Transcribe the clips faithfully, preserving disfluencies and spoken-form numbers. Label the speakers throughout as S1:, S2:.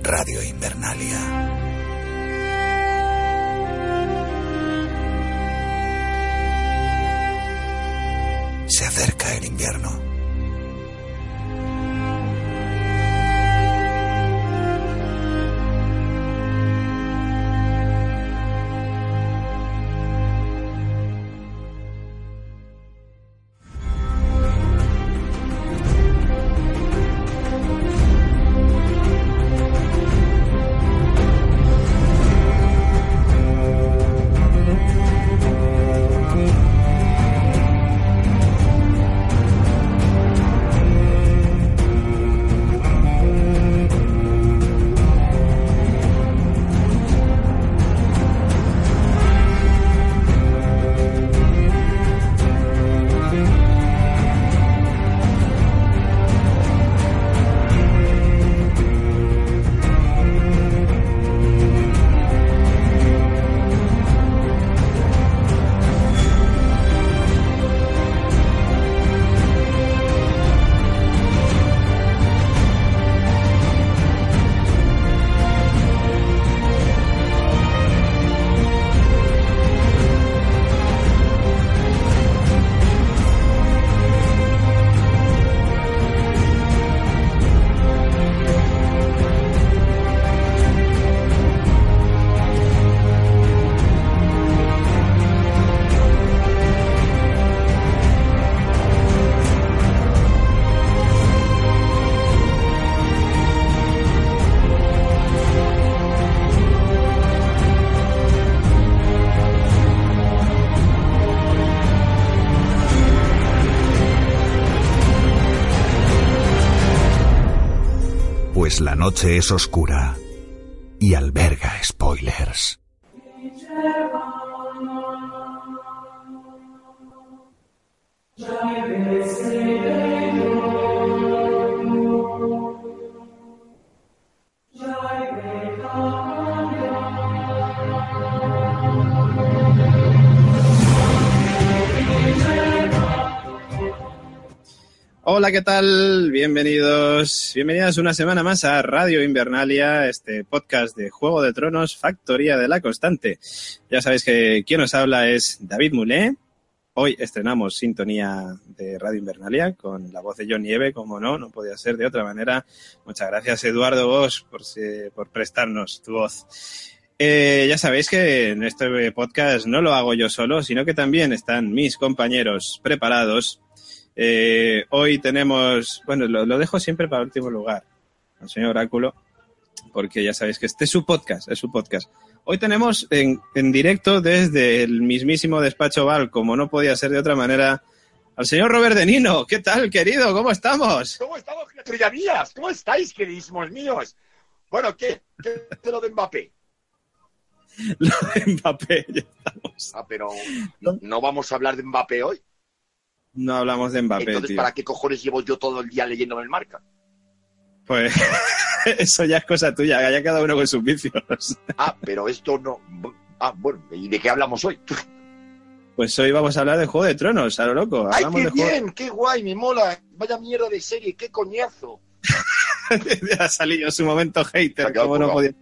S1: Radio Invernalia. Se acerca el invierno. Pues la noche es oscura y alberga spoilers.
S2: Hola, ¿qué tal? Bienvenidos, bienvenidas una semana más a Radio Invernalia, este podcast de Juego de Tronos, Factoría de la Constante. Ya sabéis que quien os habla es David Mulé. Hoy estrenamos sintonía de Radio Invernalia con la voz de John Nieve, como no, no podía ser de otra manera. Muchas gracias, Eduardo Bosch, por, por prestarnos tu voz. Eh, ya sabéis que en este podcast no lo hago yo solo, sino que también están mis compañeros preparados. Eh, hoy tenemos, bueno, lo, lo dejo siempre para último lugar, al señor Oráculo, porque ya sabéis que este es su podcast, es su podcast. Hoy tenemos en, en directo desde el mismísimo despacho Val, como no podía ser de otra manera, al señor Robert De Nino. ¿Qué tal, querido? ¿Cómo estamos?
S3: ¿Cómo estamos, criaturillas? ¿Cómo estáis, queridísimos míos? Bueno, ¿qué? ¿Qué es lo de Mbappé?
S2: Lo de Mbappé, ya estamos.
S3: Ah, pero no, no vamos a hablar de Mbappé hoy.
S2: No hablamos de Mbappé,
S3: Entonces,
S2: tío.
S3: ¿para qué cojones llevo yo todo el día leyéndome el Marca?
S2: Pues eso ya es cosa tuya, ya cada uno con sus vicios.
S3: Ah, pero esto no... Ah, bueno, ¿y de qué hablamos hoy?
S2: Pues hoy vamos a hablar de Juego de Tronos, a lo loco.
S3: ¡Ay,
S2: Hablamos
S3: qué
S2: de juego...
S3: bien! ¡Qué guay! ¡Me mola! ¡Vaya mierda de serie! ¡Qué coñazo!
S2: Ya ha salido su momento hater, como no
S3: poco.
S2: podía.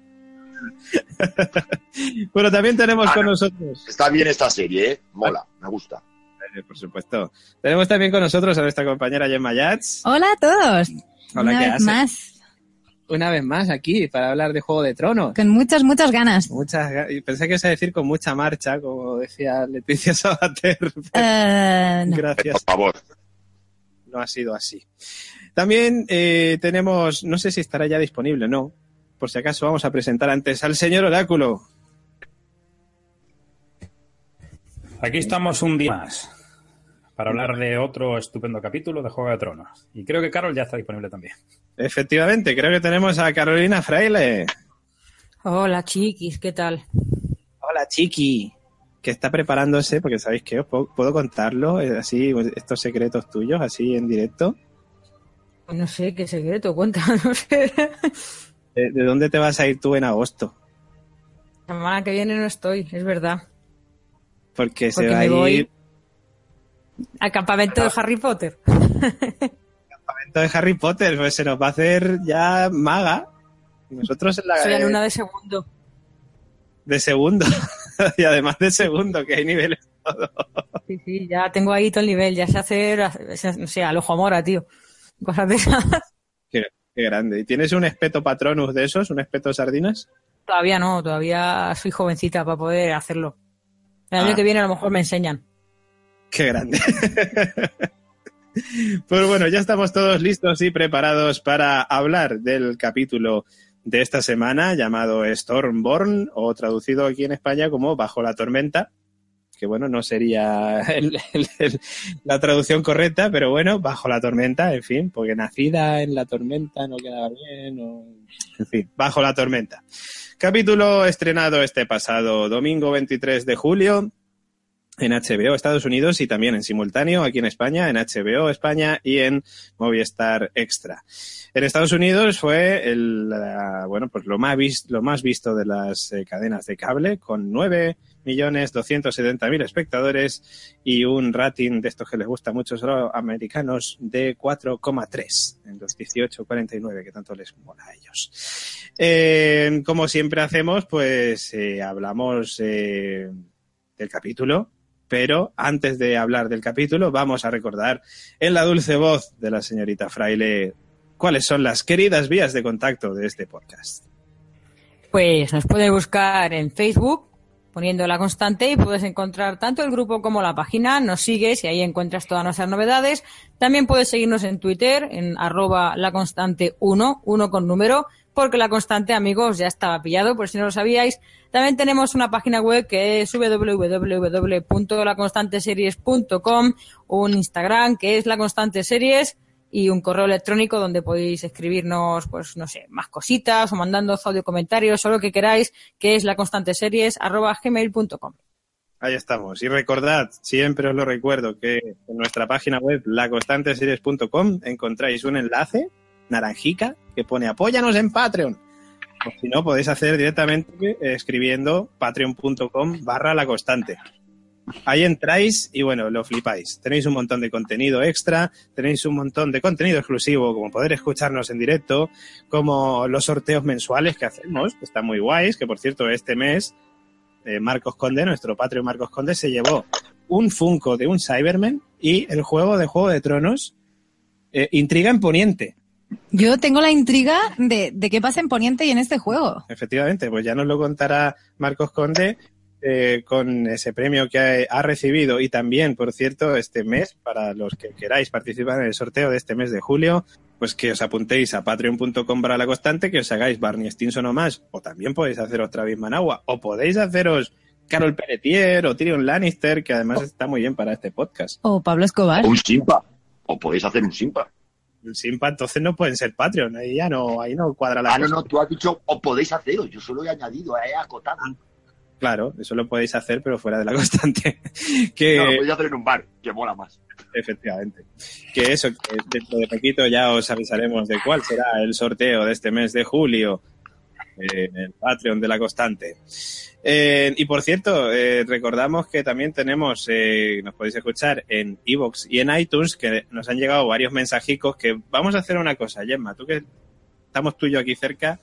S2: Bueno, también tenemos
S3: ah,
S2: con
S3: no.
S2: nosotros...
S3: Está bien esta serie, ¿eh? Mola, me gusta.
S2: Por supuesto. Tenemos también con nosotros a nuestra compañera Gemma Yats.
S4: Hola a todos.
S2: Hola,
S4: Una
S2: ¿qué
S4: vez
S2: haces?
S4: más.
S2: Una vez más aquí para hablar de Juego de Tronos.
S4: Con muchas, muchas ganas.
S2: Muchas, pensé que ibas a decir con mucha marcha, como decía Leticia Sabater.
S4: Uh, no.
S2: Gracias.
S3: Por favor.
S2: No ha sido así. También eh, tenemos, no sé si estará ya disponible, no. Por si acaso vamos a presentar antes al señor Oráculo.
S5: Aquí estamos un día más para hablar de otro estupendo capítulo de Juego de Tronos. Y creo que Carol ya está disponible también.
S2: Efectivamente, creo que tenemos a Carolina Fraile.
S6: Hola, chiquis, ¿qué tal?
S2: Hola, Chiqui, que está preparándose, porque sabéis que os puedo, puedo contarlo, eh, así, estos secretos tuyos, así en directo.
S6: No sé, qué secreto, cuéntanos.
S2: ¿De, de dónde te vas a ir tú en agosto?
S6: La semana que viene no estoy, es verdad.
S2: Porque,
S6: Porque
S2: se va
S6: me
S2: a
S6: voy
S2: ir...
S6: al campamento de Harry Potter.
S2: de Harry Potter, pues se nos va a hacer ya maga, Nosotros en la...
S6: Soy
S2: eh,
S6: alumna de segundo.
S2: De segundo. Y además de segundo, que hay niveles todo.
S6: Sí, sí, ya tengo ahí todo el nivel. Ya sé hacer, no sé, al ojo mora, tío. Cosas de esas.
S2: Qué, qué grande. ¿Y tienes un espeto patronus de esos? ¿Un espeto sardinas?
S6: Todavía no, todavía soy jovencita para poder hacerlo. El año
S2: Ah.
S6: que viene a lo mejor me enseñan.
S2: Qué grande. Pues bueno, ya estamos todos listos y preparados para hablar del capítulo de esta semana llamado Stormborn, o traducido aquí en España como Bajo la tormenta, que bueno, no sería el, el, el, la traducción correcta, pero bueno, Bajo la tormenta, en fin, porque nacida en la tormenta no quedaba bien, o... en fin, Bajo la tormenta. Capítulo estrenado este pasado domingo veintitrés de julio en H B O Estados Unidos y también en simultáneo aquí en España, en H B O España y en Movistar Extra. En Estados Unidos fue el, uh, bueno, pues lo más, vis- lo más visto de las eh, cadenas de cable, con nueve millones doscientos setenta mil espectadores y un rating de estos que les gusta mucho a los americanos de cuatro coma tres en los dieciocho cuarenta y nueve, que tanto les mola a ellos. Eh, como siempre hacemos, pues eh, hablamos eh, del capítulo. Pero antes de hablar del capítulo, vamos a recordar en la dulce voz de la señorita Fraile cuáles son las queridas vías de contacto de este podcast.
S6: Pues nos puedes buscar en Facebook poniendo La Constante y puedes encontrar tanto el grupo como la página. Nos sigues y ahí encuentras todas nuestras novedades. También puedes seguirnos en Twitter en arroba La Constante uno, uno con número, porque La Constante, amigos, ya estaba pillado, por si no lo sabíais. También tenemos una página web que es doble u doble u doble u punto la constante series punto com, un Instagram que es La Constante Series y un correo electrónico donde podéis escribirnos, pues no sé, más cositas o mandando audio comentarios o lo que queráis, que es laconstanteseries arroba gmail punto com.
S2: Ahí estamos. Y recordad, siempre os lo recuerdo, que en nuestra página web la constante series punto com encontráis un enlace naranjica que pone apóyanos en Patreon. O si no, podéis hacer directamente escribiendo patreon.com barra la constante. Ahí entráis y bueno, lo flipáis. Tenéis un montón de contenido extra, tenéis un montón de contenido exclusivo, como poder escucharnos en directo, como los sorteos mensuales que hacemos, que están muy guays, que por cierto este mes eh, Marcos Conde, nuestro Patreon Marcos Conde, se llevó un Funko de un Cyberman y el juego de Juego de Tronos eh, Intriga en Poniente.
S4: Yo tengo la intriga de, de qué pasa en Poniente y en este juego.
S2: Efectivamente, pues ya nos lo contará Marcos Conde eh, con ese premio que ha, ha recibido y también, por cierto, este mes, para los que queráis participar en el sorteo de este mes de julio, pues que os apuntéis a patreon.com para la constante, que os hagáis Barney Stinson o más, o también podéis haceros Travis Managua, o podéis haceros Carol Pelletier o Tyrion Lannister, que además está muy bien para este podcast.
S4: O Pablo Escobar.
S3: O un simpa. O podéis hacer un simpa.
S2: Un Simpa, entonces no pueden ser Patreon, ahí ya no, ahí no cuadra la
S3: Ah, no,
S2: cosa.
S3: no, tú has dicho, o podéis haceros. Yo solo he añadido, he acotado.
S2: Claro, eso lo podéis hacer, pero fuera de la constante. Que...
S3: No, lo podéis hacer en un bar, que mola más.
S2: Efectivamente. Que eso, que dentro de poquito ya os avisaremos de cuál será el sorteo de este mes de julio eh, en el Patreon de la Constante. Eh, y por cierto, eh, recordamos que también tenemos, eh, nos podéis escuchar en iVoox y en iTunes, que nos han llegado varios mensajicos que vamos a hacer una cosa, Gemma, tú que estamos tú y yo aquí cerca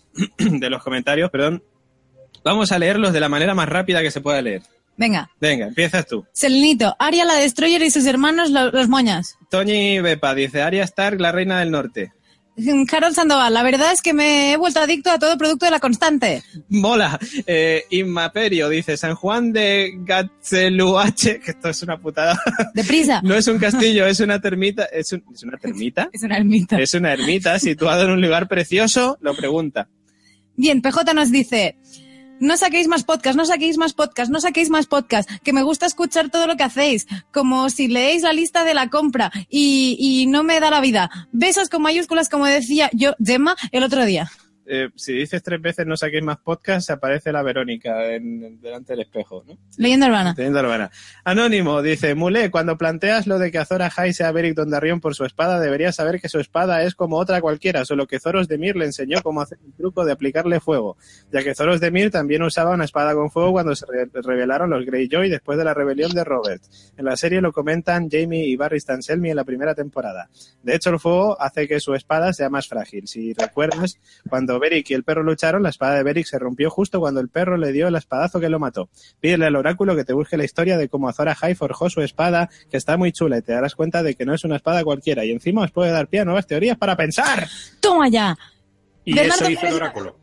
S2: de los comentarios, perdón, vamos a leerlos de la manera más rápida que se pueda leer.
S4: Venga.
S2: Venga, empiezas tú.
S4: Selenito, Arya la Destroyer y sus hermanos lo- los moñas.
S2: Toñi Bepa dice, Arya Stark, la reina del norte.
S4: Harold Sandoval, la verdad es que me he vuelto adicto a todo producto de La Constante.
S2: Mola. Eh, Inmaperio dice, San Juan de Gatzeluache, que esto es una putada.
S4: Deprisa.
S2: No es un castillo, es una termita. ¿Es, un- ¿es una termita?
S4: Es una ermita.
S2: Es una ermita situada en un lugar precioso, lo pregunta.
S4: Bien, P J nos dice, no saquéis más podcast, no saquéis más podcast, no saquéis más podcast, que me gusta escuchar todo lo que hacéis, como si leéis la lista de la compra y, y no me da la vida. Besos con mayúsculas, como decía yo, Gemma, el otro día.
S2: Eh, si dices tres veces no saquéis más podcast, aparece la Verónica en, en- delante del espejo, ¿no?
S4: Leyenda urbana.
S2: Teniendo hermana. Anónimo dice, Mulé, cuando planteas lo de que Azor Ahai sea Beric Dondarrion por su espada, deberías saber que su espada es como otra cualquiera, solo que Zoros de Mir le enseñó cómo hacer el truco de aplicarle fuego, ya que Zoros de Mir también usaba una espada con fuego cuando se re- rebelaron los Greyjoy después de la rebelión de Robert. En la serie lo comentan Jaime y Barry Stanselmi en la primera temporada. De hecho, el fuego hace que su espada sea más frágil. Si recuerdas, cuando cuando Beric y el perro lucharon, la espada de Beric se rompió justo cuando el perro le dio el espadazo que lo mató. Pídele al oráculo que te busque la historia de cómo Azor Ahai forjó su espada, que está muy chula, y te darás cuenta de que no es una espada cualquiera, y encima os puede dar pie a nuevas teorías para pensar.
S4: ¡Toma ya!
S5: Y
S4: Bernardo
S5: eso dice el
S4: Pérez-
S5: oráculo.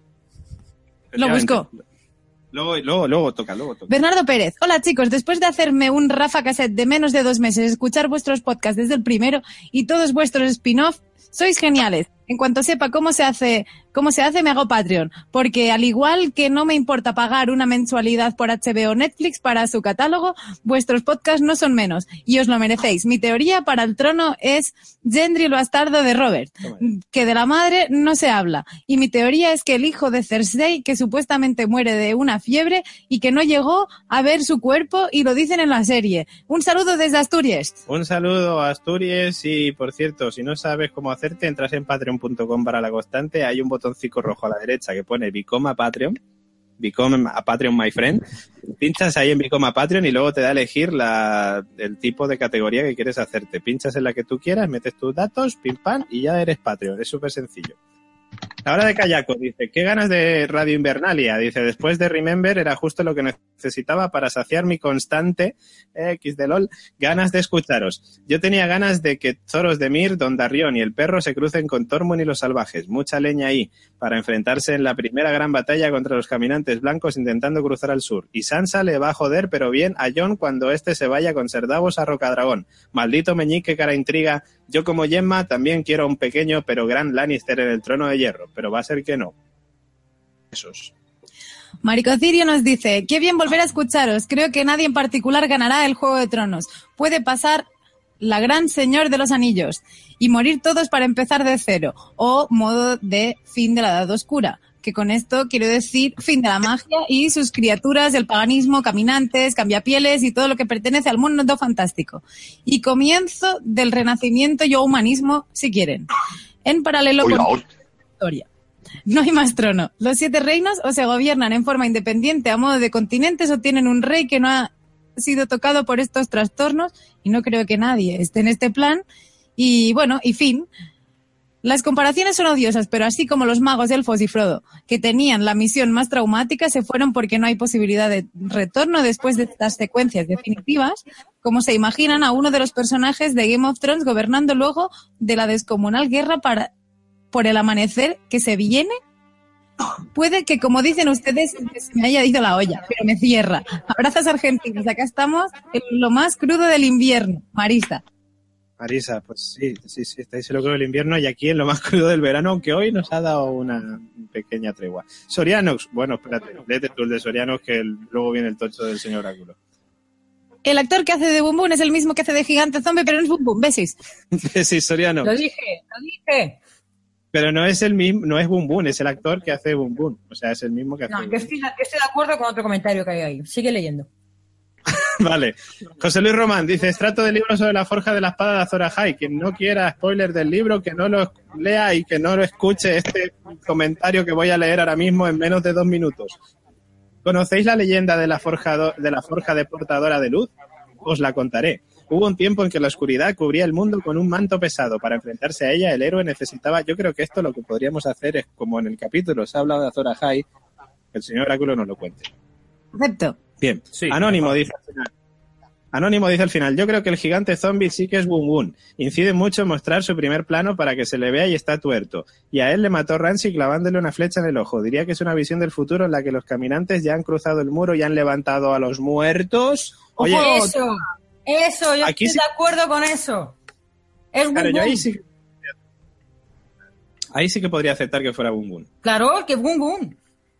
S4: Lo busco.
S2: Luego, luego, luego toca, luego toca.
S4: Bernardo Pérez. Hola chicos, después de hacerme un Rafa Cassette de menos de dos meses, escuchar vuestros podcasts desde el primero y todos vuestros spin-off, sois geniales. En cuanto sepa cómo se hace, cómo se hace, me hago Patreon, porque al igual que no me importa pagar una mensualidad por H B O o Netflix para su catálogo, vuestros podcasts no son menos y os lo merecéis. Mi teoría para el trono es Gendry el bastardo de Robert, que de la madre no se habla. Y mi teoría es que el hijo de Cersei, que supuestamente muere de una fiebre y que no llegó a ver su cuerpo y lo dicen en la serie. Un saludo desde Asturias.
S2: Un saludo a Asturias y, por cierto, si no sabes cómo hacerte, entras en patreon punto com para la constante. Hay un botoncito rojo a la derecha que pone Become a Patreon. Become a Patreon, my friend. Pinchas ahí en Become a Patreon y luego te da a elegir la, el tipo de categoría que quieres hacerte. Pinchas en la que tú quieras, metes tus datos, pim pam, y ya eres Patreon. Es súper sencillo. La hora de Kayako dice, qué ganas de Radio Invernalia. Dice, después de Remember era justo lo que necesitaba para saciar mi constante, eh, X de LOL, ganas de escucharos. Yo tenía ganas de que Thoros de Mir, Dondarrion y el perro se crucen con Tormund y los salvajes. Mucha leña ahí para enfrentarse en la primera gran batalla contra los caminantes blancos intentando cruzar al sur. Y Sansa le va a joder, pero bien, a Jon cuando este se vaya con Ser Davos a Rocadragón. Maldito meñique cara intriga. Yo como Gemma también quiero un pequeño pero gran Lannister en el trono de hierro, pero va a ser que no. Esos.
S4: Marico Cirio nos dice, qué bien volver a escucharos. Creo que nadie en particular ganará el Juego de Tronos. Puede pasar la gran Señor de los Anillos y morir todos para empezar de cero. O modo de fin de la Edad Oscura. Que con esto quiero decir fin de la magia y sus criaturas, el paganismo, caminantes, cambiapieles y todo lo que pertenece al mundo fantástico. Y comienzo del renacimiento y o humanismo, si quieren. En paralelo con la historia. No hay más trono. Los siete reinos o se gobiernan en forma independiente a modo de continentes o tienen un rey que no ha sido tocado por estos trastornos y no creo que nadie esté en este plan. Y bueno, y fin. Las comparaciones son odiosas, pero así como los magos Elfos y Frodo, que tenían la misión más traumática, se fueron porque no hay posibilidad de retorno después de estas secuencias definitivas, como se imaginan a uno de los personajes de Game of Thrones gobernando luego de la descomunal guerra para por el amanecer que se viene. Puede que, como dicen ustedes, se me haya ido la olla, pero me cierra. Abrazos argentinos, acá estamos en lo más crudo del invierno. Marisa.
S2: Marisa, pues sí, sí, sí, estáis en lo crudo del invierno y aquí en lo más crudo del verano, aunque hoy nos ha dado una pequeña tregua. Sorianox, bueno, espérate, léete tú el de Sorianox, que el, luego viene el tocho del señor Oráculo.
S4: El actor que hace de Boom Boom es el mismo que hace de Gigante Zombie, pero no es Boom Boom, besis.
S2: Sí, Sorianox.
S6: Lo dije, lo dije.
S2: Pero no es el mismo, no es Boom Boom, es el actor que hace Boom Boom. O sea, es el mismo que hace.
S6: No,
S2: Boom
S6: que
S2: Boom.
S6: estoy, que estoy de acuerdo con otro comentario que hay ahí. Sigue leyendo.
S2: Vale. José Luis Román dice, extracto del libro sobre la forja de la espada de Azor Ahai. Quien no quiera spoiler del libro, que no lo lea y que no lo escuche este comentario que voy a leer ahora mismo en menos de dos minutos. ¿Conocéis la leyenda de la forja, de la forja de portadora de luz? Os la contaré. Hubo un tiempo en que la oscuridad cubría el mundo con un manto pesado. Para enfrentarse a ella, el héroe necesitaba... Yo creo que esto lo que podríamos hacer es, como en el capítulo se ha hablado de Azor Ahai, que el señor Oráculo nos lo cuente.
S4: Acepto.
S2: Bien.
S5: Sí,
S2: Anónimo
S5: mejor.
S2: dice al final. Anónimo dice al final, yo creo que el gigante zombie sí que es Boom Boom. Incide mucho en mostrar su primer plano para que se le vea y está tuerto. Y a él le mató Ramsay clavándole una flecha en el ojo. Diría que es una visión del futuro en la que los caminantes ya han cruzado el muro y han levantado a los muertos. Oye,
S6: Eso, eso, yo
S2: aquí
S6: estoy
S2: sí-
S6: de acuerdo con eso. Es Boom
S2: claro, yo ahí
S6: Boom.
S2: sí, ahí sí que podría aceptar que fuera Boom Boom.
S6: Claro, que Boom Boom.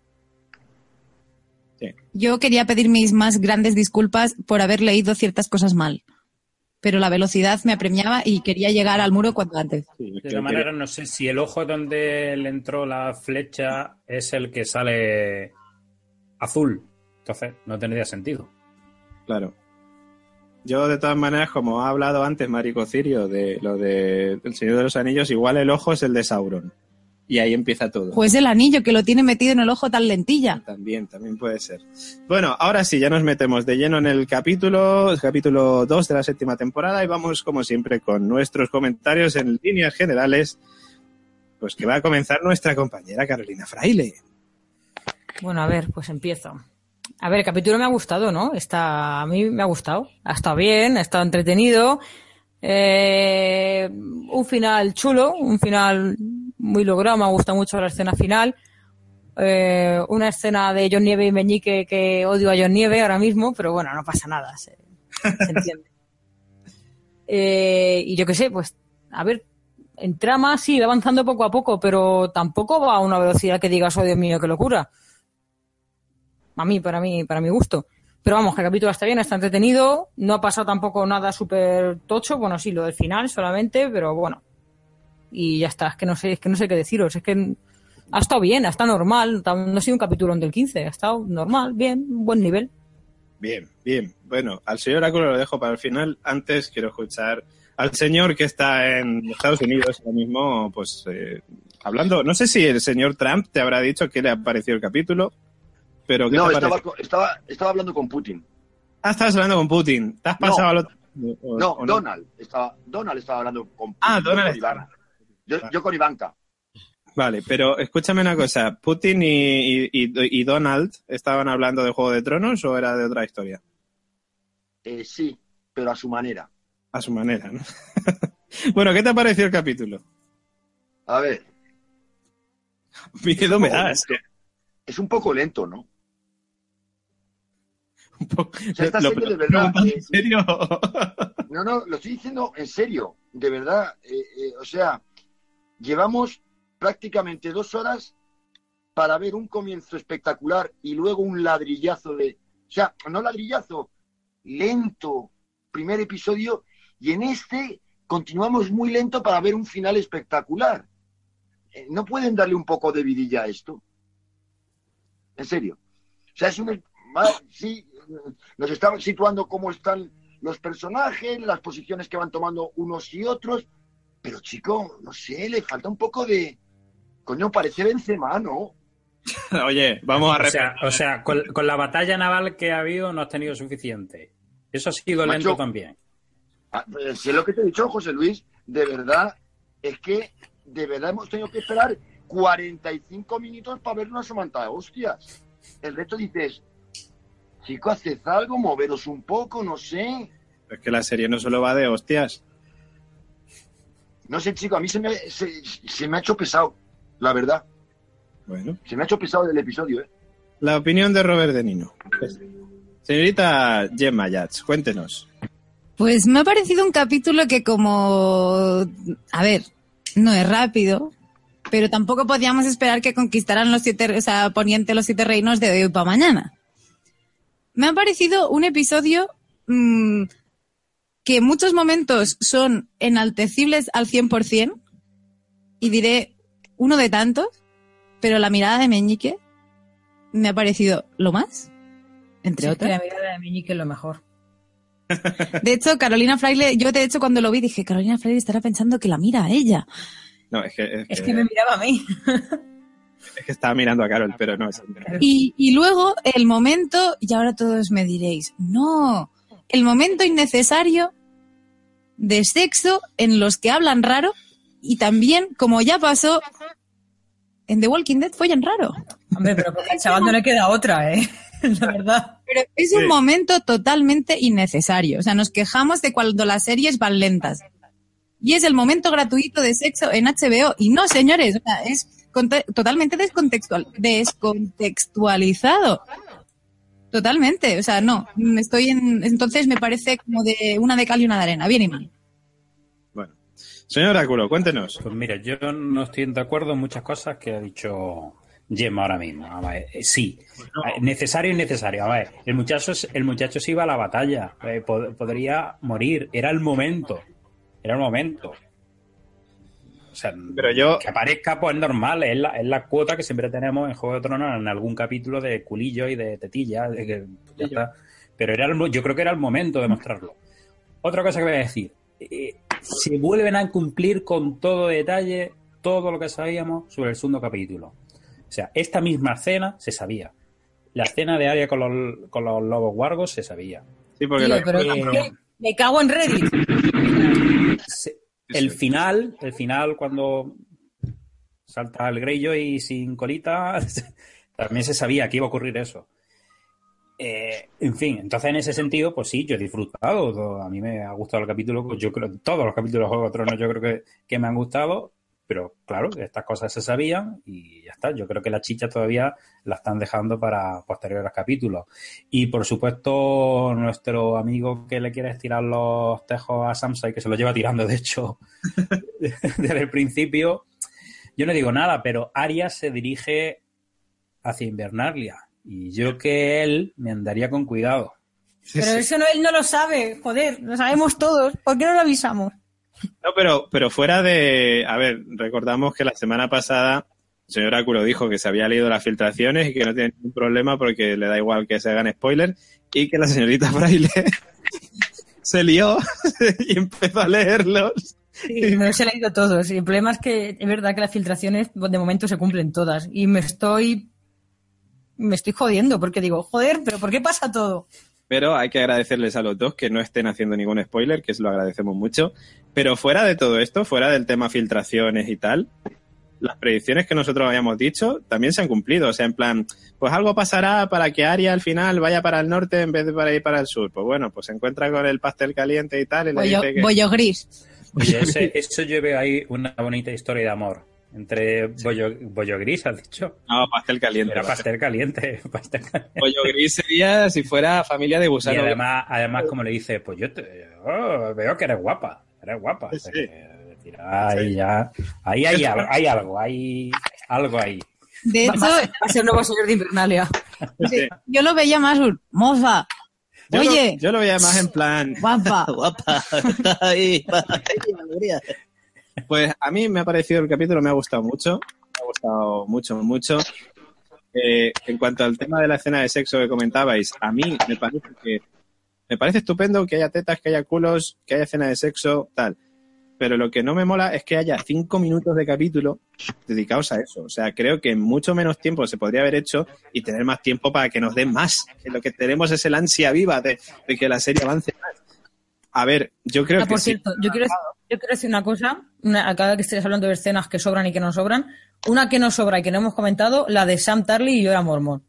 S2: Sí.
S4: Yo quería pedir mis más grandes disculpas por haber leído ciertas cosas mal, pero la velocidad me apremiaba y quería llegar al muro cuanto antes.
S2: Sí,
S5: De
S2: que-
S5: todas maneras, no sé si el ojo donde le entró la flecha es el que sale azul. Entonces, no tendría sentido.
S2: Claro. Yo, de todas maneras, como ha hablado antes Marico Cirio de lo de El Señor de los Anillos, igual el ojo es el de Sauron. Y ahí empieza todo.
S4: Pues el anillo que lo tiene metido en el ojo tan lentilla.
S2: También, también puede ser. Bueno, ahora sí, ya nos metemos de lleno en el capítulo, el capítulo dos de la séptima temporada y vamos, como siempre, con nuestros comentarios en líneas generales. pues que va a comenzar nuestra compañera Carolina Fraile.
S6: Bueno, a ver, pues empiezo. A ver, el capítulo me ha gustado, ¿no? Está, a mí me ha gustado. Ha estado bien, ha estado entretenido. Eh, un final chulo, un final muy logrado. Me ha gustado mucho la escena final. Eh, una escena de John Nieve y Meñique que odio a John Nieve ahora mismo, pero bueno, no pasa nada, se, se entiende. Eh, y yo qué sé, pues, a ver, en trama sí, va avanzando poco a poco, pero tampoco va a una velocidad que digas, oh Dios mío, qué locura. A mí, para mí, para mi gusto. Pero vamos, que el capítulo está bien, está entretenido, no ha pasado tampoco nada súper tocho, bueno, sí, lo del final solamente, pero bueno. Y ya está, es que no sé, es que no sé qué deciros, es que ha estado bien, ha estado normal, no ha sido un capítulo del quince, ha estado normal, bien, buen nivel.
S2: Bien, bien. Bueno, al señor Oráculo lo dejo para el final. Antes quiero escuchar al señor que está en Estados Unidos ahora mismo, pues eh, hablando. No sé si el señor Trump te habrá dicho qué le ha parecido el capítulo, pero ¿qué
S3: No,
S2: te
S3: estaba,
S2: parece?
S3: estaba, estaba hablando con Putin.
S2: Ah, estabas hablando con Putin. ¿Te has pasado
S3: No,
S2: al otro? O-
S3: No,
S2: o
S3: Donald. Estaba, Donald estaba hablando con Putin.
S2: Ah,
S3: yo
S2: Donald
S3: con
S2: estaba.
S3: Ivana. Yo, yo con Ivanka.
S2: Vale, pero escúchame una cosa. ¿Putin y, y, y- y Donald estaban hablando de Juego de Tronos o era de otra historia?
S3: Eh, sí, pero a su manera.
S2: A su manera, ¿no? Bueno, ¿qué te ha parecido el capítulo?
S3: A ver,
S2: Miedo me
S3: poco
S2: das.
S3: lento. Es un poco lento, ¿no?
S2: Un poco-
S3: O sea, esta
S2: lo-
S3: serie de
S2: lo-
S3: verdad,
S2: ¿En
S3: eh,
S2: serio?
S3: No, no, lo estoy diciendo en serio, de verdad. Eh, eh, o sea, llevamos prácticamente dos horas para ver un comienzo espectacular y luego un ladrillazo de... O sea, no ladrillazo, lento, primer episodio, y en este continuamos muy lento para ver un final espectacular. Eh, ¿No pueden darle un poco de vidilla a esto? En serio. O sea, es un... Sí, nos estamos situando cómo están los personajes, las posiciones que van tomando unos y otros, pero chico, no sé, le falta un poco de... Coño, parece Benzema, ¿no?
S2: Oye, vamos a
S5: O
S2: repetir.
S5: sea, o sea con, con la batalla naval que ha habido no has tenido suficiente. Eso ha sido
S3: Macho.
S5: lento también.
S3: Ah, pues, si es lo que te he dicho, José Luis, de verdad, es que de verdad hemos tenido que esperar cuarenta y cinco minutos para ver una somanta de hostias. El resto dices, chico, haced algo, moveros un poco, no sé.
S2: Es que la serie no solo va de hostias.
S3: No sé, chico, a mí se me, se, se me ha hecho pesado, la verdad.
S2: Bueno,
S3: Se me ha hecho pesado el episodio, ¿eh?
S2: la opinión de Robert De Nino. Señorita Gemma Yats, cuéntenos.
S4: Pues me ha parecido un capítulo que como... A ver, no es rápido, pero tampoco podíamos esperar que conquistaran los siete... O sea, Poniente los siete reinos de hoy para mañana. Me ha parecido un episodio mmm, que en muchos momentos son enaltecibles al cien por ciento, y diré uno de tantos, pero la mirada de Meñique me ha parecido lo más, entre
S6: Sí,
S4: otras.
S6: la mirada de Meñique es lo mejor.
S4: De hecho, Carolina Fraile, yo de hecho cuando lo vi dije, Carolina Fraile estará pensando que la mira a ella.
S2: No, es que, es
S6: Es
S2: que,
S6: que me miraba a mí.
S2: es que estaba mirando a Carol, pero no es.
S4: Y, y luego el momento, y ahora todos me diréis, no, el momento innecesario de sexo en los que hablan raro y también, como ya pasó en The Walking Dead, follan raro.
S6: Hombre, pero porque al chaval no le queda otra, ¿eh? La verdad.
S4: Pero es un
S2: Sí.
S4: momento totalmente innecesario. O sea, nos quejamos de cuando las series van lentas. Y es el momento gratuito de sexo en H B O. Y no, señores, o sea, es conte- totalmente descontextual, descontextualizado. Totalmente. O sea, no. Estoy en, entonces me parece como de una de cal y una de arena. Bien y mal.
S2: Bueno. Señor Oráculo, cuéntenos.
S5: Pues mira, yo no estoy de acuerdo en muchas cosas que ha dicho Gemma ahora mismo. A ver, eh, sí, Eh, necesario y necesario. A ver, el muchacho, el muchacho se iba a la batalla. Eh, pod- podría morir. Era el momento. Era el momento. O sea,
S2: Pero yo-
S5: que aparezca, pues es normal. Es la, es la cuota que siempre tenemos en Juego de Tronos en algún capítulo de culillo y de tetilla. De que, ya está. Pero era el mo- yo creo que era el momento de mostrarlo. Otra cosa que voy a decir. Eh, se vuelven a cumplir con todo detalle todo lo que sabíamos sobre el segundo capítulo. O sea, esta misma escena se sabía. La escena de Arya con los, con los lobos wargos se sabía.
S2: Sí, porque
S6: Tío,
S2: lo-
S6: pero
S5: Eh,
S6: ¿qué? Me cago en Reddit.
S5: Se- el final, el final cuando salta el Greyjoy sin colita, también se sabía que iba a ocurrir eso. Eh, en fin, entonces en ese sentido, pues sí, yo he disfrutado. Todo, a mí me ha gustado el capítulo, pues yo creo, todos los capítulos de Juego de Tronos yo creo que, que me han gustado, pero claro, estas cosas se sabían y ya está. Yo creo que la chicha todavía la están dejando para posteriores capítulos. Y por supuesto, nuestro amigo que le quiere estirar los tejos a Sansa y que se los lleva tirando, de hecho, desde el principio, yo no digo nada, pero Arya se dirige hacia Invernalia. Y yo que él me andaría con cuidado.
S6: Pero eso no, él no lo sabe, joder, lo sabemos todos. ¿Por qué no lo avisamos?
S2: No, pero, pero fuera de... A ver, recordamos que la semana pasada el señor Oráculo dijo que se había leído las filtraciones y que no tiene ningún problema porque le da igual que se hagan spoilers, y que la señorita Fraile se lió y empezó a leerlos.
S6: Sí, me los he leído todos. Y el problema es que es verdad que las filtraciones de momento se cumplen todas. Y me estoy... me estoy jodiendo porque digo, joder, pero ¿por qué pasa todo?
S2: Pero hay que agradecerles a los dos que no estén haciendo ningún spoiler, que se lo agradecemos mucho. Pero fuera de todo esto, fuera del tema filtraciones y tal, las predicciones que nosotros habíamos dicho también se han cumplido. O sea, en plan, pues algo pasará para que Arya al final vaya para el norte en vez de para ir para el sur. Pues bueno, pues se encuentra con el pastel caliente y tal. Y le
S4: Bollo,
S2: dice que...
S4: bollo gris.
S5: Oye, ese, eso yo veo ahí una bonita historia de amor. Entre bollo, bollo gris, has dicho.
S2: No, pastel caliente.
S5: Era pastel caliente. Pastel caliente.
S2: Bollo gris sería si fuera familia de
S5: Y
S2: gusano.
S5: además, además, como le dice, pues yo te, oh, veo que eres guapa. Eres guapa.
S2: Sí,
S5: O sea,
S2: sí.
S5: que, tira, ahí ya. Ahí hay algo, hay algo, hay algo ahí.
S4: De
S6: Va,
S4: hecho,
S6: va a ser, va a ser nuevo señor de Invernalia.
S2: Sí.
S4: yo lo veía más un moza.
S2: Yo
S4: Oye,
S2: Lo, yo lo veía más en plan...
S4: guapa.
S7: Guapa, está ahí, ahí, alegría.
S2: Pues a mí me ha parecido el capítulo, me ha gustado mucho. Me ha gustado mucho, mucho. Eh, en cuanto al tema de la escena de sexo que comentabais, a mí me parece que me parece estupendo que haya tetas, que haya culos, que haya escena de sexo, tal. Pero lo que no me mola es que haya cinco minutos de capítulo dedicados a eso. O sea, creo que en mucho menos tiempo se podría haber hecho y tener más tiempo para que nos den más. Que lo que tenemos es el ansia viva de, de que la serie avance más. A ver, yo creo
S6: Ah,
S2: que
S6: por
S2: sí.
S6: cierto, yo quiero, yo quiero decir una cosa, una, cada vez que estés hablando de escenas que sobran y que no sobran, una que no sobra y que no hemos comentado, la de Sam Tarly y Jorah Mormont.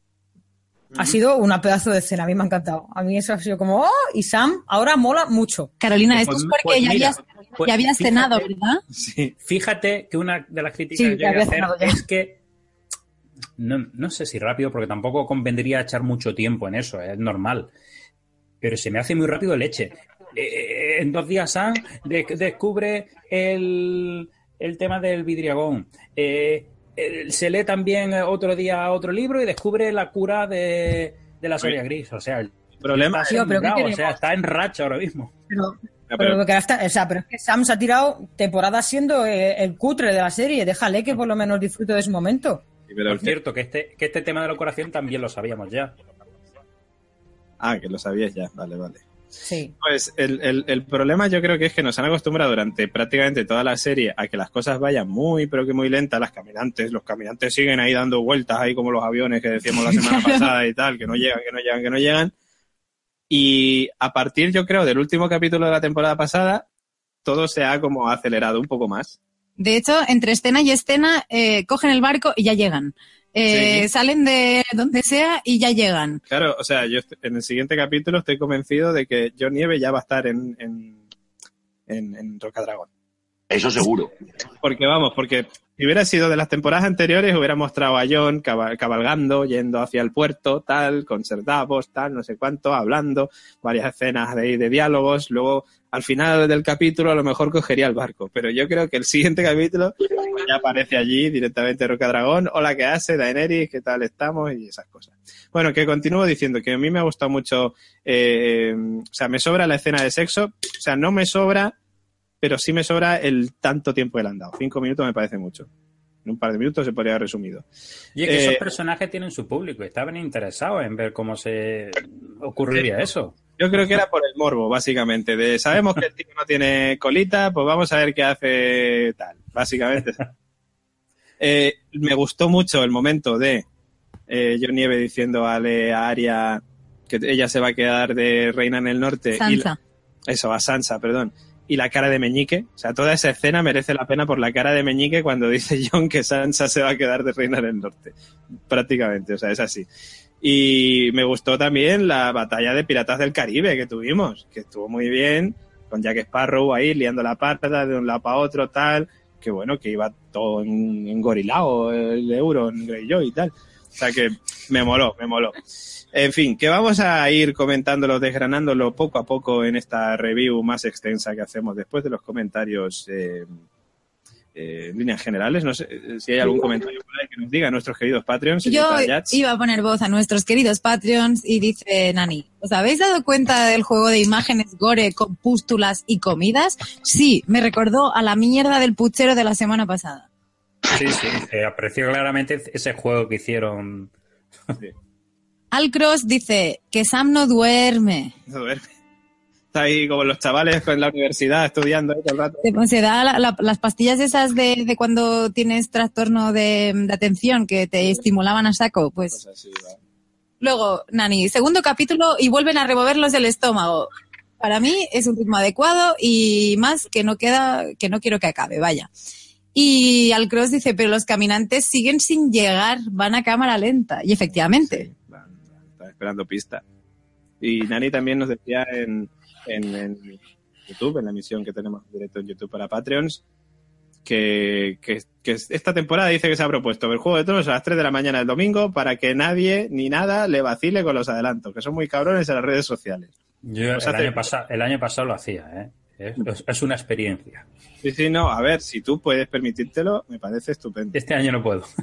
S6: Ha sido una pedazo de escena, a mí me ha encantado. A mí eso ha sido como, oh, y Sam ahora mola mucho.
S4: Carolina,
S5: Pues,
S4: esto es porque
S5: pues
S4: ya,
S5: mira,
S4: habías,
S5: pues
S4: ya habías
S5: fíjate-
S4: cenado, ¿verdad?
S2: Sí.
S5: Fíjate que una de las críticas
S6: Sí,
S5: que yo
S6: ya
S5: voy a
S6: había
S5: hacer
S6: cenado ya.
S5: es que no, no sé si rápido, porque tampoco convendría echar mucho tiempo en eso, es normal. Pero se me hace muy rápido leche. Eh, en dos días Sam de- descubre el, el tema del vidriagón. Eh, eh, se lee también otro día otro libro y descubre la cura de, de la soria gris. O sea, el
S2: Problema
S5: está
S6: Sí, pero ¿qué
S5: sembrado, o
S6: queremos?
S5: sea, está en racha ahora mismo.
S6: Pero,
S2: Ya,
S6: pero,
S2: pero-
S6: lo que ahora está- o sea, pero es que Sam se ha tirado temporadas siendo eh, el cutre de la serie. Déjale que por lo menos disfrute de su momento.
S2: Sí, pero
S5: Por
S2: el-
S5: cierto, que este, que este tema de la curación también lo sabíamos ya.
S2: Ah, que lo sabías ya. Vale, vale.
S6: Sí.
S2: Pues el, el, el problema yo creo que es que nos han acostumbrado durante prácticamente toda la serie a que las cosas vayan muy, pero que muy lentas. Las caminantes, los caminantes siguen ahí dando vueltas ahí como los aviones que decíamos la semana pasada y tal, que no llegan, que no llegan, que no llegan. Y a partir, yo creo, del último capítulo de la temporada pasada, todo se ha como acelerado un poco más.
S4: De hecho, entre escena y escena, eh, cogen el barco y ya llegan. Eh,
S2: Sí.
S4: Salen de donde sea y ya llegan.
S2: Claro, o sea, yo est- en el siguiente capítulo estoy convencido de que Jon Nieve ya va a estar en, en, en, en Rocadragón.
S3: Eso seguro.
S2: Porque vamos, porque si hubiera sido de las temporadas anteriores, hubiera mostrado a Jon caba- cabalgando, yendo hacia el puerto, tal, con Ser Davos, tal, no sé cuánto, hablando, varias escenas de, de diálogos. Luego, al final del capítulo, a lo mejor cogería el barco. Pero yo creo que el siguiente capítulo ya aparece allí directamente Rocadragón. Hola, ¿qué hace? Daenerys, ¿qué tal estamos? Y esas cosas. Bueno, que continúo diciendo que a mí me ha gustado mucho, eh, o sea, me sobra la escena de sexo, o sea, no me sobra, pero sí me sobra el tanto tiempo que le han dado. Cinco minutos me parece mucho. En un par de minutos se podría haber resumido.
S5: Y es que
S2: Eh,
S5: esos personajes tienen su público y estaban interesados en ver cómo se ocurriría eso.
S2: Yo creo que era por el morbo, básicamente. De sabemos que el tipo no tiene colita, pues vamos a ver qué hace tal. Básicamente. Eh, me gustó mucho el momento de eh, Jon Nieve diciendo a, Ale, a Arya que ella se va a quedar de reina en el norte. Y
S4: Sansa.
S2: la- eso, a Sansa, perdón. y la cara de Meñique. O sea, toda esa escena merece la pena por la cara de Meñique cuando dice Jon que Sansa se va a quedar de reina del norte. Prácticamente, o sea, es así. Y me gustó también la batalla de Piratas del Caribe que tuvimos, que estuvo muy bien, con Jack Sparrow ahí liando la parda de un lado para otro, tal, que bueno, que iba todo en, en gorilao el euro, en Greyjoy y tal. O sea que me moló, me moló. En fin, que vamos a ir comentándolo, desgranándolo poco a poco en esta review más extensa que hacemos después de los comentarios eh, eh, en líneas generales. No sé si hay algún comentario por ahí que nos diga nuestros queridos Patreons.
S4: Yo iba a poner voz a nuestros queridos Patreons y dice Nani, ¿os habéis dado cuenta del juego de imágenes gore con pústulas y comidas? Sí, me recordó a la mierda del puchero de la semana pasada.
S5: Sí, sí, eh, aprecio claramente ese juego que hicieron.
S2: Sí.
S4: Alcross dice que Sam no duerme.
S2: No duerme. Está ahí como los chavales en la universidad estudiando todo el rato.
S4: Se, se da la, la, las pastillas esas de, de cuando tienes trastorno de, de atención que te estimulaban a saco. Pues,
S2: pues así, va.
S4: Luego, Nani, segundo capítulo y vuelven a removerlos del estómago. Para mí es un ritmo adecuado y más que no queda, que no quiero que acabe, vaya. Y Alcross dice, pero los caminantes siguen sin llegar, van a cámara lenta. Y efectivamente.
S2: Sí, van, van, están esperando pista. Y Nani también nos decía en, en, en YouTube, en la emisión que tenemos en directo en YouTube para Patreons, que, que, que esta temporada dice que se ha propuesto ver Juego de Tronos a las tres de la mañana del domingo para que nadie ni nada le vacile con los adelantos, que son muy cabrones en las redes sociales.
S5: Yo el, hace... año pasado, el año pasado lo hacía, ¿eh? Es, es una experiencia.
S2: Sí, sí, no, a ver, si tú puedes permitírtelo, me parece estupendo.
S5: Este año no puedo.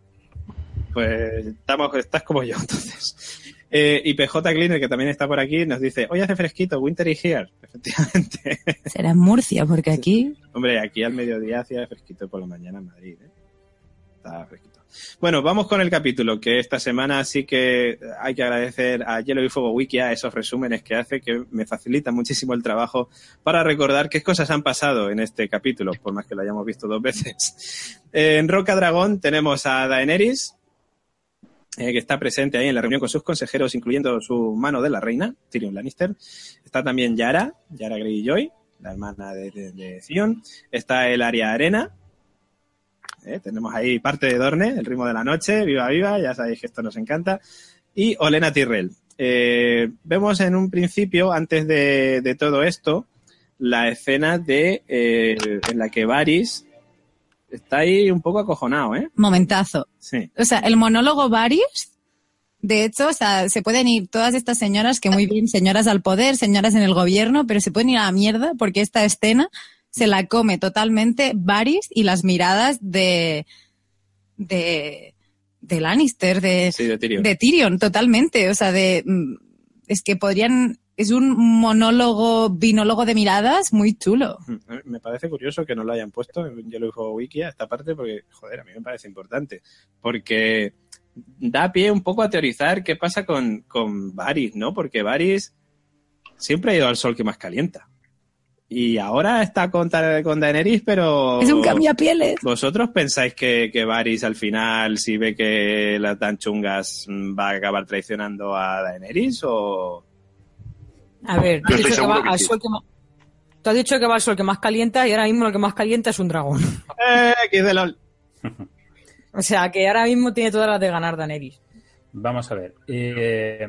S2: Pues estamos, estás como yo, entonces. Eh, y P J Cleaner, que también está por aquí, nos dice, hoy hace fresquito, winter is here. Efectivamente.
S4: Será en Murcia, porque aquí...
S2: Hombre, aquí al mediodía hacía fresquito por la mañana en Madrid, ¿eh? Está fresquito. Bueno, vamos con el capítulo, que esta semana sí que hay que agradecer a Hielo y Fuego Wiki a esos resúmenes que hace, que me facilitan muchísimo el trabajo para recordar qué cosas han pasado en este capítulo, por más que lo hayamos visto dos veces. En Roca Dragón tenemos a Daenerys, eh, que está presente ahí en la reunión con sus consejeros, incluyendo su mano de la reina, Tyrion Lannister. Está también Yara, Yara Greyjoy, la hermana de, de, de Theon. Está el Arya Arena. Eh, tenemos ahí parte de Dorne, el ritmo de la noche, viva viva, ya sabéis que esto nos encanta. Y Olenna Tyrell. Eh, vemos en un principio, antes de, de todo esto, la escena de eh, en la que Varys está ahí un poco acojonado, ¿eh?
S4: Momentazo.
S2: Sí.
S4: O sea, el monólogo Varys, de hecho, o sea, se pueden ir todas estas señoras, que muy bien, señoras al poder, señoras en el gobierno, pero se pueden ir a la mierda porque esta escena se la come totalmente Varys y las miradas de de, de Lannister, de,
S2: sí, de Tyrion.
S4: de Tyrion, totalmente. O sea, de es que podrían, es un monólogo, binólogo de miradas muy chulo.
S2: Me parece curioso que no lo hayan puesto en Yellow Fuego Wiki a esta parte porque, joder, a mí me parece importante. Porque da pie un poco a teorizar qué pasa con, con Varys, ¿no? Porque Varys siempre ha ido al sol que más calienta. Y ahora está con, con Daenerys, pero...
S4: Es un cambiapieles.
S2: ¿Vosotros pensáis que, que Varys al final, si ve que las dan chungas, va a acabar traicionando a Daenerys o...?
S6: A ver, tú has, dicho que va al sol que más... tú has dicho que va al sol que más calienta y ahora mismo lo que más calienta es un dragón.
S2: ¡Eh! ¡Qué de LOL!
S6: O sea, que ahora mismo tiene todas las de ganar Daenerys.
S5: Vamos a ver. Eh...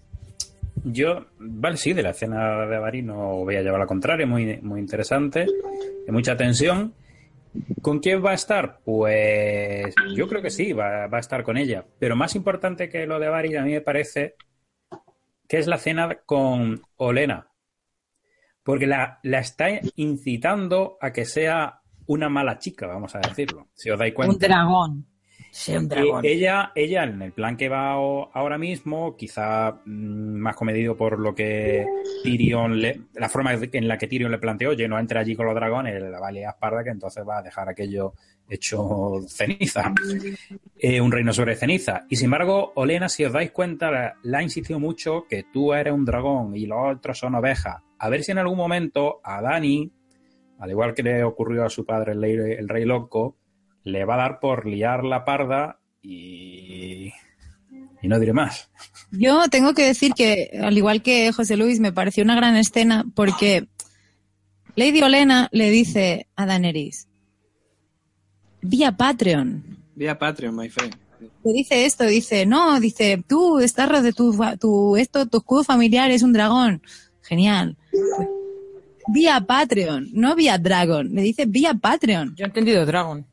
S5: Yo, vale, sí, de la escena de Varys no voy a llevar la contraria, muy, muy interesante, de mucha tensión. ¿Con quién va a estar? Pues yo creo que sí, va, va a estar con ella. Pero más importante que lo de Varys, a mí me parece que es la escena con Olenna. Porque la, la está incitando a que sea una mala chica, vamos a decirlo, si os dais cuenta.
S6: Un dragón. Sí, un dragón.
S5: Eh, ella, ella, en el plan que va ahora mismo, quizá mmm, más comedido por lo que Tyrion, le, la forma en la que Tyrion le planteó, oye, no entre allí con los dragones, la va a liar parda, que entonces va a dejar aquello hecho ceniza. Eh, un reino sobre ceniza. Y sin embargo, Olenna, si os dais cuenta, la, la ha insistido mucho que tú eres un dragón y los otros son ovejas. A ver si en algún momento a Dany, al igual que le ocurrió a su padre, el, el Rey Loco, le va a dar por liar la parda y... y no diré más.
S4: Yo tengo que decir que, al igual que José Luis, me pareció una gran escena porque Lady Olenna le dice a Daenerys, vía Patreon.
S2: Vía Patreon, my friend.
S4: Le dice esto, dice, no, dice, tú estás de tu, tu, esto, tu escudo familiar es un dragón. Genial. Vía Patreon, no vía Dragon. Le dice vía Patreon.
S6: Yo he entendido Dragon.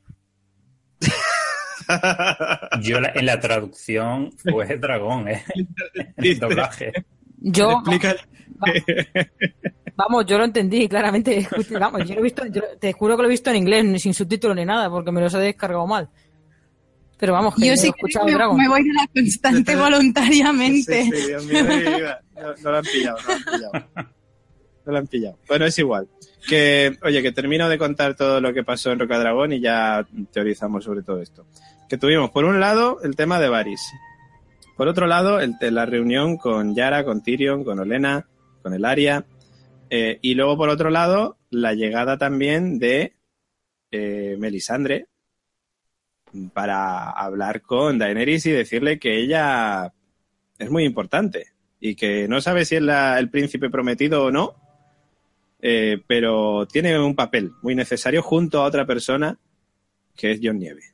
S5: Yo la, en la traducción fue dragón, ¿eh? En el doblaje.
S6: Yo,
S2: Explica.
S6: vamos, yo lo entendí claramente. Vamos, yo lo he visto, yo, te juro que lo he visto en inglés, ni sin subtítulos ni nada, porque me los he descargado mal. Pero vamos, que
S4: yo
S6: he
S4: sí
S6: escuchado
S4: que me,
S6: Dragon.
S4: me voy de la constante voluntariamente.
S2: Sí, sí, Dios mío, de mi vida. No, no lo han pillado, no lo han pillado. No lo han pillado. Bueno, es igual. Que, oye, que termino de contar todo lo que pasó en Rocadragón y ya teorizamos sobre todo esto. Que tuvimos, por un lado, el tema de Varys. Por otro lado, el, la reunión con Yara, con Tyrion, con Olenna, con el Arya. Eh, y luego, por otro lado, la llegada también de eh, Melisandre para hablar con Daenerys y decirle que ella es muy importante y que no sabe si es la, el príncipe prometido o no, eh, pero tiene un papel muy necesario junto a otra persona que es Jon Nieve.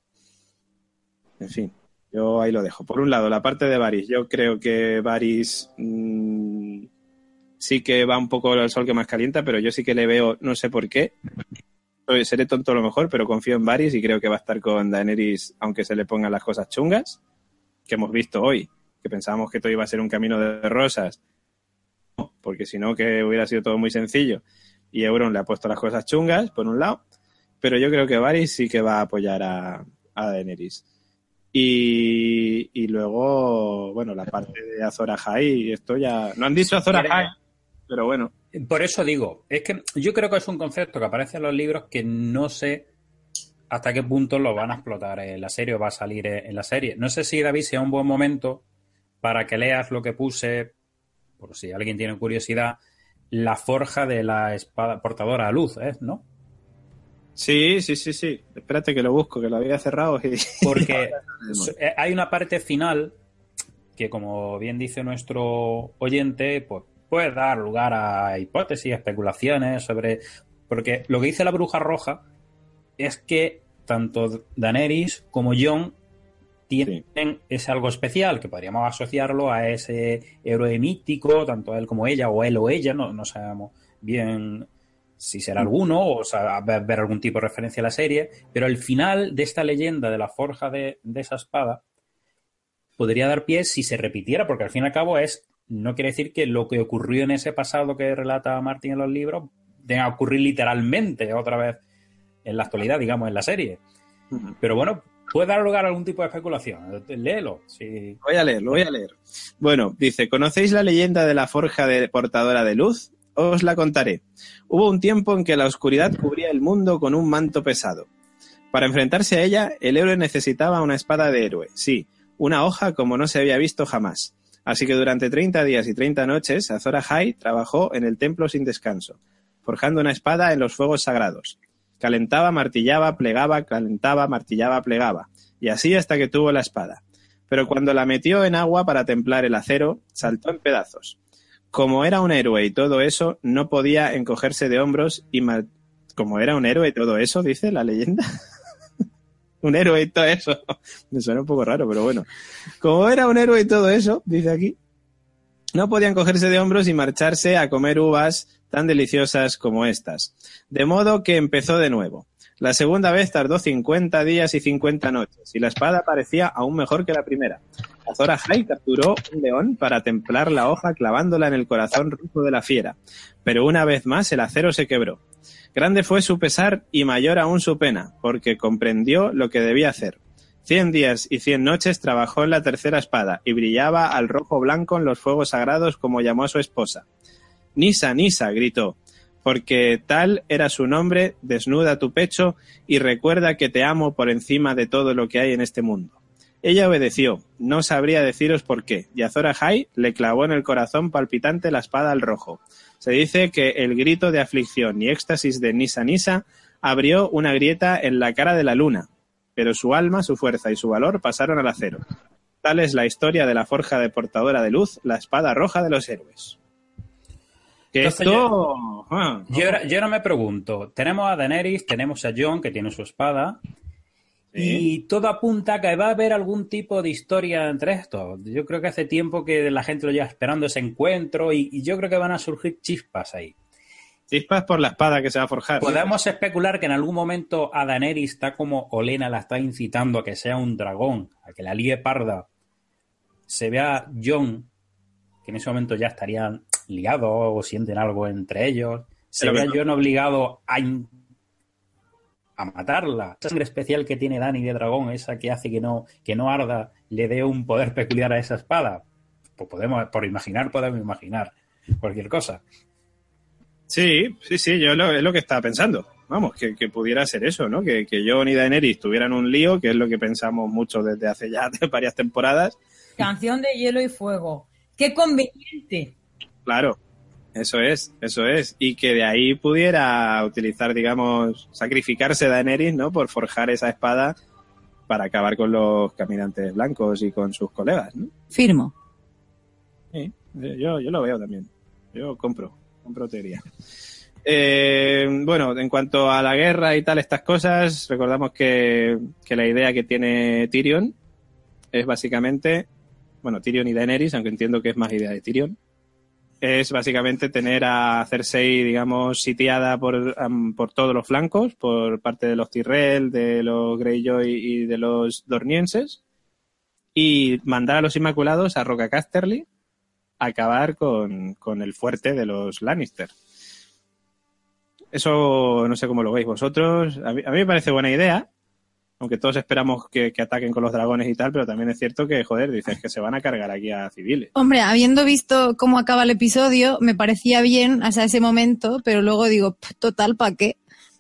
S2: En fin, yo ahí lo dejo. Por un lado, la parte de Varys. Yo creo que Varys mmm, sí que va un poco al sol que más calienta, pero yo sí que le veo, no sé por qué. Seré tonto a lo mejor, pero confío en Varys y creo que va a estar con Daenerys, aunque se le pongan las cosas chungas, que hemos visto hoy, que pensábamos que todo iba a ser un camino de rosas, porque si no, que hubiera sido todo muy sencillo. Y Euron le ha puesto las cosas chungas, por un lado, pero yo creo que Varys sí que va a apoyar a, a Daenerys. Y, y luego, bueno, la parte de Azor Ahai, esto ya... No han dicho Azor Ahai, pero bueno.
S5: Por eso digo, es que yo creo que es un concepto que aparece en los libros que no sé hasta qué punto lo van a explotar en la serie o va a salir en la serie. No sé si, David, sea un buen momento para que leas lo que puse, por si alguien tiene curiosidad, la forja de la espada portadora a luz, ¿eh? ¿No?
S2: Sí, sí, sí, sí. Espérate que lo busco, que lo había cerrado. Y...
S5: Porque hay una parte final que, como bien dice nuestro oyente, pues puede dar lugar a hipótesis, especulaciones sobre... Porque lo que dice la Bruja Roja es que tanto Daenerys como Jon tienen sí. ese algo especial, que podríamos asociarlo a ese héroe mítico, tanto él como ella, o él o ella, no, no sabemos bien si será alguno, o sea, ver, ver algún tipo de referencia a la serie, pero el final de esta leyenda de la forja de, de esa espada podría dar pie si se repitiera, porque al fin y al cabo es... No quiere decir que lo que ocurrió en ese pasado que relata Martin en los libros tenga que ocurrir literalmente otra vez en la actualidad, digamos, en la serie. Pero bueno, puede dar lugar a algún tipo de especulación. Léelo. Sí.
S2: Voy a leer, lo voy a leer. Bueno, dice, ¿conocéis la leyenda de la forja de portadora de luz? Os la contaré. Hubo un tiempo en que la oscuridad cubría el mundo con un manto pesado. Para enfrentarse a ella, el héroe necesitaba una espada de héroe. Sí, una hoja como no se había visto jamás. Así que durante treinta días y treinta noches, Azor Ahai trabajó en el templo sin descanso, forjando una espada en los fuegos sagrados. Calentaba, martillaba, plegaba, calentaba, martillaba, plegaba, y así hasta que tuvo la espada. Pero cuando la metió en agua para templar el acero, saltó en pedazos. Como era un héroe y todo eso, no podía encogerse de hombros y... Ma- Como era un héroe y todo eso, dice la leyenda... Un héroe y todo eso. Me suena un poco raro, pero bueno. Como era un héroe y todo eso, dice aquí, no podían cogerse de hombros y marcharse a comer uvas tan deliciosas como estas. De modo que empezó de nuevo. La segunda vez tardó cincuenta días y cincuenta noches, y la espada parecía aún mejor que la primera. Azor Ahai capturó un león para templar la hoja clavándola en el corazón rojo de la fiera. Pero una vez más el acero se quebró. Grande fue su pesar y mayor aún su pena, porque comprendió lo que debía hacer. Cien días y cien noches trabajó en la tercera espada y brillaba al rojo blanco en los fuegos sagrados como llamó a su esposa. Nisa, Nisa, gritó, porque tal era su nombre, desnuda tu pecho y recuerda que te amo por encima de todo lo que hay en este mundo. Ella obedeció, no sabría deciros por qué, y Azor Ahai le clavó en el corazón palpitante la espada al rojo. Se dice que el grito de aflicción y éxtasis de Nisa Nisa abrió una grieta en la cara de la luna, pero su alma, su fuerza y su valor pasaron al acero. Tal es la historia de la forja de portadora de luz, la espada roja de los héroes. Que
S5: Entonces
S2: esto... ah,
S5: Yo, ahora- yo ahora me pregunto, tenemos a Daenerys, tenemos a Jon, que tiene su espada, y todo apunta a que va a haber algún tipo de historia entre estos. Yo creo que hace tiempo que la gente lo lleva esperando ese encuentro, y, y yo creo que van a surgir chispas ahí.
S2: chispas por la espada que se va a forjar.
S5: Podemos especular que en algún momento a Daenerys está como Olenna la está incitando a que sea un dragón, a que la líe parda. Se vea Jon, que en ese momento ya estarían liados o sienten algo entre ellos. Se
S2: Pero
S5: vea
S2: que-
S5: Jon obligado a, in- a matarla. Esa sangre especial que tiene Dany de dragón, esa que hace que no, que no arda, le dé un poder peculiar a esa espada. Pues podemos, por imaginar, podemos imaginar cualquier cosa.
S2: Sí, sí, sí, yo lo, es lo que estaba pensando. Vamos, que, que pudiera ser eso, ¿no? Que, que Jon y Daenerys tuvieran un lío, que es lo que pensamos mucho desde hace ya varias temporadas.
S6: Canción de Hielo y Fuego. ¡Qué conveniente!
S2: Claro, eso es, eso es. Y que de ahí pudiera utilizar, digamos, sacrificarse Daenerys, ¿no? Por forjar esa espada para acabar con los caminantes blancos y con sus colegas, ¿no?
S4: Firmo.
S2: Sí, yo, yo lo veo también. Yo compro, compro teoría. Eh, bueno, en cuanto a la guerra y tal, estas cosas, recordamos que, que la idea que tiene Tyrion es básicamente, bueno, Tyrion y Daenerys, aunque entiendo que es más idea de Tyrion, es básicamente tener a Cersei, digamos, sitiada por, um, por todos los flancos, por parte de los Tyrell, de los Greyjoy y de los Dornienses, y mandar a los Inmaculados a Roca Casterly a acabar con, con el fuerte de los Lannister. Eso no sé cómo lo veis vosotros. A mí, a mí me parece buena idea, aunque todos esperamos que, que ataquen con los dragones y tal, pero también es cierto que, joder, dices que se van a cargar aquí a civiles.
S4: Hombre, habiendo visto cómo acaba el episodio, me parecía bien hasta ese momento, pero luego digo, "Pff, total, ¿para qué?".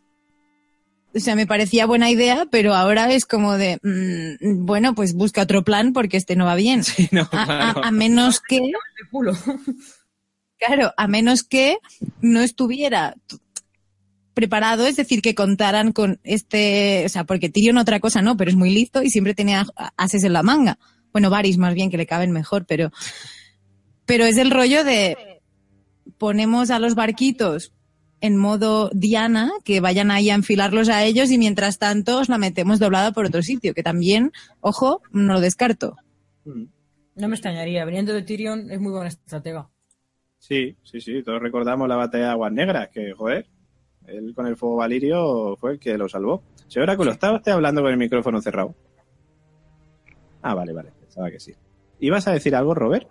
S4: O sea, me parecía buena idea, pero ahora es como de, mmm, bueno, pues busca otro plan porque este no va bien.
S2: Sí, no,
S4: A, a-
S2: claro.
S4: a menos que,
S6: De culo.
S4: claro, a menos que no estuviera t- preparado, es decir, que contaran con este, o sea, porque Tyrion otra cosa no, pero es muy listo y siempre tenía a- ases en la manga. Bueno, Varys más bien, que le caben mejor, pero, pero es el rollo de ponemos a los barquitos en modo Diana, que vayan ahí a enfilarlos a ellos y mientras tanto os la metemos doblada por otro sitio, que también, ojo, no lo descarto.
S6: No me extrañaría. Viniendo de Tyrion es muy buena estratega.
S2: Sí, sí, sí. Todos recordamos la batalla de Aguas Negras, que, joder, él con el fuego valirio fue el que lo salvó. Señor Oráculo, ¿estaba usted hablando con el micrófono cerrado? Ah, vale, vale. Pensaba que sí. ¿Ibas a decir algo, Robert?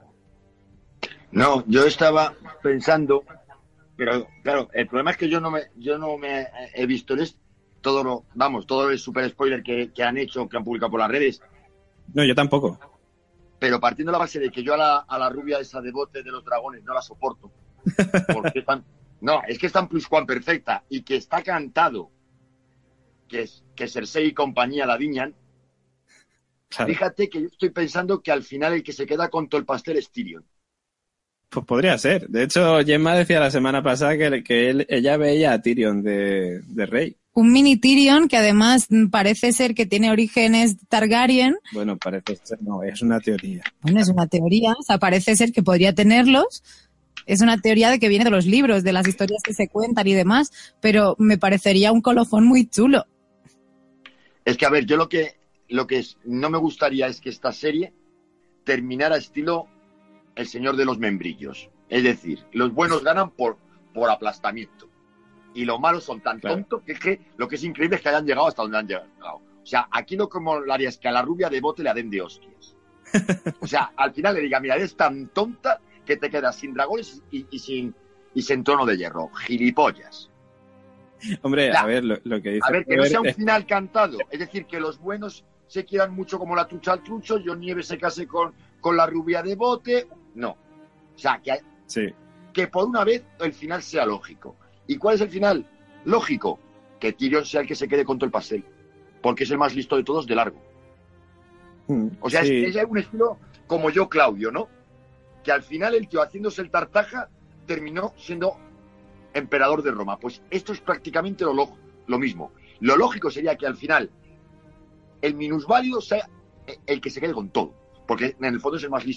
S3: No, yo estaba pensando, pero claro, el problema es que yo no me, yo no me he visto el est- todo lo, vamos, todo el super spoiler que, que han hecho, que han publicado por las redes,
S2: No, yo tampoco.
S3: pero partiendo de la base de que yo a la, a la rubia esa de bote de los dragones no la soporto, porque es tan, no, es que es tan pluscuan perfecta y que está cantado que, es, que Cersei y compañía la diñan.
S2: Claro.
S3: Fíjate que yo estoy pensando que al final el que se queda con todo el pastel es Tyrion.
S2: Pues podría ser. De hecho, Gemma decía la semana pasada que, que él, ella veía a Tyrion de, de rey.
S4: Un mini Tyrion que además mm, parece ser que tiene orígenes Targaryen.
S2: Bueno, parece ser, no, es una teoría.
S4: Bueno, es una teoría, o sea, parece ser que podría tenerlos. Es una teoría de que viene de los libros, de las historias que se cuentan y demás, pero me parecería un colofón muy chulo.
S3: Es que, a ver, yo lo que, lo que es, no me gustaría es que esta serie terminara estilo El Señor de los Membrillos. Es decir, los buenos ganan por, por aplastamiento. Y los malos son tan
S2: Claro.
S3: tontos que es que lo que es increíble es que hayan llegado hasta donde han llegado. O sea, aquí lo que molaría es que a la rubia de bote le den de hostias. O sea, al final le diga, mira, eres tan tonta que te quedas sin dragones y, y sin, y sin trono de hierro. Gilipollas.
S2: Hombre,
S3: La-
S2: a ver, lo, lo que dice
S3: A ver, que no
S2: Robert
S3: sea un
S2: es-
S3: final cantado. Es decir, que los buenos se quieran mucho como la trucha al trucho, John Nieves se case con, con la rubia de bote. No. O sea, que,
S2: Sí,
S3: que por una vez el final sea lógico. ¿Y cuál es el final? Lógico. Que Tyrion sea el que se quede con todo el pastel. Porque es el más listo de todos de largo.
S2: Mm,
S3: O sea,
S2: sí.
S3: es, es un estilo como yo, Claudio, ¿no? Que al final el tío haciéndose el tartaja terminó siendo emperador de Roma. Pues esto es prácticamente lo, lo, lo mismo. Lo lógico sería que al final el minusválido sea el que se quede con todo. Porque en el fondo es el más listo.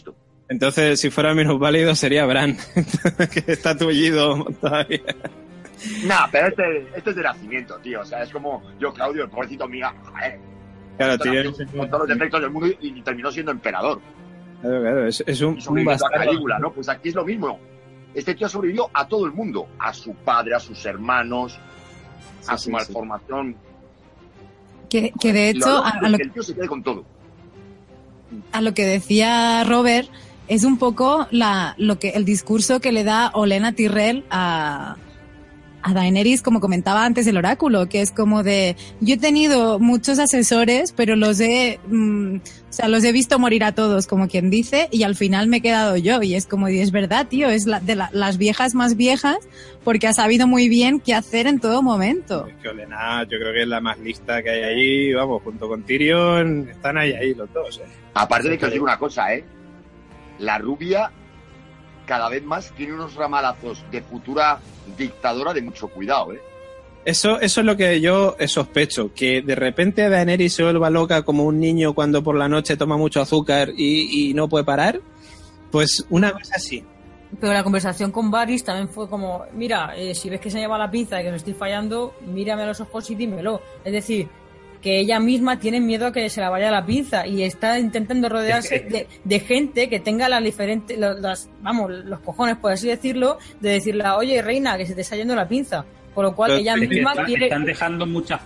S2: Entonces, si fuera minusválido, sería Bran, que está tullido todavía.
S3: Nah, pero este, este es de nacimiento, tío. O sea, es como yo, Claudio, el pobrecito mío. Joder,
S2: Claro, tío.
S3: con todos los defectos del mundo y, y terminó siendo emperador.
S2: Claro, claro, es, es un,
S3: Y sobrevivió
S2: un
S3: a
S2: bastardo.
S3: Calígula, ¿no? Pues aquí es lo mismo. Este tío sobrevivió a todo el mundo. A su padre, a sus hermanos, a
S2: Sí,
S3: su
S2: sí,
S3: malformación.
S4: Que, que de
S3: Y lo
S4: hecho, a,
S3: lógico
S4: a
S3: es
S4: lo,
S3: que el tío se quede con todo.
S4: a lo que decía Robert, es un poco la, lo que, el discurso que le da Olenna Tyrell a, a Daenerys, como comentaba antes el oráculo, que es como de, yo he tenido muchos asesores, pero los he, mm, o sea, los he visto morir a todos, como quien dice, y al final me he quedado yo. Y es como, y es verdad, tío, es la, de la, las viejas más viejas, porque ha sabido muy bien qué hacer en todo momento.
S2: Es que Olenna, yo creo que es la más lista que hay ahí, vamos, junto con Tyrion, están ahí, ahí los dos, ¿eh?
S3: Aparte de que os digo una cosa, ¿eh? La rubia cada vez más tiene unos ramalazos de futura dictadora de mucho cuidado, ¿eh?
S2: Eso, eso es lo que yo sospecho, que de repente Daenerys se vuelva loca como un niño cuando por la noche toma mucho azúcar y, y no puede parar. Pues una cosa así.
S6: Pero la conversación con Varys también fue como, mira, eh, si ves que se lleva la pinza y que me estoy fallando, mírame a los ojos y dímelo. Es decir, que ella misma tiene miedo a que se la vaya la pinza y está intentando rodearse de, de gente que tenga las diferentes, las, vamos, los cojones, por así decirlo, de decirle, oye, reina, que se te está yendo la pinza. Por lo cual
S2: Pero
S6: ella
S2: es que
S6: misma
S5: Están,
S6: quiere...
S5: están dejando muchas...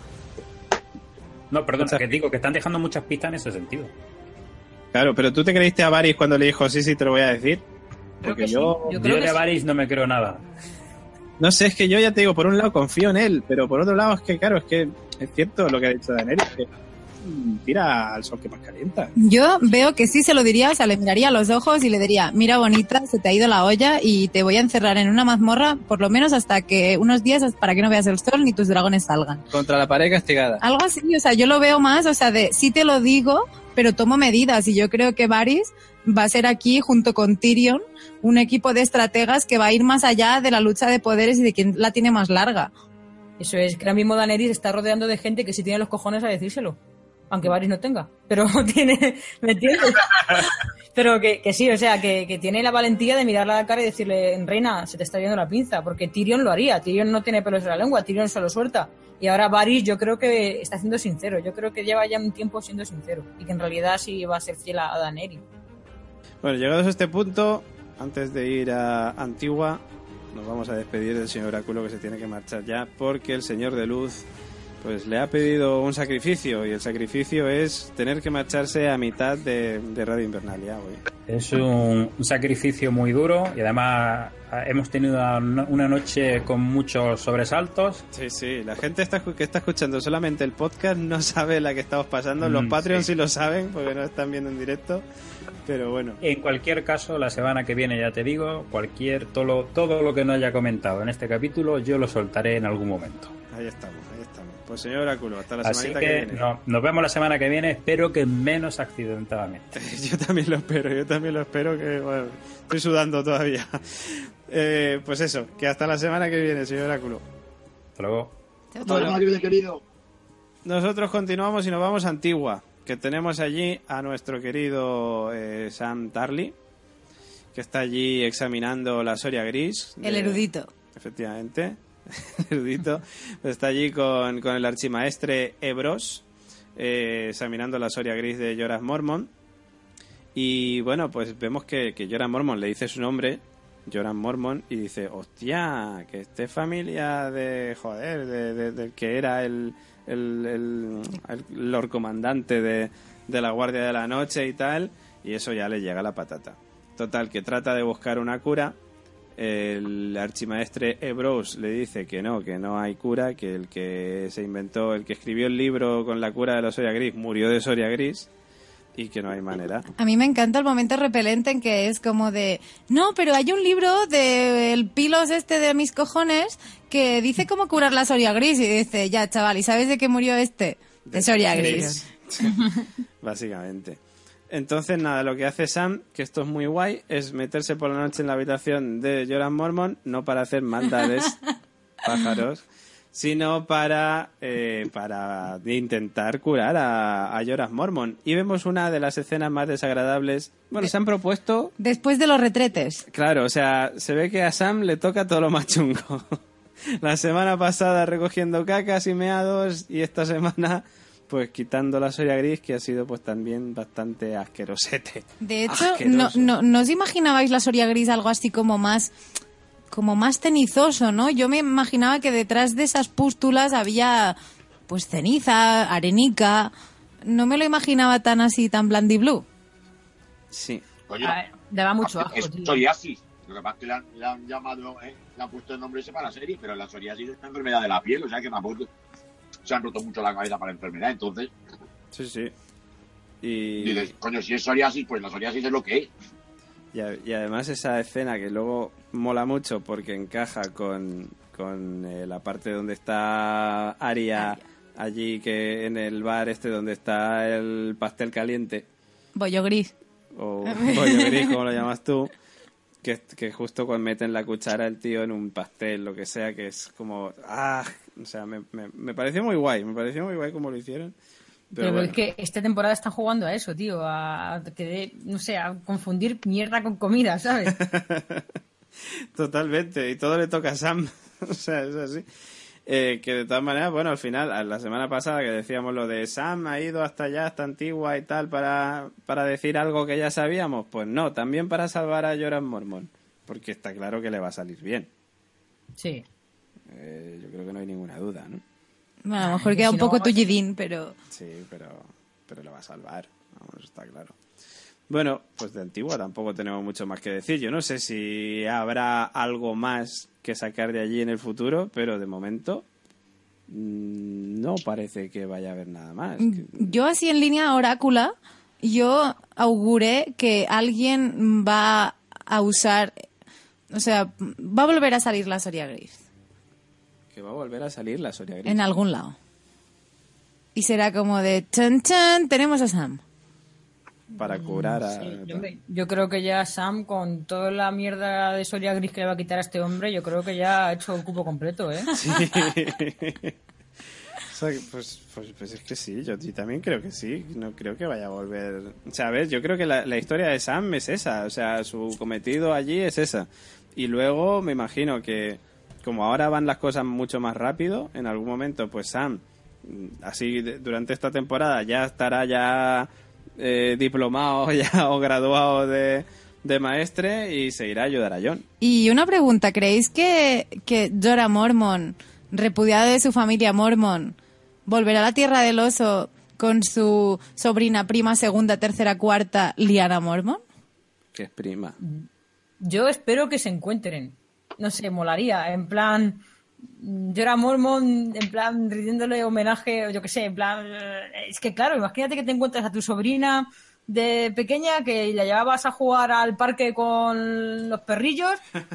S5: No, perdón, que digo que están dejando muchas pistas en ese sentido.
S2: Claro, pero ¿tú te creíste a Varys cuando le dijo, sí, sí, te lo voy a decir?
S6: Creo
S2: Porque
S6: que sí.
S2: yo...
S6: Yo creo
S5: Yo
S6: que
S5: de
S6: sí.
S5: Varys no me creo nada.
S2: No sé, es que yo ya te digo, por un lado confío en él, pero por otro lado es que, claro, es que es cierto lo que ha dicho Daenerys, que mm, tira al sol que más calienta.
S4: Yo veo que sí se lo diría, o sea, le miraría a los ojos y le diría, mira bonita, se te ha ido la olla y te voy a encerrar en una mazmorra por lo menos hasta que unos días para que no veas el sol ni tus dragones salgan.
S2: Contra la pared castigada.
S4: Algo así, o sea, yo lo veo más, o sea, de sí te lo digo, pero tomo medidas y yo creo que Varys va a ser aquí, junto con Tyrion, un equipo de estrategas que va a ir más allá de la lucha de poderes y de quién la tiene más larga.
S6: Eso es, que ahora mismo Daenerys está rodeando de gente que sí tiene los cojones a decírselo. Aunque Varys no tenga. Pero tiene, ¿me entiendes? Pero que, que sí, o sea, que, que tiene la valentía de mirarla a la cara y decirle, reina, se te está yendo la pinza. Porque Tyrion lo haría. Tyrion no tiene pelos en la lengua, Tyrion se lo suelta. Y ahora Varys yo creo que está siendo sincero. Yo creo que lleva ya un tiempo siendo sincero. Y que en realidad sí va a ser fiel a Daenerys.
S2: Bueno, llegados a este punto, antes de ir a Antigua, nos vamos a despedir del señor Oráculo, que se tiene que marchar ya, porque el señor de Luz pues le ha pedido un sacrificio, y el sacrificio es tener que marcharse a mitad de, de Radio Invernalia hoy.
S5: Es un, un sacrificio muy duro y además hemos tenido una, una noche con muchos sobresaltos.
S2: Sí, sí, la gente está, que está escuchando solamente el podcast no sabe la que estamos pasando. Los
S5: Mm,
S2: Patreons
S5: sí.
S2: sí lo saben porque no están viendo en directo, pero bueno.
S5: En cualquier caso, la semana que viene, ya te digo, cualquier todo lo, todo lo que no haya comentado en este capítulo, yo lo soltaré en algún momento.
S2: Ahí estamos, ahí estamos. Pues señor Oráculo, hasta la
S5: Así
S2: semanita
S5: que,
S2: que, viene.
S5: no, nos vemos la semana que viene, espero que menos accidentadamente.
S2: Yo también lo espero, yo también lo espero, que bueno, estoy sudando todavía. Eh, pues eso, que hasta la semana que viene, señor Oráculo.
S5: Hasta luego.
S3: Hasta la semana que viene, querido.
S2: Nosotros continuamos y nos vamos a Antigua, que tenemos allí a nuestro querido eh, Sam Tarly, que está allí examinando la Soria Gris. de-
S4: El erudito.
S2: Efectivamente, el erudito. Está allí con, con el archimaestre Ebros, eh, examinando la Soria Gris de Jorah Mormont. Y bueno, pues vemos que, que Jorah Mormont le dice su nombre, Jorah Mormont, y dice, hostia, que este familia de, joder, de, de- del que era el, el, el, el Lord Comandante de, de la Guardia de la Noche y tal, y eso ya le llega a la patata. Total, que trata de buscar una cura. El archimaestre Ebros le dice que no, que no hay cura, que el que se inventó, el que escribió el libro con la cura de la Soria Gris murió de Soria Gris y que no hay manera.
S4: A mí me encanta el momento repelente en que es como de, no, pero hay un libro del Pilos este de mis cojones que dice cómo curar la Soria Gris y dice, ya chaval, ¿y sabes de qué murió este? De Soria Gris.
S2: Básicamente. Entonces, nada, lo que hace Sam, que esto es muy guay, es meterse por la noche en la habitación de Jorah Mormont, no para hacer maldades, pájaros, sino para, eh, para intentar curar a, a Jorah Mormont. Y vemos una de las escenas más desagradables. Bueno, se han propuesto...
S4: Después de los retretes.
S2: Claro, o sea, se ve que a Sam le toca todo lo más chungo. La semana pasada recogiendo cacas y meados, y esta semana pues quitando la Soria Gris, que ha sido pues también bastante asquerosete.
S4: De hecho, no, no, ¿no os imaginabais la Soria Gris algo así como más... como más cenizoso, ¿no? Yo me imaginaba que detrás de esas pústulas había pues ceniza, arenica. No me lo imaginaba tan así, tan blandiblue.
S2: Sí.
S3: Coño,
S6: Ah, daba mucho asco,
S3: es
S6: tío.
S3: psoriasis. Lo que pasa es que le han, le han llamado, eh, le han puesto el nombre ese para la serie, pero la psoriasis es una enfermedad de la piel, o sea que tampoco se han roto mucho la cabeza para la enfermedad, entonces...
S2: Sí, sí. Y...
S3: dices, coño, si es psoriasis, pues la psoriasis es lo que es.
S2: Y, a- y además esa escena que luego mola mucho porque encaja con, con eh, la parte donde está Arya, allí que en el bar este donde está el pastel caliente,
S4: Bollo gris.
S2: o pollo gris como lo llamas tú, que, que justo cuando meten la cuchara el tío en un pastel, lo que sea, que es como... ah, o sea, me, me, me pareció muy guay, me pareció muy guay como lo hicieron. Pero,
S6: Pero
S2: bueno.
S6: es que esta temporada están jugando a eso, tío, a que de- no sé, a confundir mierda con comida, ¿sabes?
S2: Totalmente, y todo le toca a Sam. O sea, es así. Eh, que de todas maneras, bueno, al final, a la semana pasada que decíamos lo de Sam ha ido hasta allá, hasta Antigua y tal, para, para decir algo que ya sabíamos, pues no, también para salvar a Jorah Mormont, porque está claro que le va a salir bien.
S6: Sí.
S2: Eh, yo creo que no hay ninguna duda, ¿no?
S4: Bueno, a lo mejor
S6: Ay,
S4: queda
S6: si
S4: un
S6: no,
S4: poco
S6: vamos a-
S4: tullidín, pero...
S2: Sí, pero, pero le va a salvar, vamos, está claro. Bueno, pues de Antigua tampoco tenemos mucho más que decir. Yo no sé si habrá algo más que sacar de allí en el futuro, pero de momento mmm, no parece que vaya a haber nada más.
S4: Yo así en línea orácula, yo auguré que alguien va a usar... O sea, va a volver a salir la Soria Gris.
S2: Que va a volver a salir la Soria Gris.
S4: En algún lado. Y será como de... Chan, chan, tenemos a Sam.
S2: Para curar a...
S6: Sí, yo, hombre, yo creo que ya Sam, con toda la mierda de Soria Gris que le va a quitar a este hombre, yo creo que ya ha hecho el cupo completo, ¿eh?
S2: Sí. O sea, pues, pues, pues es que sí, yo, yo también creo que sí, no creo que vaya a volver. O sea, a ver, yo creo que la, la historia de Sam es esa, o sea, su cometido allí es esa. Y luego me imagino que, como ahora van las cosas mucho más rápido, en algún momento, pues Sam, así de- durante esta temporada, ya estará ya eh, diplomado ya o graduado de, de maestre y se irá a ayudar a Jon.
S4: Y una pregunta, ¿creéis que, que Jorah Mormont, repudiado de su familia Mormont, volverá a la Tierra del Oso con su sobrina, prima, segunda, tercera, cuarta, Lyanna Mormont?
S2: Que es prima.
S6: Yo espero que se encuentren. No sé, molaría. En plan, Jorah Mormont, en plan, rindiéndole homenaje, o yo qué sé, en plan... eh, Es que claro, imagínate que te encuentras a tu sobrina de pequeña que la llevabas a jugar al parque con los perrillos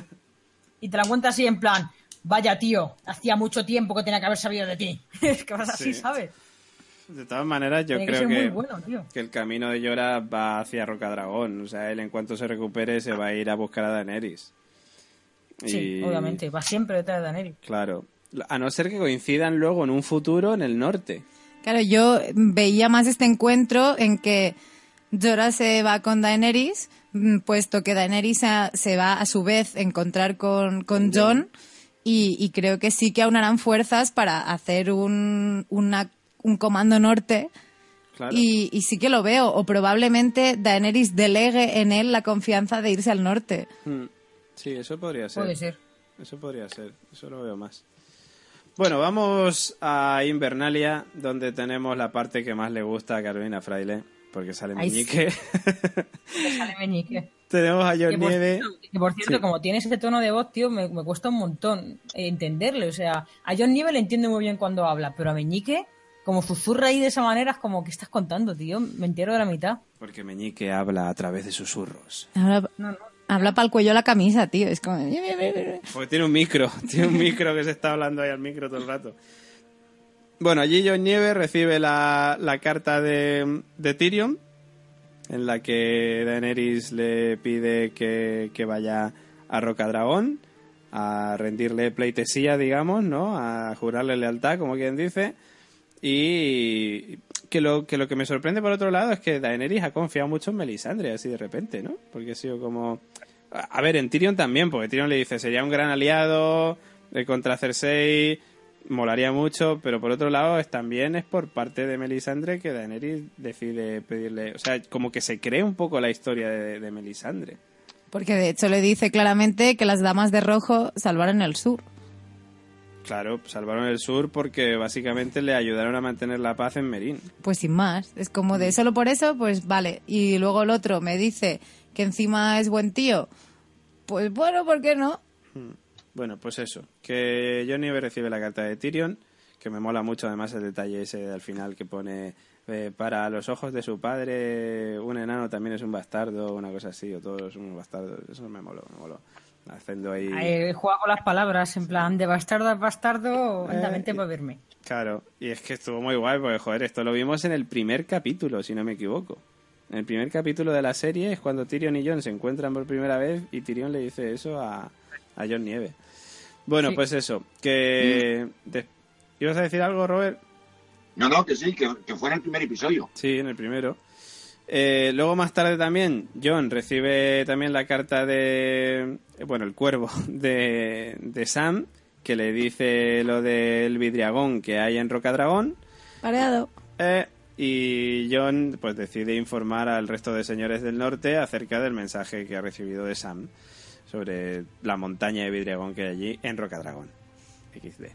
S6: y te la encuentras así en plan, vaya tío, hacía mucho tiempo que tenía que haber sabido de ti. Es que vas así,
S2: Sí.
S6: ¿sabes?
S2: De todas maneras, yo
S6: Tiene que
S2: creo
S6: ser
S2: que,
S6: muy bueno, tío.
S2: que el camino de Jorah va hacia Rocadragón. O sea, él en cuanto se recupere se va a ir a buscar a Daenerys.
S6: Sí,
S2: Y-
S6: obviamente, va siempre detrás de Daenerys.
S2: Claro. A no ser que coincidan luego en un futuro en el norte.
S4: Claro, yo veía más este encuentro en que Jorah se va con Daenerys, mm, puesto que Daenerys a- se va a su vez a encontrar con, con Jon, y, y creo que sí que aunarán fuerzas para hacer un, una- un comando norte.
S2: Claro.
S4: Y, y sí que lo veo, o probablemente Daenerys delegue en él la confianza de irse al norte.
S2: Mm. Sí, eso podría ser.
S6: Puede ser.
S2: Eso podría ser. Eso lo veo más. Bueno, vamos a Invernalia, donde tenemos la parte que más le gusta a Carolina Fraile, porque sale
S6: Ay,
S2: Meñique.
S6: Que sale Meñique.
S2: Tenemos a Jon
S6: Que por,
S2: Nieve.
S6: cierto, que por cierto,
S2: Sí.
S6: como tienes ese tono de voz, tío, me, me cuesta un montón entenderle. O sea, a Jon Nieve le entiendo muy bien cuando habla, pero a Meñique, como susurra ahí de esa manera, es como, ¿qué estás contando, tío? Me entero de la mitad.
S2: Porque Meñique habla a través de susurros.
S4: Habla,
S6: No, no.
S4: habla para el cuello la camisa, tío. Es como...
S2: Porque tiene un micro, tiene un micro que se está hablando ahí al micro todo el rato. Bueno, allí Jon Nieve recibe la, la carta de, de Tyrion, en la que Daenerys le pide que, que vaya a Rocadragón a rendirle pleitesía, digamos, ¿no? A jurarle lealtad, como quien dice. Y que lo que lo que me sorprende por otro lado es que Daenerys ha confiado mucho en Melisandre así de repente, ¿no? Porque ha sido como... A ver, en Tyrion también, porque Tyrion le dice, sería un gran aliado eh, contra Cersei, molaría mucho, pero por otro lado es también es por parte de Melisandre que Daenerys decide pedirle... O sea, como que se cree un poco la historia de, de Melisandre.
S4: Porque de hecho le dice claramente que las damas de rojo salvaron el sur.
S2: Claro, salvaron el sur porque básicamente le ayudaron a mantener la paz en Meereen.
S4: Pues sin más, es como de solo por eso, pues vale. Y luego el otro me dice que encima es buen tío. Pues bueno, ¿por qué no?
S2: Bueno, pues eso, que Jon Nieve recibe la carta de Tyrion, que me mola mucho además el detalle ese al final que pone eh, para los ojos de su padre un enano también es un bastardo, una cosa así, o todos son unos bastardos. Eso me moló, me moló. Haciendo ahí...
S6: Eh, juega con las palabras, en plan, de bastardo a bastardo, anda,
S2: Eh,
S6: vente para verme.
S2: Claro, y es que estuvo muy guay, porque joder, esto lo vimos en el primer capítulo, si no me equivoco. En el primer capítulo de la serie es cuando Tyrion y Jon se encuentran por primera vez y Tyrion le dice eso a, a Jon Nieve. Bueno,
S6: Sí.
S2: pues eso, que... de- ¿Ibas a decir algo, Robert?
S3: No, no, que sí, que, que fue en el primer episodio.
S2: Sí, en el primero. Eh, luego más tarde también, Jon recibe también la carta de... Bueno, el cuervo de, de Sam, que le dice lo del vidriagón que hay en Rocadragón.
S4: Pareado.
S2: Eh, y Jon pues decide informar al resto de señores del norte acerca del mensaje que ha recibido de Sam sobre la montaña de vidriagón que hay allí en Rocadragón. equis de.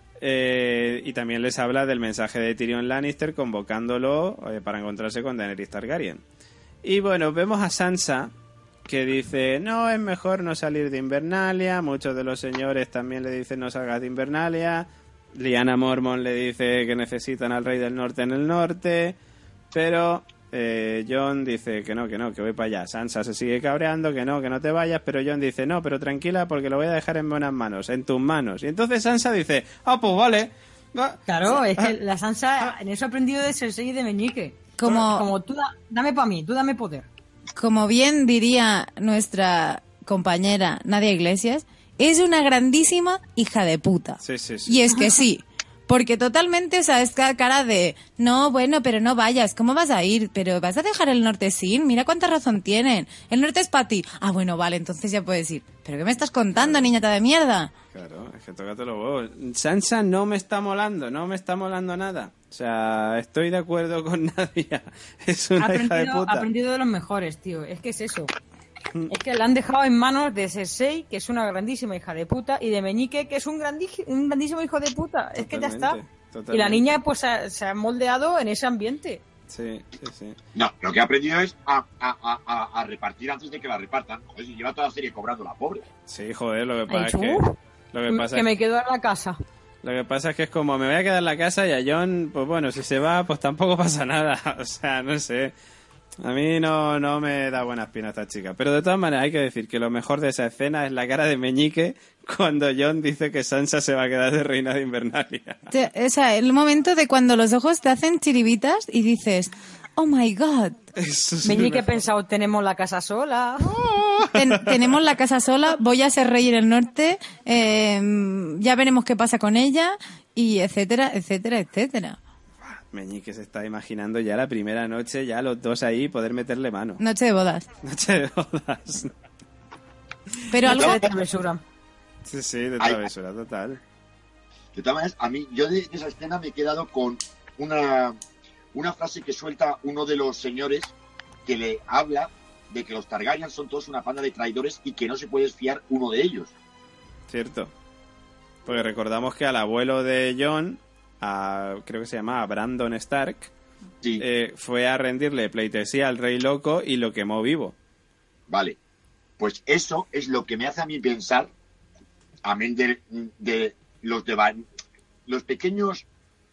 S2: Eh, y también les habla del mensaje de Tyrion Lannister convocándolo eh, para encontrarse con Daenerys Targaryen. Y bueno, vemos a Sansa que dice, no, es mejor no salir de Invernalia. Muchos de los señores también le dicen no salgas de Invernalia. Lyanna Mormont le dice que necesitan al rey del norte en el norte. Pero eh, Jon dice que no, que no, que voy para allá. Sansa se sigue cabreando, que no, que no te vayas. Pero Jon dice, no, pero tranquila porque lo voy a dejar en buenas manos, en tus manos. Y entonces Sansa dice, ah, pues vale. Ah,
S6: Claro, es
S2: ah,
S6: que la Sansa en eso ha aprendido de Cersei y de Meñique.
S4: Como-
S6: Como tú, da- dame para mí, tú dame poder.
S4: Como bien diría nuestra compañera Nadia Iglesias, es una grandísima hija de puta.
S2: Sí, sí, sí.
S4: Y es que sí, porque totalmente, o sea, es ca- cara de, no, bueno, pero no vayas, ¿cómo vas a ir? Pero vas a dejar el norte sin, mira cuánta razón tienen. El norte es para ti. Ah, bueno, vale, entonces ya puedes ir. ¿Pero qué me estás contando, niñata de mierda?
S2: Claro, es que tócate los huevos. Sansa no me está molando, no me está molando nada. O sea, estoy de acuerdo con Nadia. Es
S6: Ha
S2: una hija de
S6: aprendido,
S2: puta.
S6: ha aprendido de los mejores, tío. Es que es eso. Es que la han dejado en manos de Cersei, que es una grandísima hija de puta, y de Meñique, que es un, grandi- un grandísimo hijo de puta. Es que ya está.
S2: Totalmente, totalmente.
S6: Y la niña pues se, se ha moldeado en ese ambiente.
S2: Sí, sí, sí.
S3: No, lo que ha aprendido es a, a, a, a- a repartir antes de que la repartan. Joder, si lleva toda la serie cobrando la pobre.
S2: Sí, joder, lo que
S6: Ha
S2: pasa es
S6: dicho,
S2: que...
S6: "Uh,
S2: Lo que pasa
S6: que
S2: es
S6: me quedo en la casa.
S2: Lo que pasa es que es como, me voy a quedar en la casa y a Jon, pues bueno, si se va, pues tampoco pasa nada. O sea, no sé. A mí no, no me da buena espina esta chica. Pero de todas maneras hay que decir que lo mejor de esa escena es la cara de Meñique cuando Jon dice que Sansa se va a quedar de reina de Invernalia.
S4: Te- O sea, el momento de cuando los ojos te hacen chiribitas y dices, oh my god,
S2: Eso es
S6: Meñique
S2: lo
S6: he
S2: mejor.
S6: pensado, tenemos la casa sola.
S4: ten- tenemos la casa sola, voy a ser rey en el norte, eh, ya veremos qué pasa con ella, y etcétera, etcétera, etcétera.
S2: Meñique se está imaginando ya la primera noche, ya los dos ahí, poder meterle mano.
S4: Noche de bodas.
S2: Noche de bodas.
S4: Pero algo...
S6: de travesura.
S2: Sí, sí, de
S3: Ay.
S2: travesura total.
S3: De todas maneras, a mí, yo de, de esa escena me he quedado con una, una frase que suelta uno de los señores que le habla de que los Targaryen son todos una panda de traidores y que no se puede fiar uno de ellos.
S2: Cierto. Porque recordamos que al abuelo de Jon, a, creo que se llamaba Brandon Stark,
S3: Sí,
S2: eh, fue a rendirle pleitesía al rey loco y lo quemó vivo.
S3: vale. Pues eso es lo que me hace a mí pensar, amén de, de los de Ba- los pequeños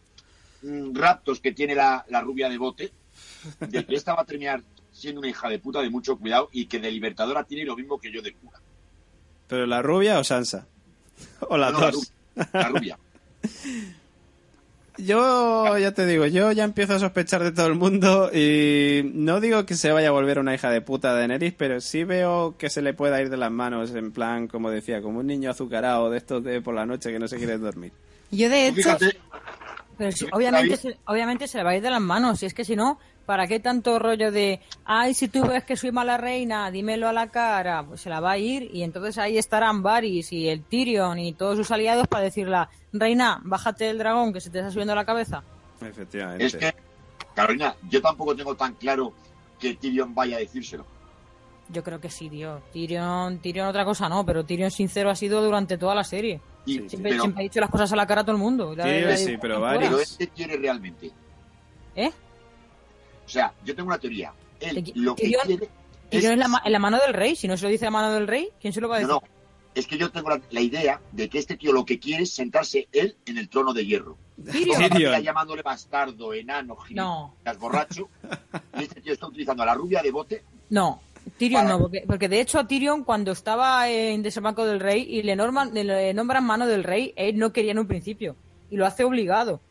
S3: mm, raptos que tiene la, la rubia de bote, de que esta va a terminar siendo una hija de puta de mucho cuidado y que de libertadora tiene lo mismo que yo de cura.
S2: ¿Pero la rubia o Sansa? O las
S3: No, la
S2: dos.
S3: rubia, la rubia.
S2: yo ya te digo, yo ya empiezo a sospechar de todo el mundo y no digo que se vaya a volver una hija de puta de Daenerys, pero sí veo que se le pueda ir de las manos, en plan, como decía, como un niño azucarado de estos de por la noche que no se quiere dormir.
S4: Yo de hecho...
S3: Fíjate,
S6: Pero sí, obviamente, se, obviamente se le va a ir de las manos. Y es que si no, ¿para qué tanto rollo de, ay, si tú ves que soy mala reina, dímelo a la cara? Pues se la va a ir y entonces ahí estarán Varys y el Tyrion y todos sus aliados para decirle, reina, bájate del dragón que se te está subiendo la cabeza.
S2: Efectivamente.
S3: es que, Carolina, yo tampoco tengo tan claro que Tyrion vaya a decírselo.
S6: Yo creo que sí, tío. Tyrion, Tyrion otra cosa no, pero Tyrion sincero ha sido durante toda la serie.
S3: Y,
S2: Sí, sí.
S6: Siempre,
S3: pero,
S6: siempre ha dicho las cosas a la cara a todo el mundo. La-
S2: Tyrion
S6: la-
S2: sí,
S6: la-
S2: pero
S6: la-
S2: Varys-
S3: pero este quiere realmente.
S6: ¿Eh?
S3: O sea, yo tengo una teoría. Él
S6: Te qui-
S3: lo que
S6: Tyrion-
S3: quiere
S6: Tyrion es la, ma- en la mano del rey. Si no se lo dice la mano del rey, ¿quién se lo va a
S3: No,
S6: decir?
S3: no. Es que yo tengo la, la idea de que este tío lo que quiere es sentarse él en el trono de hierro.
S6: Tyrion.
S3: Toda la vida
S2: Tyrion.
S3: llamándole bastardo, enano,
S6: No.
S3: gilipollas, borracho. Y este tío está utilizando a la rubia de bote.
S6: No, Tyrion
S3: Para-
S6: no, porque, porque de hecho a Tyrion cuando estaba en desembarco del rey y le, norman, le nombran mano del rey, él no quería en un principio y lo hace obligado.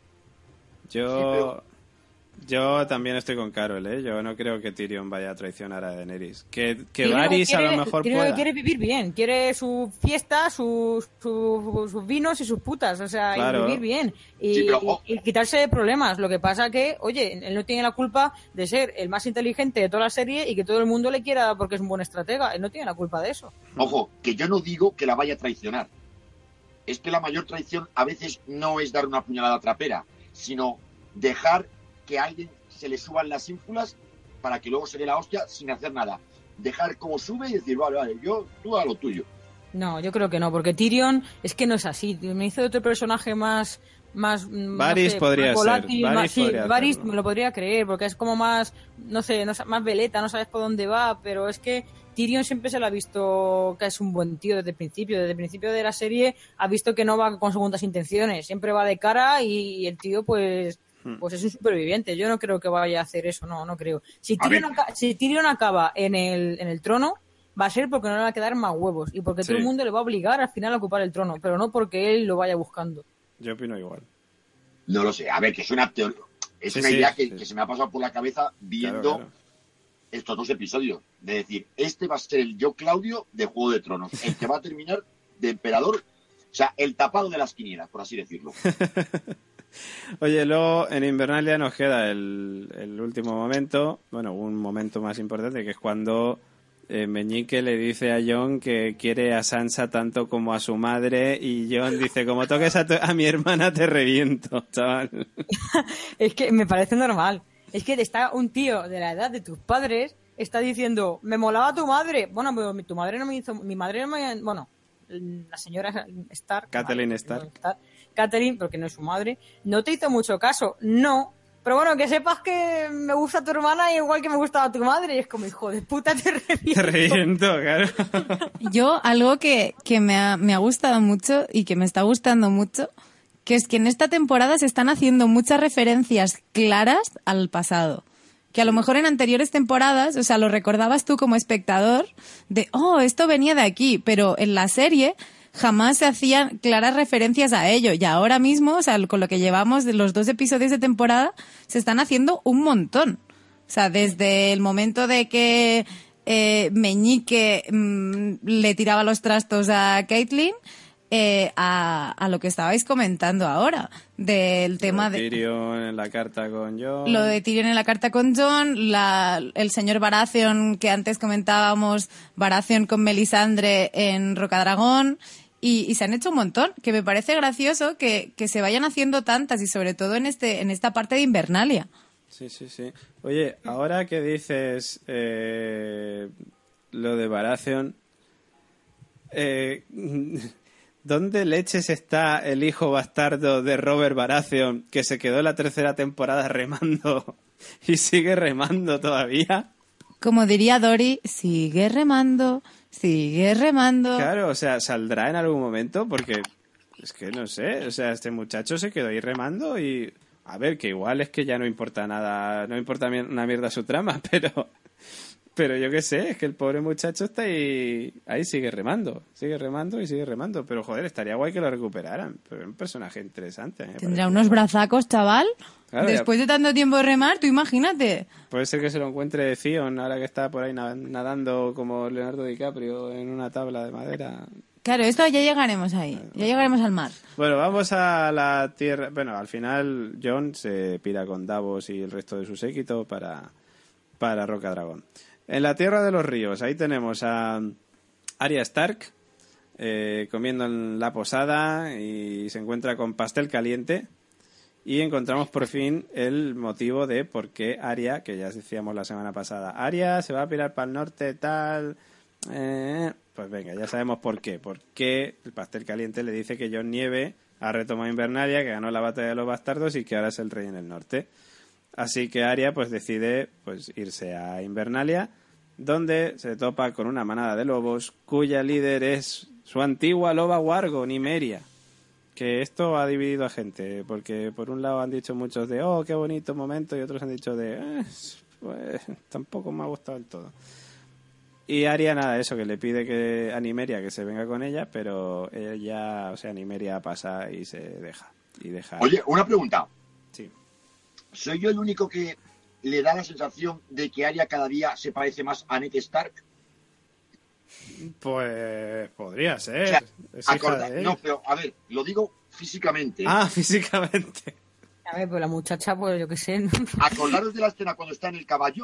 S2: Yo... Yo también estoy con Carol, ¿eh? Yo no creo que Tyrion vaya a traicionar a Daenerys. Que, que
S6: Tyrion
S2: Varys a
S6: quiere-
S2: lo mejor
S6: Tyrion
S2: pueda.
S6: quiere vivir bien, quiere su fiesta, sus, sus, sus vinos y sus putas, o sea,
S2: Claro.
S6: y vivir bien y,
S3: Sí, pero, ojo.
S6: y- y quitarse de problemas. Lo que pasa que, oye, él no tiene la culpa de ser el más inteligente de toda la serie y que todo el mundo le quiera porque es un buen estratega. Él no tiene la culpa de eso.
S3: Ojo, que yo no digo que la vaya a traicionar. Es que la mayor traición a veces no es dar una puñalada trapera, sino dejar que a alguien se le suban las ínfulas para que luego se dé la hostia sin hacer nada. Dejar como sube y decir, vale, vale, yo, tú a lo tuyo.
S6: No, yo creo que no, porque Tyrion es que no es así. Me hizo otro personaje más... más mm,
S2: Varys
S6: no sé,
S2: podría
S6: más volátil,
S2: ser, Varys
S6: más- sí,
S2: podría
S6: Varys
S2: hacerlo.
S6: me lo podría creer, porque es como más, no sé, no sa- más veleta, no sabes por dónde va, pero es que Tyrion siempre se lo ha visto que es un buen tío desde el principio. Desde el principio de la serie ha visto que no va con segundas intenciones, siempre va de cara y, y el tío pues... pues es un superviviente. Yo no creo que vaya a hacer eso, no, no creo. Si
S3: A
S6: Tyrion,
S3: ver.
S6: aca- si Tyrion acaba en el, en el trono, va a ser porque no le va a quedar más huevos y porque
S2: Sí.
S6: todo el mundo le va a obligar al final a ocupar el trono, pero no porque él lo vaya buscando.
S2: Yo opino igual.
S3: No lo sé. A ver, que es una teoría. Es
S2: Sí,
S3: una
S2: sí,
S3: idea que,
S2: sí.
S3: que se me ha pasado por la cabeza viendo
S2: Claro, claro.
S3: estos dos episodios. De decir, este va a ser el yo Claudio de Juego de Tronos. El que va a terminar de emperador. O sea, el tapado de las quinielas, por así decirlo.
S2: Oye, luego en Invernalia nos queda el, el último momento, bueno, un momento más importante, que es cuando eh, Meñique le dice a Jon que quiere a Sansa tanto como a su madre, y Jon dice, como toques a, tu- a mi hermana te reviento, chaval.
S6: Es que me parece normal. Es que está un tío de la edad de tus padres, está diciendo, me molaba tu madre. Bueno, pero mi- tu madre no me hizo, mi madre no me, bueno, la señora Stark.
S2: Catelyn
S6: vale,
S2: Stark.
S6: Catelyn, porque no es su madre, no te hizo mucho caso. No. Pero bueno, que sepas que me gusta tu hermana igual que me gustaba tu madre. Y es como, hijo de puta, te reviento.
S2: Te reviento, claro.
S4: Yo, algo que, que me, ha, me ha gustado mucho y que me está gustando mucho, que es que en esta temporada se están haciendo muchas referencias claras al pasado. Que a lo mejor en anteriores temporadas, o sea, lo recordabas tú como espectador de, oh, esto venía de aquí, pero en la serie jamás se hacían claras referencias a ello. Y ahora mismo, o sea, con lo que llevamos de los dos episodios de temporada, se están haciendo un montón. O sea, desde el momento de que eh, Meñique mmm, le tiraba los trastos a Caitlyn, eh, a, a lo que estabais comentando ahora, del tema de...
S2: Tyrion en la carta con Jon.
S4: Lo de Tyrion en la carta con Jon, la, el señor Baratheon que antes comentábamos, Baratheon con Melisandre en Rocadragón, y, y se han hecho un montón, que me parece gracioso que, que se vayan haciendo tantas y sobre todo en este en esta parte de Invernalia.
S2: Sí, sí, sí. Oye, ahora que dices eh, lo de Baratheon, eh, ¿dónde leches está el hijo bastardo de Robert Baratheon que se quedó en la tercera temporada remando y sigue remando todavía?
S4: Como diría Dory, sigue remando, sigue remando.
S2: Claro, o sea, ¿saldrá en algún momento? Porque es que no sé, o sea, este muchacho se quedó ahí remando y... A ver, que igual es que ya no importa nada, no importa una mierda su trama, pero... Pero yo qué sé, es que el pobre muchacho está ahí, ahí sigue remando, sigue remando y sigue remando. Pero joder, estaría guay que lo recuperaran. Pero es un personaje interesante. ¿eh?
S4: Tendrá unos brazacos, chaval.
S2: Claro,
S4: Después
S2: ya...
S4: de tanto tiempo de remar, tú imagínate.
S2: Puede ser que se lo encuentre Theon ahora que está por ahí nadando como Leonardo DiCaprio en una tabla de madera.
S4: Claro, esto ya llegaremos ahí, ya llegaremos al mar.
S2: Bueno, vamos a la tierra. Bueno, al final Jon se pira con Davos y el resto de su séquito para, para Roca Dragón. En la Tierra de los Ríos, ahí tenemos a Arya Stark eh, comiendo en la posada y se encuentra con pastel caliente. Y encontramos por fin el motivo de por qué Arya, que ya decíamos la semana pasada, Arya se va a pirar para el norte, tal. Eh, pues venga, ya sabemos por qué. Porque el pastel caliente le dice que Jon Nieve ha retomado Invernalia, que ganó la batalla de los bastardos y que ahora es el rey en el norte. Así que Arya pues decide pues irse a Invernalia, donde se topa con una manada de lobos cuya líder es su antigua loba Wargo, Nymeria. Que esto ha dividido a gente, porque por un lado han dicho muchos de oh, qué bonito momento, y otros han dicho de eh, pues tampoco me ha gustado del todo. Y Arya nada, eso, que le pide que a Nymeria que se venga con ella, pero ella, o sea, Nymeria pasa y se deja. Y deja.
S3: Oye, una pregunta.
S2: Sí.
S3: ¿Soy yo el único que le da la sensación de que Arya cada día se parece más a Ned Stark?
S2: Pues podría ser.
S3: O sea,
S2: es hija
S3: acorda,
S2: de él.
S3: no, pero a ver, lo digo físicamente.
S2: Ah, físicamente.
S6: A ver, pues la muchacha, pues yo qué sé.
S3: Acordaros de la escena cuando está en el caballo.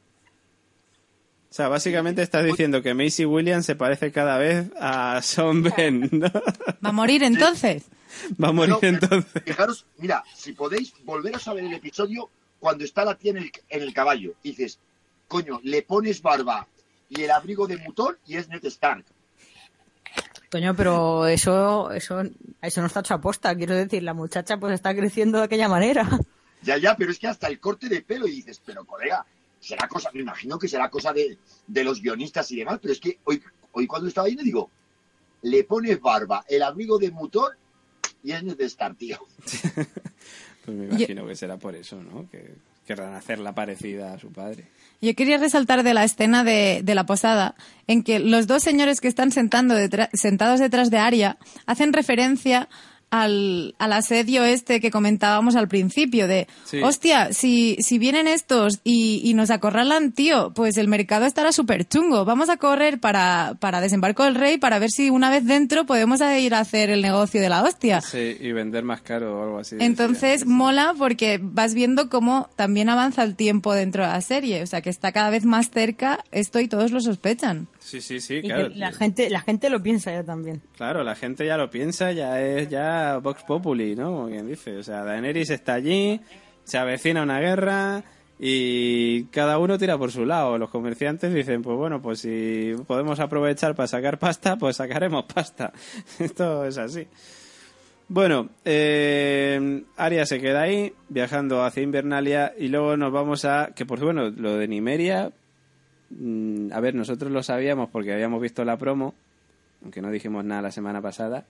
S2: O sea, básicamente estás diciendo que Maisie Williams se parece cada vez a Sean Ben, ¿no?
S4: ¿Va a morir entonces?
S2: Va a morir
S3: No, pero
S2: entonces.
S3: Fijaros, mira, si podéis volver a saber el episodio cuando está la tía en el, en el caballo. Y dices, coño, le pones barba y el abrigo de mutón y es Ned Stark.
S6: Coño, pero eso, eso, eso no está hecho a posta. Quiero decir, la muchacha pues está creciendo de aquella manera.
S3: Ya, ya, pero es que hasta el corte de pelo y dices, pero colega, será cosa, me imagino que será cosa de, de los guionistas y demás, pero es que hoy, hoy cuando estaba ahí me digo, le pones barba, el abrigo de mutón y es Ned Stark, tío.
S2: Pues me imagino que será por eso, ¿no? Que querrán hacerla parecida a su padre.
S4: Yo quería resaltar de la escena de, de la posada en que los dos señores que están sentando detrás, sentados detrás de Arya hacen referencia al, al asedio este que comentábamos al principio de,
S2: sí.
S4: hostia, si, si vienen estos y, y nos acorralan, tío, pues el mercado estará súper chungo. Vamos a correr para, para desembarco del rey para ver si una vez dentro podemos ir a hacer el negocio de la hostia.
S2: Sí, y vender más caro o algo así.
S4: Entonces
S2: decía.
S4: mola porque vas viendo cómo también avanza el tiempo dentro de la serie. O sea, que está cada vez más cerca esto y todos lo sospechan.
S2: Sí, sí, sí,
S6: Y
S2: claro.
S6: que la
S2: tío.
S6: gente, la gente lo piensa ya también.
S2: Claro, la gente ya lo piensa, ya es ya Vox Populi, ¿no? Como quien dice. O sea, Daenerys está allí, se avecina una guerra y cada uno tira por su lado. Los comerciantes dicen, pues bueno, pues si podemos aprovechar para sacar pasta, pues sacaremos pasta. Esto es así. Bueno, eh, Arya se queda ahí, viajando hacia Invernalia, y luego nos vamos a... Que por bueno, lo de Nymeria... A ver, nosotros lo sabíamos porque habíamos visto la promo, aunque no dijimos nada la semana pasada.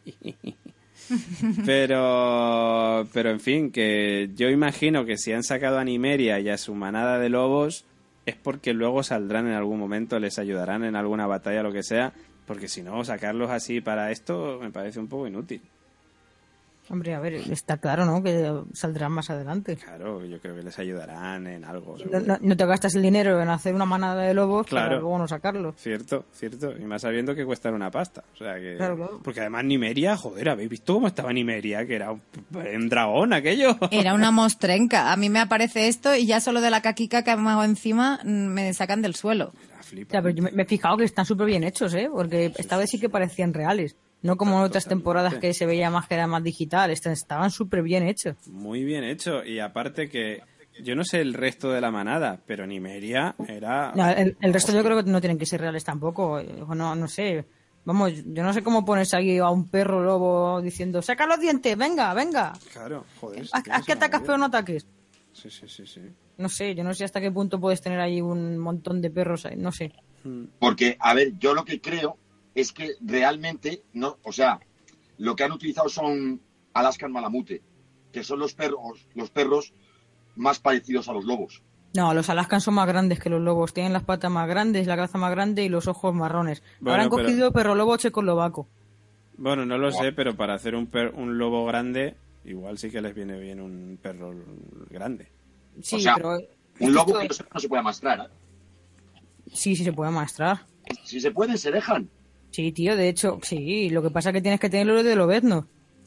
S2: pero, pero en fin, que yo imagino que si han sacado a Nymeria y a su manada de lobos es porque luego saldrán en algún momento, les ayudarán en alguna batalla, lo que sea, porque si no, sacarlos así para esto me parece un poco inútil.
S6: Hombre, a ver, está claro, ¿no? Que saldrán más adelante.
S2: Claro, yo creo que les ayudarán en algo.
S6: No, no, no te gastas el dinero en hacer una manada de lobos
S2: Claro.
S6: para luego no sacarlos.
S2: Cierto, cierto. Y más sabiendo que cuestan una pasta. O sea que...
S6: Claro, claro.
S2: Porque además Nymeria, joder, ¿habéis visto cómo estaba Nymeria? Que era un, un dragón aquello.
S4: Era una mostrenca. A mí me aparece esto y ya solo de la caquica que me hago encima me sacan del suelo.
S2: Era flipante.
S6: O sea, pero yo me, me he fijado que están súper bien hechos, ¿eh? Porque esta vez sí que parecían reales. No como en otras temporadas que se veía más que era más digital. Estas estaban súper bien hechos.
S2: Muy bien hecho. Y aparte que... Yo no sé el resto de la manada, pero Nymeria era...
S6: No, el, el resto yo creo que no tienen que ser reales tampoco. No, no sé. Vamos, yo no sé cómo pones ahí a un perro lobo diciendo ¡saca los dientes! ¡Venga, venga!
S2: Claro, joder.
S6: Haz, haz que atacas pero no ataques.
S2: Sí, sí, sí, sí.
S6: No sé, yo no sé hasta qué punto puedes tener ahí un montón de perros ahí, no sé.
S3: Porque, a ver, yo lo que creo es que realmente, no, o sea, lo que han utilizado son Alaskan Malamute, que son los perros, los perros más parecidos a los lobos.
S6: No, los Alaskan son más grandes que los lobos. Tienen las patas más grandes, la cabeza más grande y los ojos marrones.
S2: Bueno,
S6: Ahora han
S2: pero-
S6: cogido perro lobo checoslovaco.
S2: Bueno, no lo sé, pero para hacer un, per- un lobo grande, igual sí que les viene bien un perro grande.
S6: Sí,
S3: O sea,
S6: pero...
S3: Un lobo
S6: esto-
S3: que no se, no se puede amastrar. ¿eh?
S6: Sí, sí se puede maestrar.
S3: Si se pueden, se dejan.
S6: Sí, tío, de hecho, sí. Lo que pasa es que tienes que tenerlo de lobezno.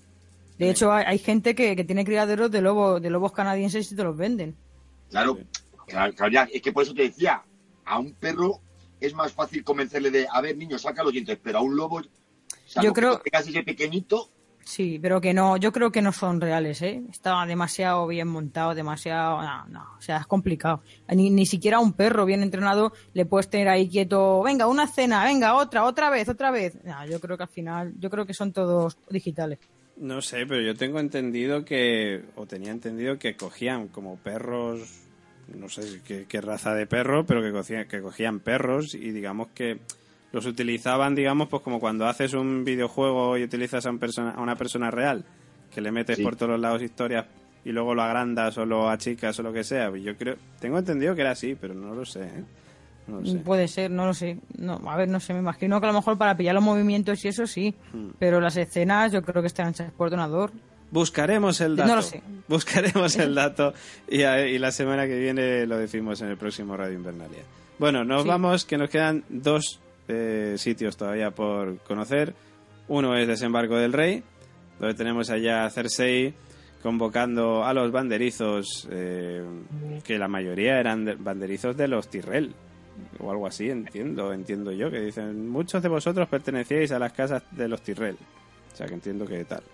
S6: De hecho, hay, hay gente que, que tiene criaderos de lobos, de lobos canadienses y te los venden.
S3: Claro, claro, claro, ya, es que por eso te decía, a un perro es más fácil convencerle de, a ver, niño, saca los dientes, pero a un lobo, salvo
S6: Yo creo-
S3: que tengas ese pequeñito,
S6: Sí, pero que no, yo creo que no son reales, ¿eh? Está demasiado bien montado, demasiado... No, no, o sea, es complicado. Ni, ni siquiera a un perro bien entrenado le puedes tener ahí quieto, venga, una cena, venga, otra, otra vez, otra vez. No, yo creo que al final, yo creo que son todos digitales.
S2: No sé, pero yo tengo entendido que, o tenía entendido que cogían como perros, no sé qué, qué raza de perro, pero que cogían, que cogían perros y digamos que los utilizaban, digamos, pues como cuando haces un videojuego y utilizas a, un persona, a una persona real, que le metes
S3: Sí.
S2: por todos los lados historias y luego lo agrandas o lo achicas o lo que sea. Yo creo, tengo entendido que era así, pero no lo sé, ¿eh? No lo sé.
S6: Puede ser, no lo sé. No, a ver, no sé, me imagino que a lo mejor para pillar los movimientos y eso sí, pero las escenas yo creo que están hechas por ordenador.
S2: Buscaremos el
S6: No
S2: dato.
S6: lo sé.
S2: Buscaremos el dato y, a- y la semana que viene lo decimos en el próximo Radio Invernalia. Bueno, nos
S6: Sí.
S2: vamos, que nos quedan dos eh, sitios todavía por conocer. Uno es Desembarco del Rey, donde tenemos allá a Cersei convocando a los banderizos, eh, que la mayoría eran de- banderizos de los Tyrell, o algo así, entiendo, entiendo yo, que dicen, muchos de vosotros pertenecíais a las casas de los Tyrell. O sea, que entiendo que tal.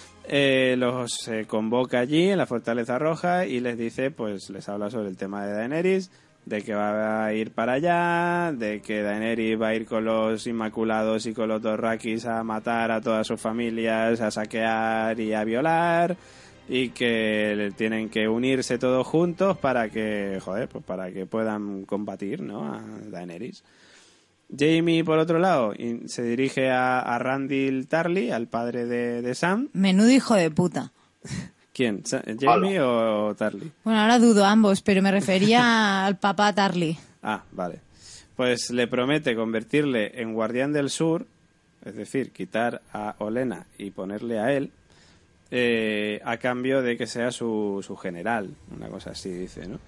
S2: Eh, los eh, convoca allí en la Fortaleza Roja y les dice, pues les habla sobre el tema de Daenerys, de que va a ir para allá, de que Daenerys va a ir con los Inmaculados y con los Dothraki a matar a todas sus familias, a saquear y a violar, y que tienen que unirse todos juntos para que, joder, pues para que puedan combatir, ¿no?, a Daenerys. Jaime, por otro lado, in- se dirige a, a Randall Tarly, al padre de, de Sam.
S4: Menudo hijo de puta.
S2: ¿Quién? Sa- ¿Jaime o Tarly?
S4: Bueno, ahora dudo ambos, pero me refería al papá Tarly.
S2: Ah, vale. Pues le promete convertirle en Guardián del Sur, es decir, quitar a Olenna y ponerle a él, eh, a cambio de que sea su, su general, una cosa así dice, ¿no?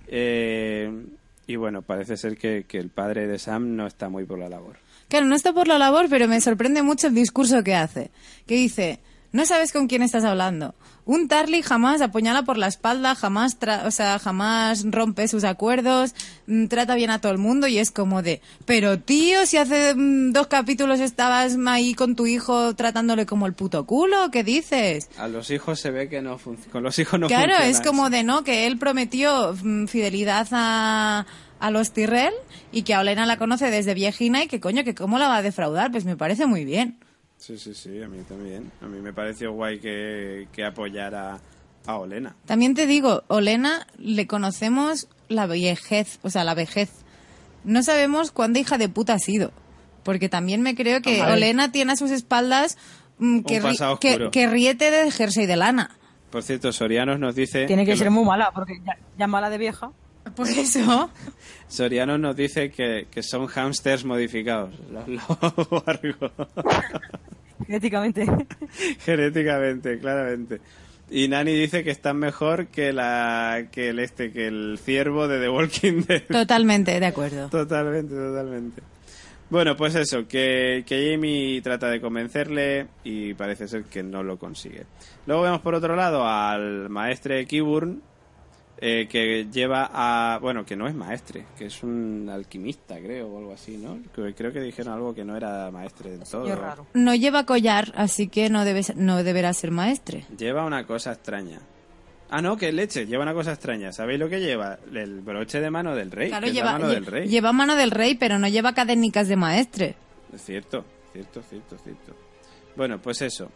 S2: Eh, y bueno, parece ser que, que el padre de Sam no está muy por la labor.
S4: Claro, no está por la labor, pero me sorprende mucho el discurso que hace. Que dice, no sabes con quién estás hablando. Un Tarly jamás apuñala por la espalda, jamás, tra- o sea, jamás rompe sus acuerdos, mm, trata bien a todo el mundo y es como de, pero tío, si hace mm, dos capítulos estabas ahí con tu hijo tratándole como el puto culo, ¿qué dices?
S2: A los hijos se ve que no funciona. Con los hijos no
S4: Claro,
S2: funciona
S4: es como
S2: eso.
S4: de no, que él prometió mm, fidelidad a, a los Tyrell y que a Olenna la conoce desde viejina y que coño, que cómo la va a defraudar, pues me parece muy bien.
S2: Sí, sí, sí, a mí también. A mí me pareció guay que, que apoyara a Olenna.
S4: También te digo, Olenna le conocemos la vejez, o sea, la vejez. No sabemos cuánta hija de puta ha sido, porque también me creo que
S6: Hombre.
S4: Olenna tiene a sus espaldas mm, que, ri-
S2: pasado
S4: que,
S2: oscuro.
S4: que riete de jersey de lana.
S2: Por cierto, Sorianos nos dice...
S6: Tiene que
S2: lo-
S6: ser muy mala, porque ya, ya mala de vieja.
S4: Por eso.
S2: Sorianos nos dice que, que son hámsters modificados, los lobos Argo.
S6: Genéticamente.
S2: Genéticamente, claramente. Y Nani dice que están mejor que la que el este que el ciervo de The Walking Dead.
S4: Totalmente, de acuerdo.
S2: Totalmente, totalmente. Bueno, pues eso, que, que Jamie trata de convencerle y parece ser que no lo consigue. Luego vemos por otro lado al maestre Qyburn, eh, que lleva a... Bueno, que no es maestre, que es un alquimista, creo, o algo así, ¿no? Que- Creo que dijeron algo que no era maestre del todo.
S6: Y es raro.
S4: No lleva collar, así que no, debe, ser- no deberá ser maestre.
S2: Lleva una cosa extraña. Ah, no, que leche, lleva una cosa extraña. ¿Sabéis lo que lleva? El broche de mano del rey.
S4: Claro,
S2: que es la
S4: lleva,
S2: mano
S4: lle-
S2: del rey.
S4: lleva mano del rey, pero no lleva cadenicas de maestre.
S2: Es cierto, cierto, cierto, cierto. Bueno, pues eso.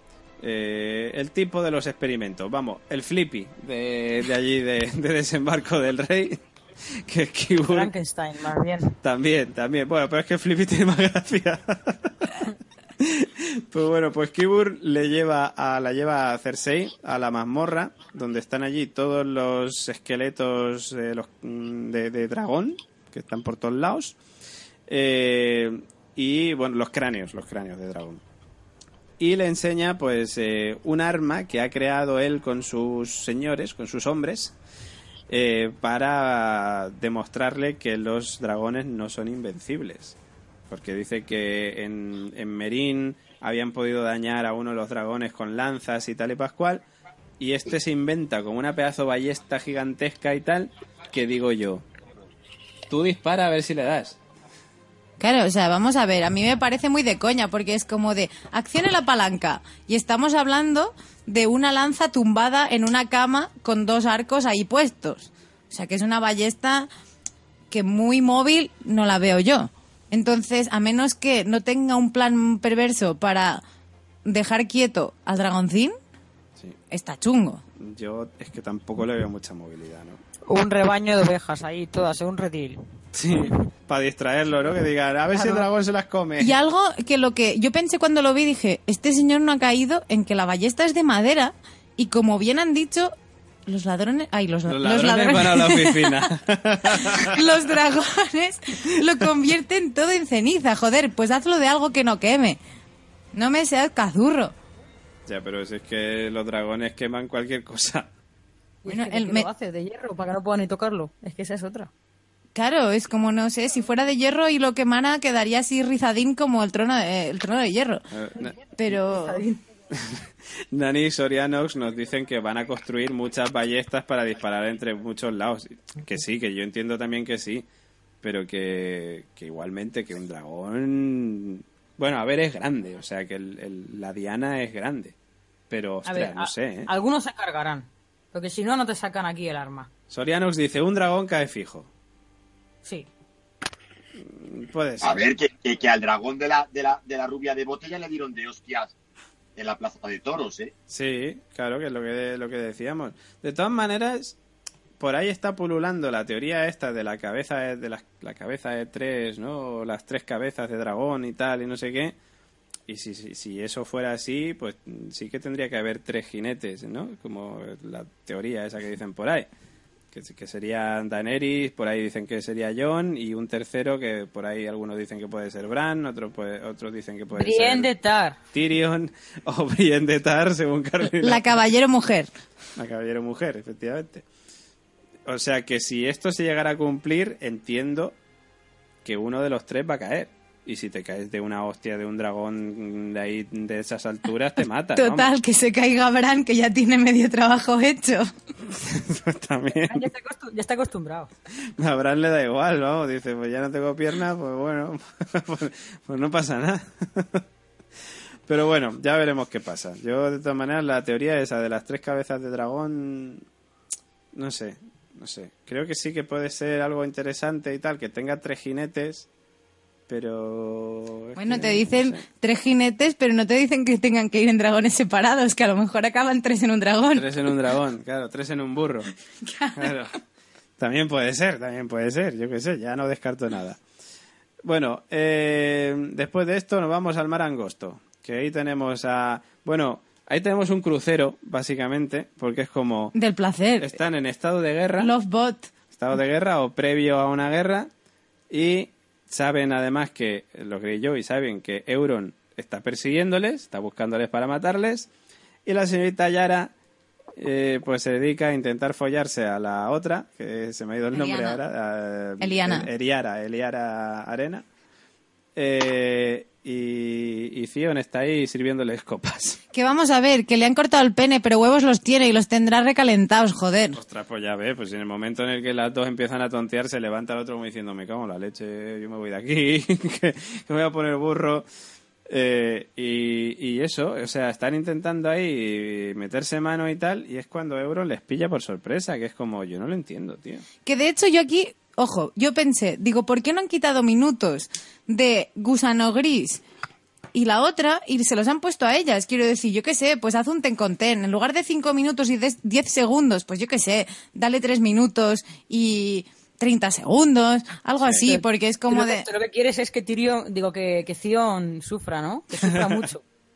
S2: Eh, el tipo de los experimentos. Vamos, el flippy de, de allí, de, de Desembarco del Rey. Que es Qyburn.
S6: Frankenstein, más bien.
S2: También, también. Bueno, pero es que el flippy tiene más gracia. Pues bueno, pues Kibur le lleva a, la lleva a Cersei a la mazmorra, donde están allí todos los esqueletos de, los, de, de dragón, que están por todos lados, eh, y bueno, los cráneos, los cráneos de dragón. Y le enseña pues eh, un arma que ha creado él con sus señores, con sus hombres, eh, para demostrarle que los dragones no son invencibles. Porque dice que en, en Meereen habían podido dañar a uno de los dragones con lanzas y tal y pascual, y este se inventa como una pedazo ballesta gigantesca y tal, que digo yo, tú dispara a ver si le das.
S4: Claro, o sea, vamos a ver, a mí me parece muy de coña, porque es como de accione la palanca, y estamos hablando de una lanza tumbada en una cama con dos arcos ahí puestos. O sea, que es una ballesta que muy móvil no la veo yo. Entonces, a menos que no tenga un plan perverso para dejar quieto al dragoncín, sí, está chungo.
S2: Yo es que tampoco le veo mucha movilidad, ¿no?
S6: Un rebaño de ovejas ahí, todas en un redil.
S2: Sí, para distraerlo, ¿no? Que digan, a ver si el dragón se las come.
S4: Y algo que lo que yo pensé cuando lo vi, dije, este señor no ha caído en que la ballesta es de madera y como bien han dicho, los ladrones... Ay, los,
S2: los,
S4: los
S2: ladrones,
S4: ladrones
S2: van a la oficina.
S4: Los dragones lo convierten todo en ceniza, joder, pues hazlo de algo que no queme. No me seas cazurro.
S2: Ya, pero si es que los dragones queman cualquier cosa.
S6: Bueno, él me... lo hace de hierro para que no puedan ni tocarlo. Es que esa es otra.
S4: Claro, es como, no sé, si fuera de hierro y lo quemara quedaría así rizadín como el trono de, el trono de hierro.
S2: Eh, na-
S4: Pero...
S2: Nani y Sorianox nos dicen que van a construir muchas ballestas para disparar entre muchos lados. Que sí, que yo entiendo también que sí, pero que, que igualmente que un dragón... Bueno, a ver, es grande, o sea que el, el, la diana es grande, pero ostras,
S6: ver,
S2: no
S6: a,
S2: sé, ¿eh?
S6: Algunos se cargarán, porque si no, no te sacan aquí el arma.
S2: Sorianox dice, un dragón cae fijo.
S6: Sí.
S2: Puede ser.
S3: A ver, que, que, que al dragón de la, de, la, de la rubia de botella le dieron de hostias en la plaza de toros, ¿eh?
S2: Sí, claro, que es lo que, lo que decíamos. De todas maneras, por ahí está pululando la teoría esta de la cabeza de, de la, la cabeza de tres, ¿no? O las tres cabezas de dragón y tal, y no sé qué. Y si, si, si eso fuera así, pues sí que tendría que haber tres jinetes, ¿no? Como la teoría esa que dicen por ahí. Que, que sería Daenerys, por ahí dicen que sería Jon, y un tercero que por ahí algunos dicen que puede ser Bran, otros, puede, otros dicen que puede
S6: Brienne
S2: ser
S6: de Tar.
S2: Tyrion o Brienne de Tar, según Carolina.
S4: La caballero mujer.
S2: La caballero mujer, efectivamente. O sea que si esto se llegara a cumplir, entiendo que uno de los tres va a caer. Y si te caes de una hostia de un dragón de ahí, de esas alturas, te mata.
S4: Total,
S2: vamos.
S4: que se caiga Bran, que ya tiene medio trabajo hecho.
S2: Pues también.
S6: Ya está, acostum- ya está acostumbrado.
S2: A Bran le da igual, vamos. Dice, pues ya no tengo piernas, pues bueno, pues, pues no pasa nada. Pero bueno, ya veremos qué pasa. Yo, de todas maneras, la teoría esa de las tres cabezas de dragón, no sé, no sé. Creo que sí que puede ser algo interesante y tal, que tenga tres jinetes, pero... es
S4: Bueno,
S2: que
S4: te
S2: no
S4: dicen
S2: sé.
S4: tres jinetes, pero no te dicen que tengan que ir en dragones separados, que a lo mejor acaban tres en un dragón.
S2: Tres en un dragón, claro, tres en un burro. Claro. También puede ser, también puede ser, yo qué sé, ya no descarto nada. Bueno, eh, después de esto nos vamos al Mar Angosto, que ahí tenemos a... Bueno, ahí tenemos un crucero, básicamente, porque es como...
S4: Del placer.
S2: Están en estado de guerra,
S4: Love Bot.
S2: estado de guerra o previo a una guerra, y saben además que, los Greyjoy saben que Euron está persiguiéndoles, está buscándoles para matarles, y la señorita Yara eh, pues se dedica a intentar follarse a la otra, que se me ha ido el nombre
S4: Eliana.
S2: ahora, a-
S4: Eliana.
S2: El- Eliara, Eliara Arena, eh, y, y Theon está ahí sirviéndoles copas.
S4: Que vamos a ver, que le han cortado el pene, pero huevos los tiene y los tendrá recalentados, joder.
S2: Ostras, pues ya ves, pues en el momento en el que las dos empiezan a tontear, se levanta el otro como diciendo, me cago en la leche, yo me voy de aquí, que, que me voy a poner burro. Eh, y, y eso, o sea, están intentando ahí meterse mano y tal, y es cuando Euron les pilla por sorpresa, que es como, yo no lo entiendo, tío.
S4: Que de hecho yo aquí, ojo, yo pensé, digo, ¿por qué no han quitado minutos de Gusano Gris y la otra y se los han puesto a ellas? Quiero decir, yo qué sé, pues haz un ten con ten. En lugar de cinco minutos y de diez segundos, pues yo qué sé, dale tres minutos y treinta segundos, algo así,
S6: Pero-
S4: porque es como
S6: Tú lo que-
S4: de...
S6: tú lo que quieres es que Tyrion, digo, que, que Theon sufra, ¿no? Que sufra mucho.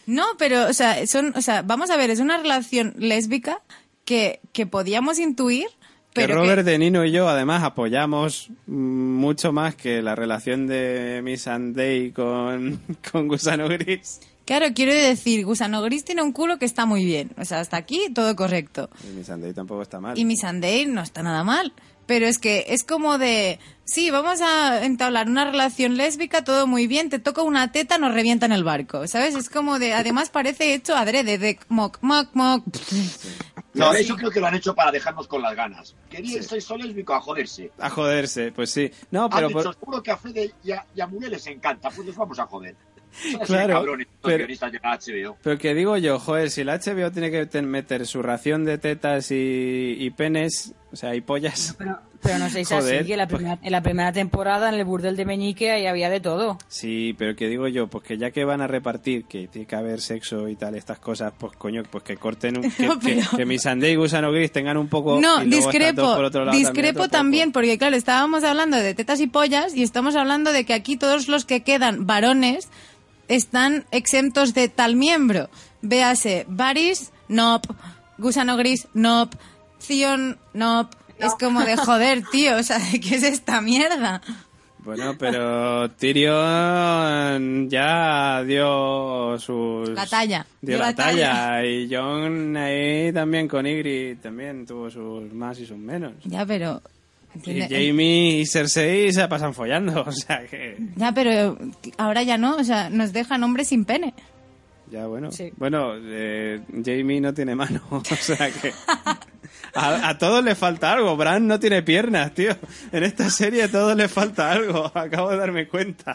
S4: No, pero, o sea, son, o sea, vamos a ver, es una relación lésbica que, que podíamos intuir,
S2: Que
S4: pero
S2: Robert
S4: que-
S2: De Nino y yo, además, apoyamos mm, mucho más que la relación de Miss Sunday con, con Gusano Gris.
S4: Claro, quiero decir, Gusano Gris tiene un culo que está muy bien. O sea, hasta aquí todo correcto.
S2: Y Miss Sunday tampoco está mal.
S4: Y Miss Sunday no está nada mal. Pero es que es como de, sí, vamos a entablar una relación lésbica, todo muy bien, te toca una teta, nos revienta en el barco, ¿sabes? Es como de, además parece hecho adrede, de moc, moc, moc.
S3: No, eso creo que lo han hecho para dejarnos con las ganas. Quería ser sexo lésbico a joderse.
S2: A joderse, pues sí. No, pero...
S3: Han
S2: por-
S3: dicho, seguro que a Fede y a, y a Muriel les encanta, pues nos vamos a joder. Son así de
S2: Claro,
S3: cabrones, los
S2: pero-
S3: guionistas de la H B O.
S2: Pero que digo yo, joder, si la H B O tiene que ten- meter su ración de tetas y, y penes, o sea, y pollas...
S6: Pero, pero no sé si
S2: Joder,
S6: así, que la
S2: pues-
S6: primera- en la primera temporada en el burdel de Meñique ahí había de todo.
S2: Sí, pero que digo yo, pues que ya que van a repartir, que tiene que haber sexo y tal, estas cosas, pues coño, pues que corten un... Que,
S4: No,
S2: que,
S4: pero-
S2: que Miss Sunday y Gusano Gris tengan un poco...
S4: No,
S2: y luego estas
S4: discrepo,
S2: dos por otro lado
S4: discrepo
S2: otro
S4: también,
S2: poco.
S4: porque claro, estábamos hablando de tetas y pollas y estamos hablando de que aquí todos los que quedan varones están exentos de tal miembro. Véase, Varys, nop, Gusano Gris, nop, Theon, nop. Es como de joder, tío, o sea, ¿qué es esta mierda?
S2: Bueno, pero Tyrion ya dio sus...
S4: La talla.
S2: Dio, la, talla. Y Jon ahí también con Ygritte también tuvo sus más y sus menos.
S4: Ya, pero...
S2: Y Jaime y Cersei se pasan follando, o sea que...
S4: Ya, pero ahora ya no, o sea, nos dejan hombres sin pene.
S2: Ya, bueno.
S6: Sí.
S2: Bueno, eh, Jaime no tiene mano, o sea que... A, a todos les falta algo. Bran no tiene piernas, tío. En esta serie a todos les falta algo. Acabo de darme cuenta.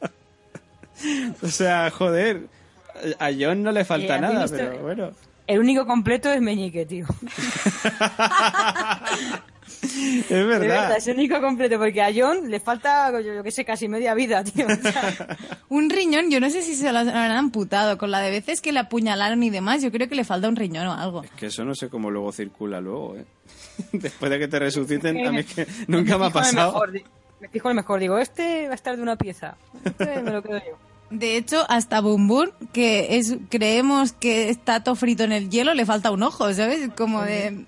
S2: O sea, joder. A Jon no le falta
S6: Eh, ¿has
S2: nada,
S6: visto?
S2: pero bueno.
S6: El único completo es Meñique, tío.
S2: Es
S6: De verdad,
S2: verdad.
S6: es el único completo, porque a John le falta, yo, yo qué sé, casi media vida, tío. O sea,
S4: Un riñón, yo no sé si se lo habrán amputado. Con la de veces que le apuñalaron y demás, yo creo que le falta un riñón o algo.
S2: Que eso no sé cómo luego circula luego, ¿eh? Después de que te resuciten, a mí es que nunca me ha
S6: fijo en el
S2: pasado.
S6: mejor, di- me fijo en el mejor, digo, este va a estar de una pieza. Este me lo quedo yo.
S4: De hecho, hasta Boom Boom, que es creemos que está todo frito en el hielo, le falta un ojo, ¿sabes? Como de...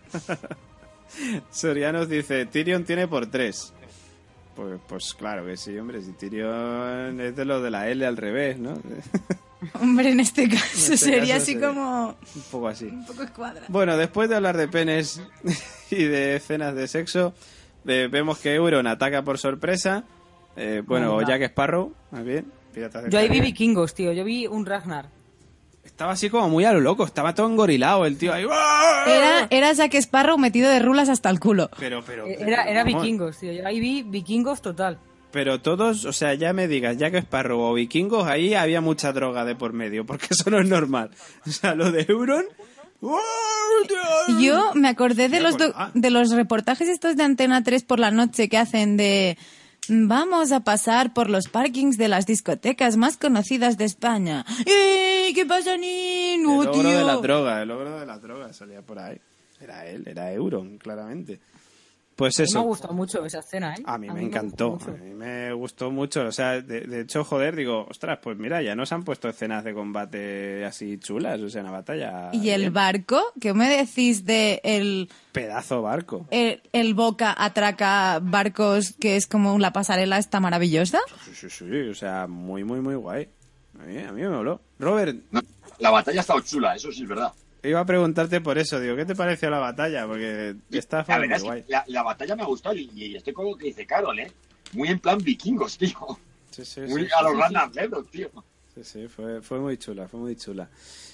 S2: Sorianos dice, Tyrion tiene por tres. Pues, pues claro que sí, hombre. Si Tyrion es de lo de la L al revés, ¿no?
S4: Hombre, en este caso
S2: En este
S4: sería
S2: caso
S4: así
S2: sería.
S4: como...
S2: Un poco así.
S4: Un poco escuadra.
S2: Bueno, después de hablar de penes y de escenas de sexo, eh, vemos que Euron ataca por sorpresa. Eh, bueno,
S6: Hola.
S2: Jack Sparrow, más bien. Piratas del
S6: Yo ahí vi
S2: Caribe.
S6: vikingos, tío. Yo vi un Ragnar.
S2: Estaba así como muy a lo loco, estaba todo engorilado el tío ahí.
S4: Era, era Jack Sparrow metido de rulas hasta el culo.
S2: Pero, pero,
S6: Eh,
S2: pero,
S6: Era, era
S2: vamos.
S6: vikingos, tío. Yo ahí vi vikingos total.
S2: Pero todos, o sea, ya me digas, Jack Sparrow o vikingos, ahí había mucha droga de por medio, porque eso no es normal. O sea, lo de Euron... ¡Oh, Dios!
S4: Yo me acordé de
S2: Ya,
S4: los,
S2: pues,
S4: do-
S2: ah.
S4: de los reportajes estos de Antena tres por la noche que hacen de... Vamos a pasar por los parkings de las discotecas más conocidas de España. ¡Eh! ¿Qué pasa,
S2: El
S4: Nino,
S2: logro de la
S4: tío?
S2: droga, el logro de la droga salía por ahí. Era él, era Euron, claramente. Pues
S6: A mí me ha
S2: eso,
S6: gustado mucho esa escena, ¿eh?
S2: a mí me
S6: gustó
S2: encantó,
S6: mucho.
S2: a mí me gustó mucho. O sea, de, de hecho, joder, digo, ostras, pues mira, ya nos han puesto escenas de combate así chulas, o sea, una batalla.
S4: ¿Y el
S2: bien.
S4: barco? ¿Qué me decís de el,
S2: Pedazo barco.
S4: el, el Boca atraca barcos que es como la pasarela esta maravillosa?
S2: Sí, sí, sí, o sea, muy, muy, muy guay. A mí, a mí me moló. Robert,
S3: No, la batalla ha estado chula, eso sí es verdad.
S2: iba a preguntarte por eso, digo, ¿qué te pareció la batalla? Porque está
S3: La
S2: muy
S3: verdad es
S2: guay.
S3: que la, la batalla me ha gustado y, y estoy con lo que dice Carol, ¿eh? Muy en plan vikingos, tío.
S2: Sí, sí,
S3: Muy
S2: sí,
S3: a
S2: sí,
S3: los
S2: sí,
S3: Ragnar Nebros, tío.
S2: Sí, sí, fue, fue muy chula, fue muy chula.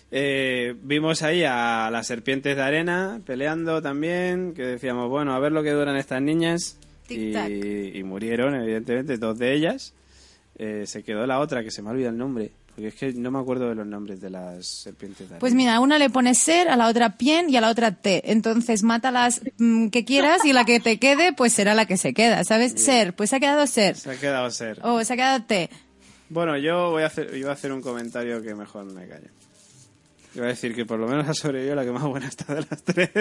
S2: Eh, vimos ahí a las serpientes de arena peleando también, que decíamos, bueno, a ver lo que duran estas niñas. Y,
S4: Tic-tac.
S2: y murieron, evidentemente, dos de ellas. Eh, se quedó la otra, que se me ha olvidado el nombre, porque es que no me acuerdo de los nombres de las serpientes de arena.
S4: Pues mira, a una le pones ser, a la otra pien y a la otra te. Entonces mátalas mm, que quieras y la que te quede, pues será la que se queda, ¿sabes? Ser, pues se ha quedado ser.
S2: Se ha quedado ser.
S4: O se ha quedado te.
S2: Bueno, yo voy a hacer, iba a hacer un comentario que mejor me callo. Iba a decir que por lo menos ha sobrevivido la que más buena está de las tres.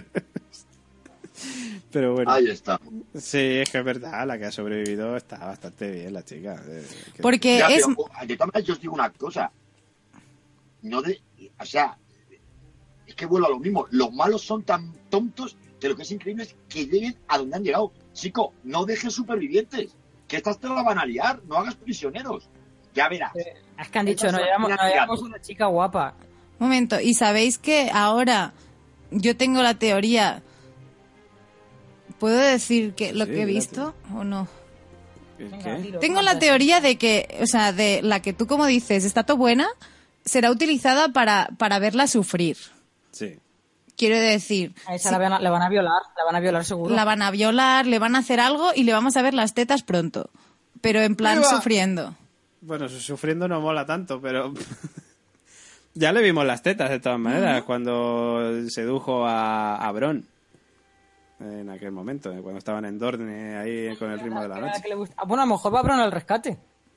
S2: Pero bueno.
S3: Ahí está.
S2: Sí, es que es verdad, la que ha sobrevivido está bastante bien, la chica. Eh, que-
S4: Porque
S3: Ya,
S4: es...
S3: pero, oh, de todas maneras, yo os digo una cosa. no de, o sea, es que vuelvo a lo mismo. Los malos son tan tontos que lo que es increíble es que lleguen a donde han llegado. Chico, no dejes supervivientes, que estas te la van a liar, no hagas prisioneros. Ya verás.
S6: Es que han dicho, no llevamos, no llevamos una chica guapa.
S4: Un momento, ¿y sabéis que ahora yo tengo la teoría? ¿Puedo decir que lo
S2: Sí,
S4: que he
S2: date.
S4: visto o no?
S2: ¿Qué?
S4: Tengo la teoría de que, o sea, de la que tú como dices, está todo buena, será utilizada para, para verla sufrir.
S2: Sí.
S4: Quiero decir,
S6: A esa
S4: sí,
S6: la, van a, la van a violar, la van a violar seguro.
S4: la van a violar, le van a hacer algo y le vamos a ver las tetas pronto. Pero en plan
S3: ¡Viva!
S4: sufriendo.
S2: Bueno, su- sufriendo no mola tanto, pero ya le vimos las tetas de todas maneras cuando sedujo a, a Bron en aquel momento, eh, cuando estaban en Dorne ahí con el ritmo de la
S6: Que era
S2: noche.
S6: que le gusta. Ah, bueno, a lo mejor va a Bron al rescate.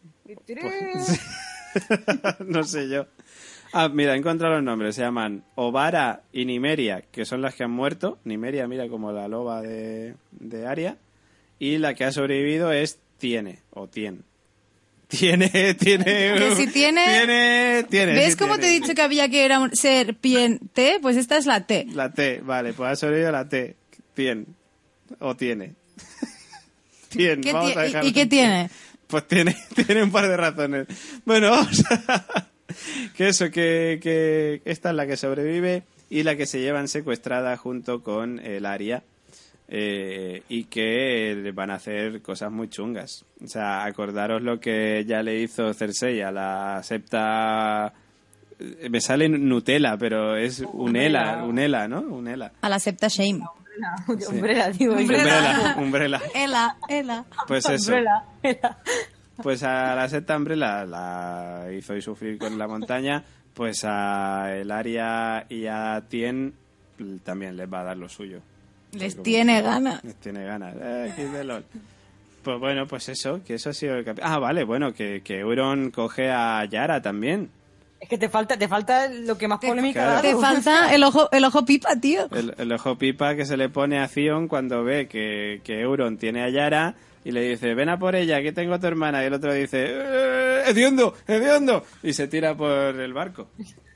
S2: No sé yo. Ah, mira, he encontrado los nombres. Se llaman Ovara y Nimeria, que son las que han muerto. Nimeria, mira, como la loba de, de Arya. Y la que ha sobrevivido es Tiene, o Tien. Tiene, tiene...
S4: Que si tiene-
S2: Tiene, tiene.
S4: ¿Ves
S2: sí
S4: cómo te he
S2: tiene.
S4: dicho que había que era un serpiente? Pues esta es la T.
S2: La T, vale, pues ha sobrevivido la T. Tien. O tiene. Tien,
S4: ¿Qué
S2: vamos
S4: tie-
S2: a
S4: y-
S2: dejarlo
S4: ¿Y qué
S2: en
S4: tiene?
S2: Pues tiene, tiene un par de razones. Bueno, vamos a... Que eso, que, que esta es la que sobrevive y la que se llevan secuestrada junto con el Arya. Eh, y que le van a hacer cosas muy chungas. O sea, acordaros lo que ya le hizo Cersei a la septa... eh, Me sale Nutella, pero es Unela, Unela, ¿no? Unela.
S4: A la septa Shame.
S6: Umbrella, digo.
S2: Umbrella, Umbrella.
S4: Ela, Ela.
S2: Pues eso.
S6: Umbrella.
S2: Pues a la septa Umbrella la hizo y sufrir con la montaña, pues a el Arya y a Tien también les va a dar lo suyo.
S4: Les
S2: Como-
S4: tiene ganas.
S2: Les tiene ganas. Eh, Kid de LOL. Pues bueno, pues eso, que eso ha sido el capi- Ah, vale, bueno, que, que Euron coge a Yara también.
S6: Es que te falta, te falta lo que más
S4: Te-
S6: polémica
S2: Claro.
S6: ha
S4: Te
S6: dado.
S4: falta el ojo, el ojo pipa, tío.
S2: El, el ojo pipa que se le pone a Theon cuando ve que, que Euron tiene a Yara y le dice, ven a por ella, que tengo a tu hermana. Y el otro dice, ¡Eh, hediondo, hediondo! Y se tira por el barco.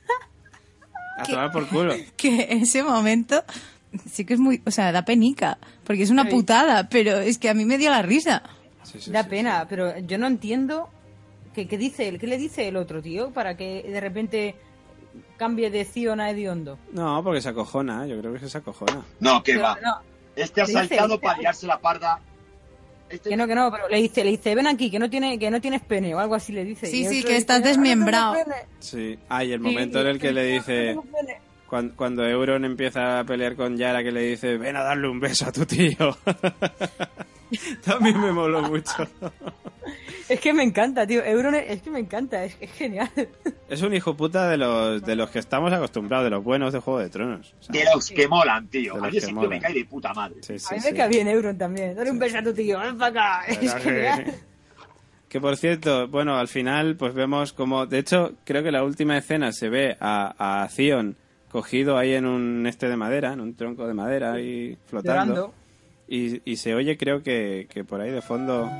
S2: A tomar por culo.
S4: Que ese momento sí que es muy, o sea, da penica, porque es una
S6: Sí.
S4: putada, pero es que a mí me dio la risa.
S2: Sí, sí,
S6: Da
S2: sí,
S6: pena, pero yo no entiendo qué, qué dice él, qué le dice el otro tío para que de repente cambie de Theon a Hediondo.
S2: sí. No, porque se acojona, yo creo que se acojona.
S3: No, que
S6: Pero
S3: va.
S6: no,
S3: Este ha
S6: Dice,
S3: saltado
S6: dice-
S3: para liarse la parda. Este...
S6: que no, que no, pero le dice, le dice, ven aquí, que no tiene, que no tienes pene o algo así le dice.
S4: Sí,
S6: Y el
S4: sí,
S6: otro
S4: que
S6: dice,
S4: estás
S6: "Ah, no tengo
S4: desmembrado".
S6: pene".
S2: Sí. Ah, y el
S6: Sí,
S2: momento
S6: y
S2: en el que le
S6: "No
S2: dice...
S6: tengo pene".
S2: Cuando, cuando Euron empieza a pelear con Yara, que le dice, ven a darle un beso a tu tío. También me moló mucho.
S6: Es que me encanta, tío. Euron es, es que me encanta, es, es genial.
S2: Es un hijo puta de los, de los que estamos acostumbrados, de los buenos de Juego de Tronos. O sea,
S3: De los que molan, tío.
S2: De
S3: A
S2: los
S3: mí
S2: que
S3: ese tío
S2: molan.
S3: me cae de puta madre.
S2: sí, sí,
S6: A mí
S2: sí.
S6: me cae bien Euron también. Dale un beso a tu tío, ven para acá. Es
S2: Verdad que-
S6: genial.
S2: Que por cierto, bueno, al final pues vemos como... De hecho, creo que la última escena se ve a, a Theon cogido ahí en un este de madera, en un tronco de madera ahí flotando.
S6: Llorando.
S2: Y, y se oye, creo que, que por ahí de fondo...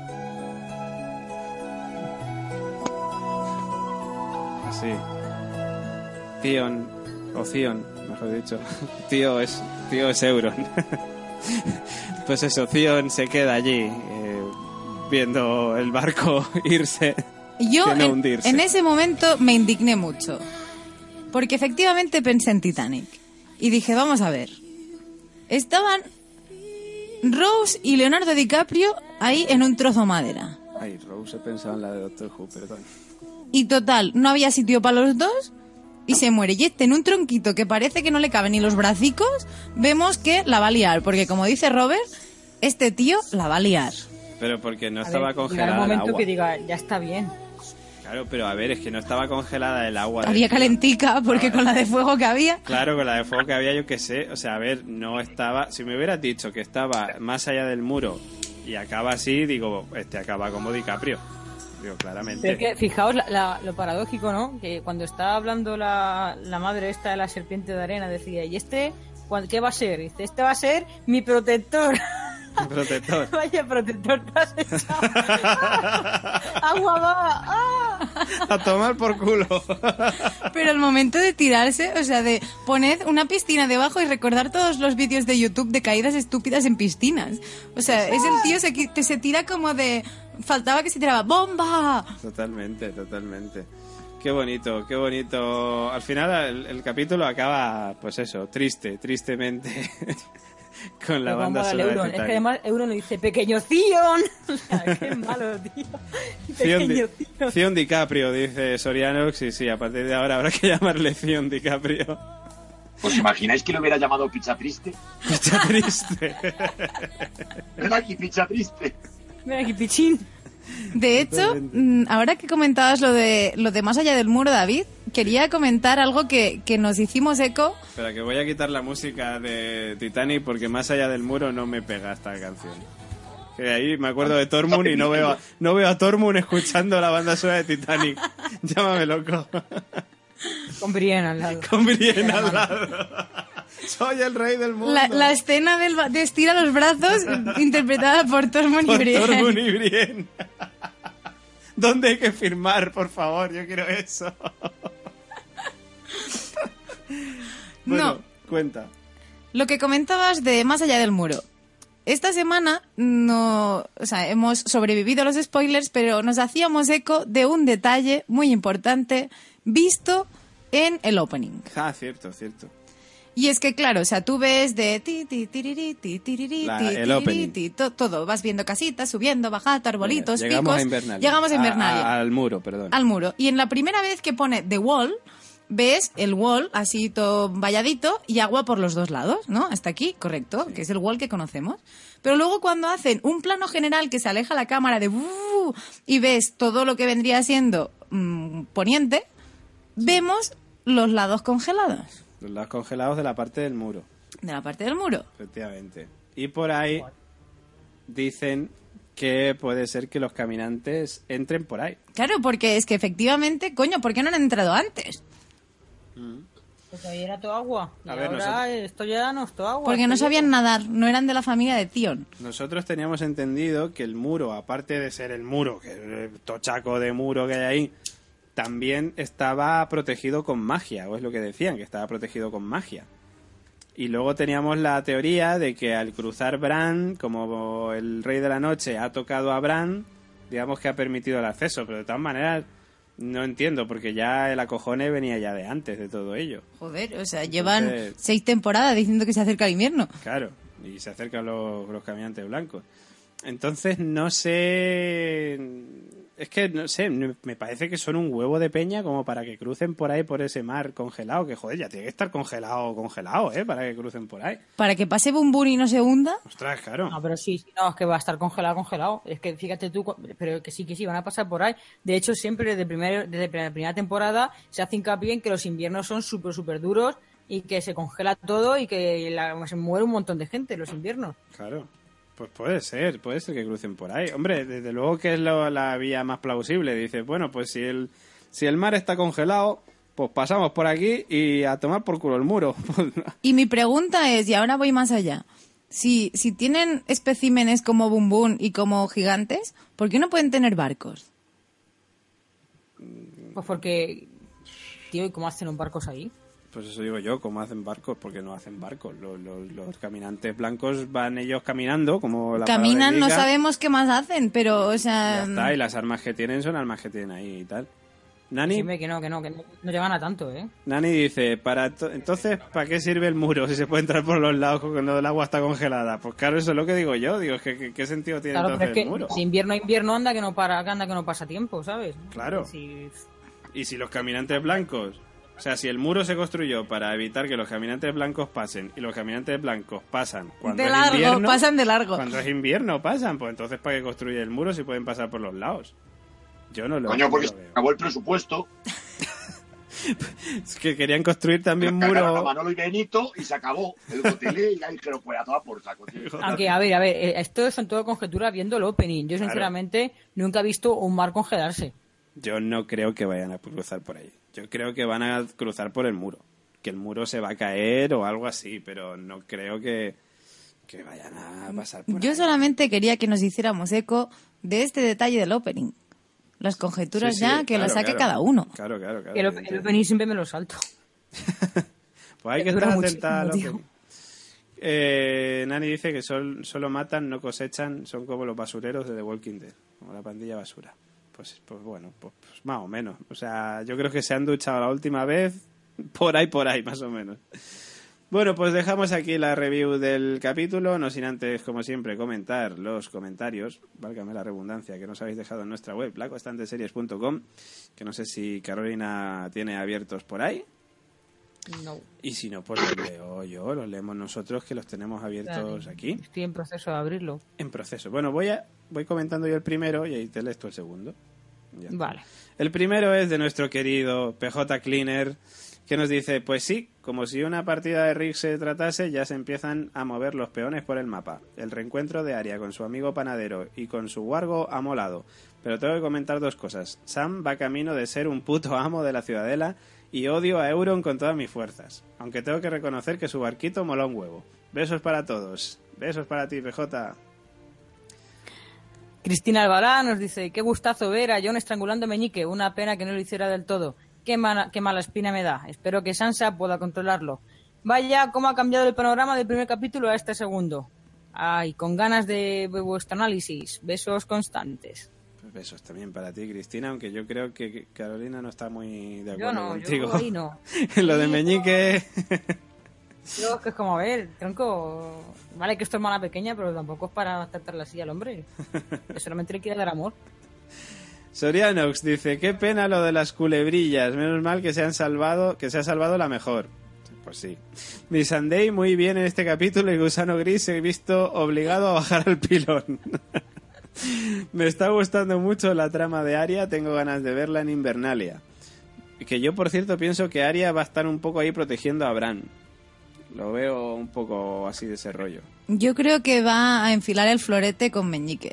S2: Así. Theon, o Theon, mejor dicho. Tío es, tío es Euron. Pues eso, Theon se queda allí eh, viendo el barco irse.
S4: Yo
S2: Que no
S4: en,
S2: hundirse.
S4: en ese momento me indigné mucho, porque efectivamente pensé en Titanic y dije, vamos a ver, estaban Rose y Leonardo DiCaprio ahí en un trozo de madera.
S2: Ay, Rose, he pensado en la de Doctor Who, perdón.
S4: Y total, no había sitio para los dos y se muere. Y este en un tronquito que parece que no le caben ni los bracicos, vemos que la va a liar. Porque como dice Robert, este tío la va a liar.
S2: Pero porque no
S6: A
S2: estaba
S6: ver, llegará
S2: congelada
S6: un
S2: el
S6: momento
S2: agua.
S6: que diga, ya está bien.
S2: Claro, pero a ver, es que no estaba congelada el agua. del
S4: Había
S2: tío.
S4: calentica porque con la de fuego que había...
S2: Claro, con la de fuego que había, yo qué sé. O sea, a ver, no estaba... Si me hubieras dicho que estaba más allá del muro y acaba así, digo, este acaba como DiCaprio. Digo, claramente.
S6: Pero es que, fijaos la- la- lo paradójico, ¿no? Que cuando estaba hablando la, la madre esta de la serpiente de arena, decía, ¿y este cuán- qué va a ser? Dice, este va a ser mi protector.
S2: Protector.
S6: Vaya protector te has echado. ¡Agua va! ¡Ah!
S2: A tomar por culo.
S4: Pero el momento de tirarse, o sea, de poner una piscina debajo y recordar todos los vídeos de YouTube de caídas estúpidas en piscinas. O sea, es el tío se, qui- se tira como de... Faltaba que se tiraba ¡bomba!
S2: Totalmente, totalmente. Qué bonito, qué bonito. Al final el, el capítulo acaba, pues eso, triste, tristemente, con la
S6: Pero
S2: banda
S6: vamos a darle
S2: sonora de
S6: Euron. Es que
S2: Titanic.
S6: además Euron le dice pequeño Zion. O sea, qué malo, tío.
S2: Zion,
S6: Pequeño
S2: Di-
S6: Zion.
S2: Zion DiCaprio, dice Soriano. Sí, sí, a partir de ahora habrá que llamarle Zion DiCaprio.
S3: ¿Os imagináis que lo hubiera llamado Pizza Triste?
S2: Está triste.
S3: Ven aquí, Pizza Triste.
S6: Mira aquí, pichín.
S4: De hecho, mm, ahora que comentabas lo de lo de Más allá del muro, David, quería comentar algo que, que nos hicimos eco.
S2: Espera, que voy a quitar la música de Titanic porque Más allá del muro no me pega esta canción. Que ahí me acuerdo de Tormund y no veo a, no veo a Tormund escuchando la banda sonora de Titanic. Llámame loco.
S6: Con Brienne al lado.
S2: Con Brienne al lado. Soy el rey del mundo.
S4: La, la escena del, ba- de estira los brazos, interpretada por Tormund y
S2: Por
S4: Brienne.
S2: Tormund y Brienne. ¿Dónde hay que firmar, por favor? Yo quiero eso. Bueno,
S4: No.
S2: cuenta.
S4: Lo que comentabas de Más allá del muro. Esta semana no, o sea, hemos sobrevivido a los spoilers, pero nos hacíamos eco de un detalle muy importante visto en el opening.
S2: Ah, cierto, cierto.
S4: Y es que, claro, o sea, tú ves de ti, ti, tiriri, ti, tiriri,
S2: La-
S4: ti,
S2: el
S4: tiriri,
S2: opening.
S4: ti, to- todo. Vas viendo casitas, subiendo, bajando, arbolitos,
S2: Llegamos
S4: picos.
S2: a Invernalia.
S4: Llegamos a Invernalia.
S2: A- a- al muro, perdón.
S4: Al muro. Y en la primera vez que pone The Wall, ves el wall así todo valladito y agua por los dos lados, ¿no? Hasta aquí, correcto, que es el wall que conocemos. Pero luego cuando hacen un plano general que se aleja la cámara de ¡uh! Y ves todo lo que vendría siendo mm, poniente, vemos los lados congelados
S2: Los lados congelados de la parte del muro,
S4: de la parte del muro.
S2: efectivamente. Y por ahí dicen que puede ser que los caminantes entren por ahí.
S4: Claro, porque es que efectivamente, coño, ¿por qué no han entrado antes?
S6: Porque ahí era todo agua. Y
S2: A ver,
S6: ahora
S2: nosotros-
S6: esto ya no es todo agua.
S4: Porque no
S6: esto
S4: sabían
S6: hielo.
S4: nadar, no eran de la familia de Tion.
S2: Nosotros teníamos entendido que el muro, aparte de ser el muro, que es el tochaco de muro que hay ahí, también estaba protegido con magia, o es lo que decían, que estaba protegido con magia. Y luego teníamos la teoría de que al cruzar Bran, como el Rey de la Noche ha tocado a Bran, digamos que ha permitido el acceso, pero de todas maneras no entiendo, porque ya el acojone venía ya de antes de todo ello.
S4: Joder, o sea, llevan
S2: Entonces-
S4: seis temporadas diciendo que se acerca el invierno.
S2: Claro, y se acercan los, los caminantes blancos. Entonces, no sé... Es que, no sé, me parece que son un huevo de peña como para que crucen por ahí por ese mar congelado, que joder, ya tiene que estar congelado, congelado, ¿eh? Para que crucen por ahí.
S4: Para que pase Bum Bum y no se hunda.
S2: Ostras, claro.
S6: No, pero sí, sí, no, es que va a estar congelado, congelado. Es que fíjate tú, cu- pero que sí, que sí, van a pasar por ahí. De hecho, siempre desde, primer, desde la primera temporada se hace hincapié en que los inviernos son súper, súper duros y que se congela todo y que la- se muere un montón de gente en los inviernos.
S2: Claro. Pues puede ser, puede ser que crucen por ahí. Hombre, desde luego que es lo- la vía más plausible. Dices, bueno, pues si el, si el mar está congelado, pues pasamos por aquí y a tomar por culo el muro.
S4: Y mi pregunta es, y ahora voy más allá, si, si tienen especímenes como Bum Bum y como gigantes, ¿por qué no pueden tener barcos?
S6: Pues porque, tío, ¿y cómo hacen los barcos ahí?
S2: Pues eso digo yo, ¿cómo hacen barcos? Porque no hacen barcos. Los, los, los caminantes blancos van ellos caminando, como la
S4: Caminan,
S2: palabra
S4: no
S2: indica,
S4: sabemos qué más hacen, pero, o
S2: Ya
S4: sea...
S2: está, y las armas que tienen son armas que tienen ahí y tal. Nani,
S6: Dime que no, que no, que no, no llegan a tanto, ¿eh?
S2: Nani dice, para to- entonces, ¿para qué sirve el muro si se puede entrar por los lados cuando el agua está congelada? Pues claro, eso es lo que digo yo. Digo, ¿qué, qué, qué sentido tiene
S6: Claro, pero
S2: entonces
S6: es
S2: el
S6: que
S2: muro?
S6: si invierno a invierno anda que no para, anda que no pasa tiempo, ¿sabes?
S2: Claro.
S6: Si-
S2: Y si los caminantes blancos... O sea, si el muro se construyó para evitar que los caminantes blancos pasen y los caminantes blancos pasan cuando
S4: de
S2: es
S4: largo,
S2: invierno...
S4: pasan de largo.
S2: Cuando es invierno pasan, pues entonces ¿para qué construye el muro si pueden pasar por los lados? Yo no lo,
S3: Coño,
S2: no
S3: porque
S2: lo
S3: se
S2: veo.
S3: acabó el presupuesto.
S2: Es que querían construir también
S3: Cagaron a
S2: muro...
S3: Manolo y Benito y se acabó el hotelé y ahí que lo fuera toda por saco, tío.
S6: Aunque, a ver, a ver, eh, esto son todo conjeturas viendo el opening. Yo,
S2: Claro.
S6: sinceramente, nunca he visto un mar congelarse.
S2: Yo no creo que vayan a cruzar por ahí. Yo creo que van a cruzar por el muro. Que el muro se va a caer o algo así, pero no creo que, que vayan a pasar por
S4: Yo
S2: ahí.
S4: solamente quería que nos hiciéramos eco de este detalle del opening. Las conjeturas
S2: Sí, sí,
S4: ya, que
S2: claro,
S4: las saque
S2: claro.
S4: cada uno.
S2: Claro, claro, claro.
S6: Que el, el opening siempre me lo salto.
S2: Pues hay que
S6: que dura
S2: estar atenta al
S6: muchísimo,
S2: opening. Eh, Nani dice que sol- solo matan, no cosechan, son como los basureros de The Walking Dead, como la pandilla basura. Pues, pues bueno, pues, pues más o menos. O sea, yo creo que se han duchado la última vez por ahí, por ahí, más o menos. Bueno, pues dejamos aquí la review del capítulo, no sin antes, como siempre, comentar los comentarios, válgame la redundancia, que nos habéis dejado en nuestra web, la constante series punto com, que no sé si Carolina tiene abiertos por ahí.
S6: No.
S2: Y si no, pues los leo yo, los leemos nosotros, que los tenemos abiertos
S6: Dale.
S2: aquí.
S6: Estoy en proceso de abrirlo.
S2: En proceso. Bueno, voy a voy comentando yo el primero y ahí te lees tú el segundo. Ya está.
S6: Vale.
S2: El primero es de nuestro querido P J Cleaner, que nos dice, pues sí, como si una partida de Rick se tratase, ya se empiezan a mover los peones por el mapa. El reencuentro de Arya con su amigo panadero y con su wargo ha molado. Pero tengo que comentar dos cosas. Sam va camino de ser un puto amo de la ciudadela y odio a Euron con todas mis fuerzas. Aunque tengo que reconocer que su barquito mola un huevo. Besos para todos. Besos para ti, P J.
S6: Cristina Albalá nos dice, qué gustazo ver a Jon estrangulando a Meñique, una pena que no lo hiciera del todo. Qué mala, qué mala espina me da. Espero que Sansa pueda controlarlo. Vaya, cómo ha cambiado el panorama del primer capítulo a este segundo. Ay, con ganas de vuestro análisis. Besos constantes.
S2: Pues besos también para ti, Cristina, aunque yo creo que Carolina no está muy de
S6: Yo
S2: acuerdo
S6: no,
S2: contigo.
S6: yo ahí no.
S2: En lo de
S6: Sí,
S2: Meñique.
S6: Yo es que es como, a ver, tronco, vale que esto es mala pequeña, pero tampoco es para tratarla así al hombre. Que solamente le quiere dar amor.
S2: Sorianox dice, qué pena lo de las culebrillas, menos mal que se han salvado, que se ha salvado la mejor. Pues sí. Mi Sunday muy bien en este capítulo y Gusano Gris he visto obligado a bajar al pilón. Me está gustando mucho la trama de Arya, tengo ganas de verla en Invernalia. Que yo, por cierto, pienso que Arya va a estar un poco ahí protegiendo a Bran. Lo veo un poco así de ese rollo.
S4: Yo creo que va a enfilar el florete con Meñique.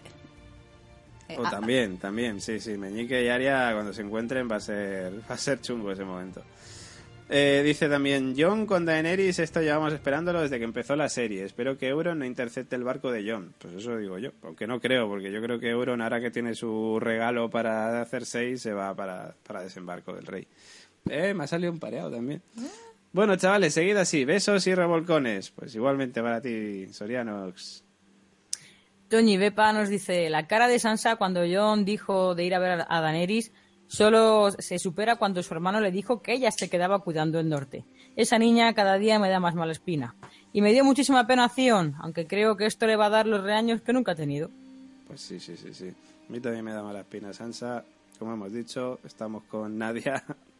S2: O también, también, sí, sí. Meñique y Arya cuando se encuentren va a ser, va a ser chungo ese momento. Eh, dice también, Jon con Daenerys, esto llevamos esperándolo desde que empezó la serie. Espero que Euron no intercepte el barco de Jon. Pues eso digo yo, aunque no creo, porque yo creo que Euron, ahora que tiene su regalo para hacer seis, se va para, para desembarco del rey. Eh, me ha salido un pareado también. Bueno, chavales, seguid así. Besos y revolcones. Pues igualmente para ti, Sorianox.
S6: Toñi Bepa nos dice, la cara de Sansa cuando Jon dijo de ir a ver a Daenerys solo se supera cuando su hermano le dijo que ella se quedaba cuidando el norte. Esa niña cada día me da más mala espina. Y me dio muchísima pena Theon, aunque creo que esto le va a dar los reaños que nunca ha tenido.
S2: Pues sí, sí, sí, sí. A mí también me da mala espina Sansa. Como hemos dicho, estamos con Nadia.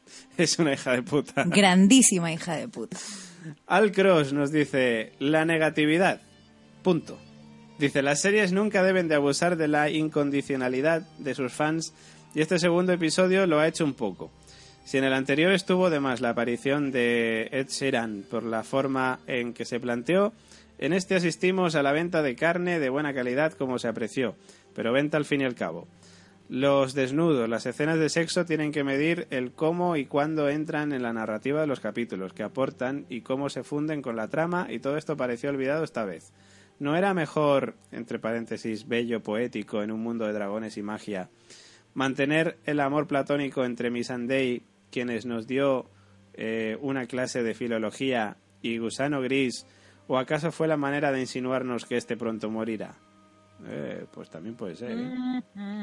S2: Es una hija de puta.
S4: Grandísima hija de puta.
S2: Al Cross nos dice, la negatividad. Punto. Dice, las series nunca deben de abusar de la incondicionalidad de sus fans y este segundo episodio lo ha hecho un poco. Si en el anterior estuvo de más la aparición de Ed Sheeran por la forma en que se planteó, en este asistimos a la venta de carne de buena calidad como se apreció, pero venta al fin y al cabo. Los desnudos, las escenas de sexo tienen que medir el cómo y cuándo entran en la narrativa de los capítulos, que aportan y cómo se funden con la trama, y todo esto pareció olvidado esta vez. ¿No era mejor, entre paréntesis, bello, poético, en un mundo de dragones y magia, mantener el amor platónico entre Missandei, quienes nos dio eh, una clase de filología, y Gusano Gris, o acaso fue la manera de insinuarnos que este pronto morirá? Eh, pues también puede ser, ¿eh?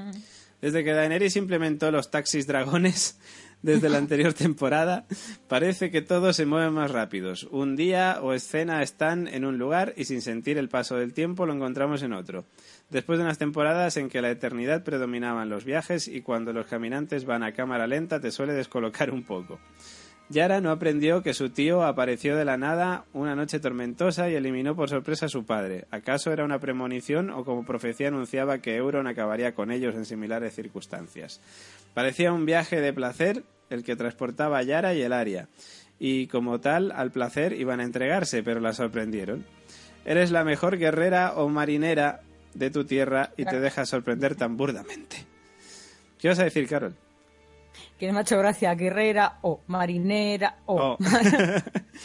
S2: Desde que Daenerys implementó los taxis dragones desde la anterior temporada, parece que todos se mueven más rápidos. Un día o escena están en un lugar y sin sentir el paso del tiempo lo encontramos en otro. Después de unas temporadas en que la eternidad predominaban los viajes y cuando los caminantes van a cámara lenta te suele descolocar un poco. Yara no aprendió que su tío apareció de la nada una noche tormentosa y eliminó por sorpresa a su padre. ¿Acaso era una premonición o como profecía anunciaba que Euron acabaría con ellos en similares circunstancias? Parecía un viaje de placer el que transportaba a Yara y el Arya, y como tal al placer iban a entregarse, pero la sorprendieron. Eres la mejor guerrera o marinera de tu tierra y te dejas sorprender tan burdamente. ¿Qué vas a decir, Carol?
S6: Que me ha hecho gracia, guerrera o marinera o...
S2: Oh.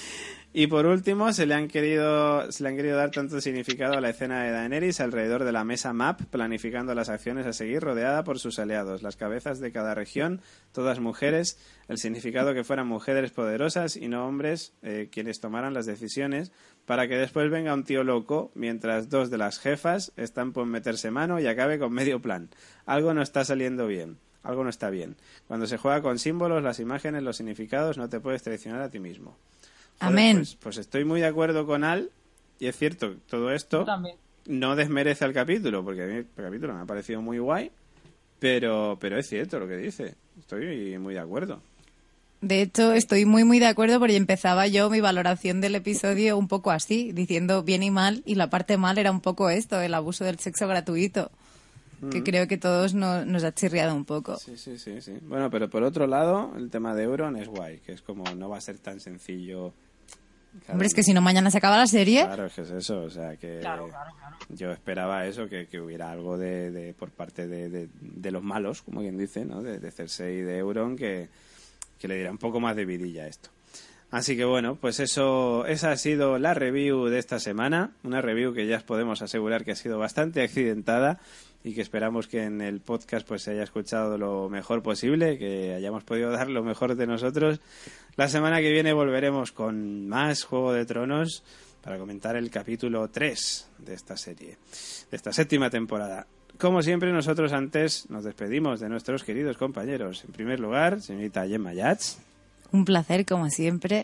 S2: Y por último, se le han querido se le han querido dar tanto significado a la escena de Daenerys alrededor de la mesa map, planificando las acciones a seguir, rodeada por sus aliados, las cabezas de cada región, todas mujeres, el significado que fueran mujeres poderosas y no hombres eh, quienes tomaran las decisiones, para que después venga un tío loco, mientras dos de las jefas están por meterse mano y acabe con medio plan. Algo no está saliendo bien. Algo no está bien. Cuando se juega con símbolos, las imágenes, los significados, no te puedes traicionar a ti mismo. Joder,
S4: Amén.
S2: Pues, pues estoy muy de acuerdo con Al, y es cierto, todo esto no desmerece al capítulo, porque a mí el capítulo me ha parecido muy guay, pero, pero es cierto lo que dice. Estoy muy de acuerdo.
S4: De hecho, estoy muy, muy de acuerdo porque empezaba yo mi valoración del episodio un poco así, diciendo bien y mal, y la parte mal era un poco esto, el abuso del sexo gratuito, mm. que creo que todos no, nos ha chirriado un poco.
S2: Sí, sí, sí, sí. Bueno, pero por otro lado, el tema de Euron es guay, que es como no va a ser tan sencillo. Claro,
S4: Hombre, es que si no mañana se acaba la serie.
S2: Claro, es que es eso, o sea, que
S6: Claro, claro, claro.
S2: yo esperaba eso, que, que hubiera algo de, de por parte de, de, de los malos, como quien dice, ¿no? De, de Cersei y de Euron, que, que le diera un poco más de vidilla a esto. Así que bueno, pues eso, esa ha sido la review de esta semana, una review que ya os podemos asegurar que ha sido bastante accidentada y que esperamos que en el podcast pues se haya escuchado lo mejor posible, que hayamos podido dar lo mejor de nosotros. La semana que viene volveremos con más Juego de Tronos para comentar el capítulo tres de esta serie, de esta séptima temporada. Como siempre, nosotros antes nos despedimos de nuestros queridos compañeros. En primer lugar, señorita Gemma Yats.
S4: Un placer, como siempre,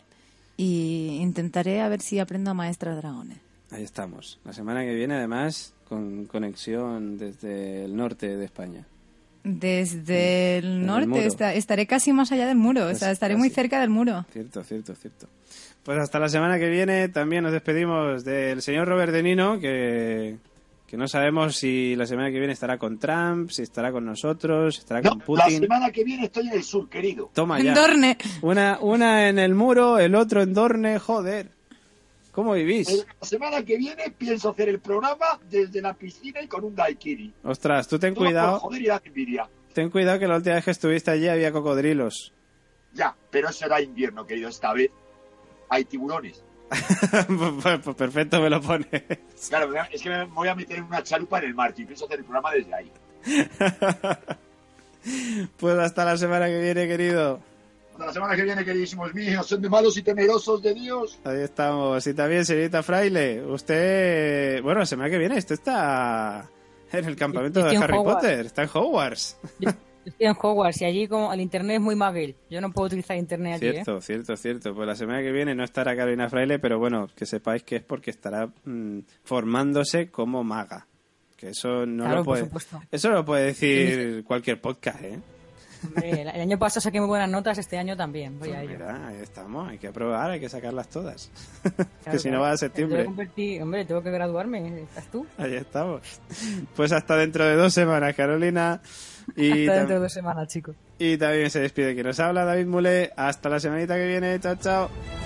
S4: y intentaré a ver si aprendo a Maestra Dragones.
S2: Ahí estamos. La semana que viene, además, con conexión desde el norte de España.
S4: Desde el
S2: el
S4: norte,
S2: muro.
S4: esta- estaré casi más allá del muro, o sea, estaré muy
S2: Casi.
S4: cerca del muro.
S2: Cierto, cierto, cierto. Pues hasta la semana que viene también nos despedimos del señor Robert De Nino, que, que no sabemos si la semana que viene estará con Trump, si estará con nosotros, si estará
S3: No,
S2: con
S3: la
S2: Putin.
S3: semana que viene estoy en el sur, querido.
S2: Toma
S4: En
S2: ya.
S4: Dorne.
S2: Una, una en el muro, el otro en Dorne, joder. ¿Cómo vivís?
S3: Eh, La semana que viene pienso hacer el programa desde la piscina y con un daiquiri.
S2: Ostras, tú ten
S3: Todo por
S2: cuidado,
S3: joder y dar envidia.
S2: ten cuidado que la última vez que estuviste allí había cocodrilos.
S3: Ya, pero eso era invierno, querido. Esta vez hay tiburones.
S2: Pues pues perfecto, me lo pones.
S3: Claro, es que me voy a meter en una chalupa en el mar y pienso hacer el programa desde ahí.
S2: Pues hasta la semana que viene, querido.
S3: Hasta la semana que viene, queridísimos míos, son de malos y temerosos de Dios.
S2: Ahí estamos. Y también, señorita Fraile, usted... Bueno, la semana que viene, usted está en el campamento
S6: Estoy
S2: de
S6: en
S2: Harry
S6: Hogwarts.
S2: Potter. Está en Hogwarts.
S6: Yo estoy en Hogwarts y allí como el internet es muy móvil. Yo no puedo utilizar internet allí, ¿eh?
S2: Cierto, cierto, cierto. Pues la semana que viene no estará Carolina Fraile, pero bueno, que sepáis que es porque estará mm, formándose como maga. Que eso no
S6: Claro,
S2: lo
S6: por
S2: puede...
S6: supuesto.
S2: Eso lo puede decir cualquier podcast, ¿eh?
S6: Hombre, el, el año pasado saqué muy buenas notas, este año también. Voy a
S2: Pues
S6: ello.
S2: mira, ahí estamos. Hay que probar, hay que sacarlas todas.
S6: Claro,
S2: que si no
S6: claro.
S2: va a
S6: Me
S2: septiembre.
S6: tengo que convertir- hombre, tengo que graduarme. ¿Estás tú?
S2: Ahí estamos. Pues hasta dentro de dos semanas, Carolina. Y,
S6: Hasta
S2: tam-
S6: dentro de dos semanas, chicos.
S2: y también se despide quien nos habla, David Mulé. Hasta la semanita que viene. Chao, chao.